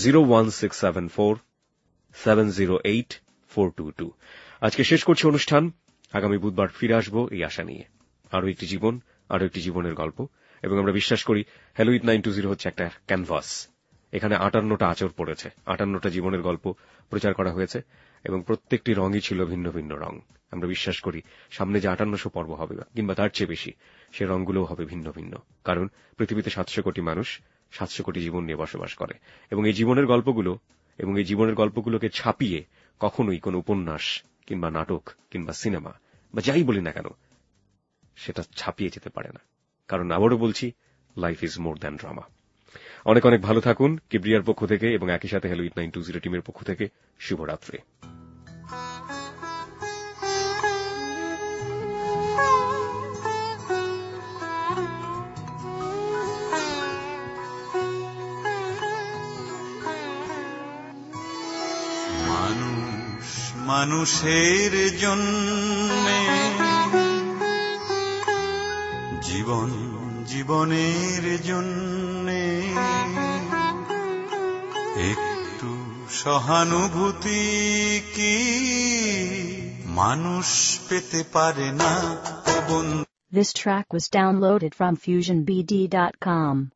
01674-708-422। আজকে শেষ করছি অনুষ্ঠান। আগামী বুধবার ফিরে আসবো এই আশা নিয়ে, আরো একটি জীবন, আরো একটি জীবনের গল্প। এবং আমরা বিশ্বাস করি হ্যালো 8920 হচ্ছে একটা ক্যানভাস। এখানে 58টা আচর পড়েছে, 58টা জীবনের গল্প প্রচার করা হয়েছে, এবং প্রত্যেকটি রঙই ছিল ভিন্ন ভিন্ন রং। আমরা বিশ্বাস করি সামনে যে 5800 পর্ব হবে কিংবা তার চেয়ে বেশি, সে রঙগুলোও হবে ভিন্ন ভিন্ন। কারণ পৃথিবীতে 700 কোটি মানুষ 700 কোটি জীবন নিয়ে বসবাস করে, এবং এই জীবনের গল্পগুলোকে ছাপিয়ে কখনোই কোনো উপন্যাস কিংবা নাটক কিংবা সিনেমা বা যাই বলি না কেন সেটা ছাপিয়ে যেতে পারে না। কারণ আবারও বলছি, life is more than drama. অনেক অনেক ভালো থাকুন কিবরিয়ার পক্ষ থেকে, এবং একই সাথে হ্যালো 8920 টিমের পক্ষ থেকে শুভরাত্রি। মানুষের জন্যে জীবন জীবনের জন্যে একটু সহানুভূতি কি মানুষ পেতে পারে না? This track was downloaded from FusionBD.com.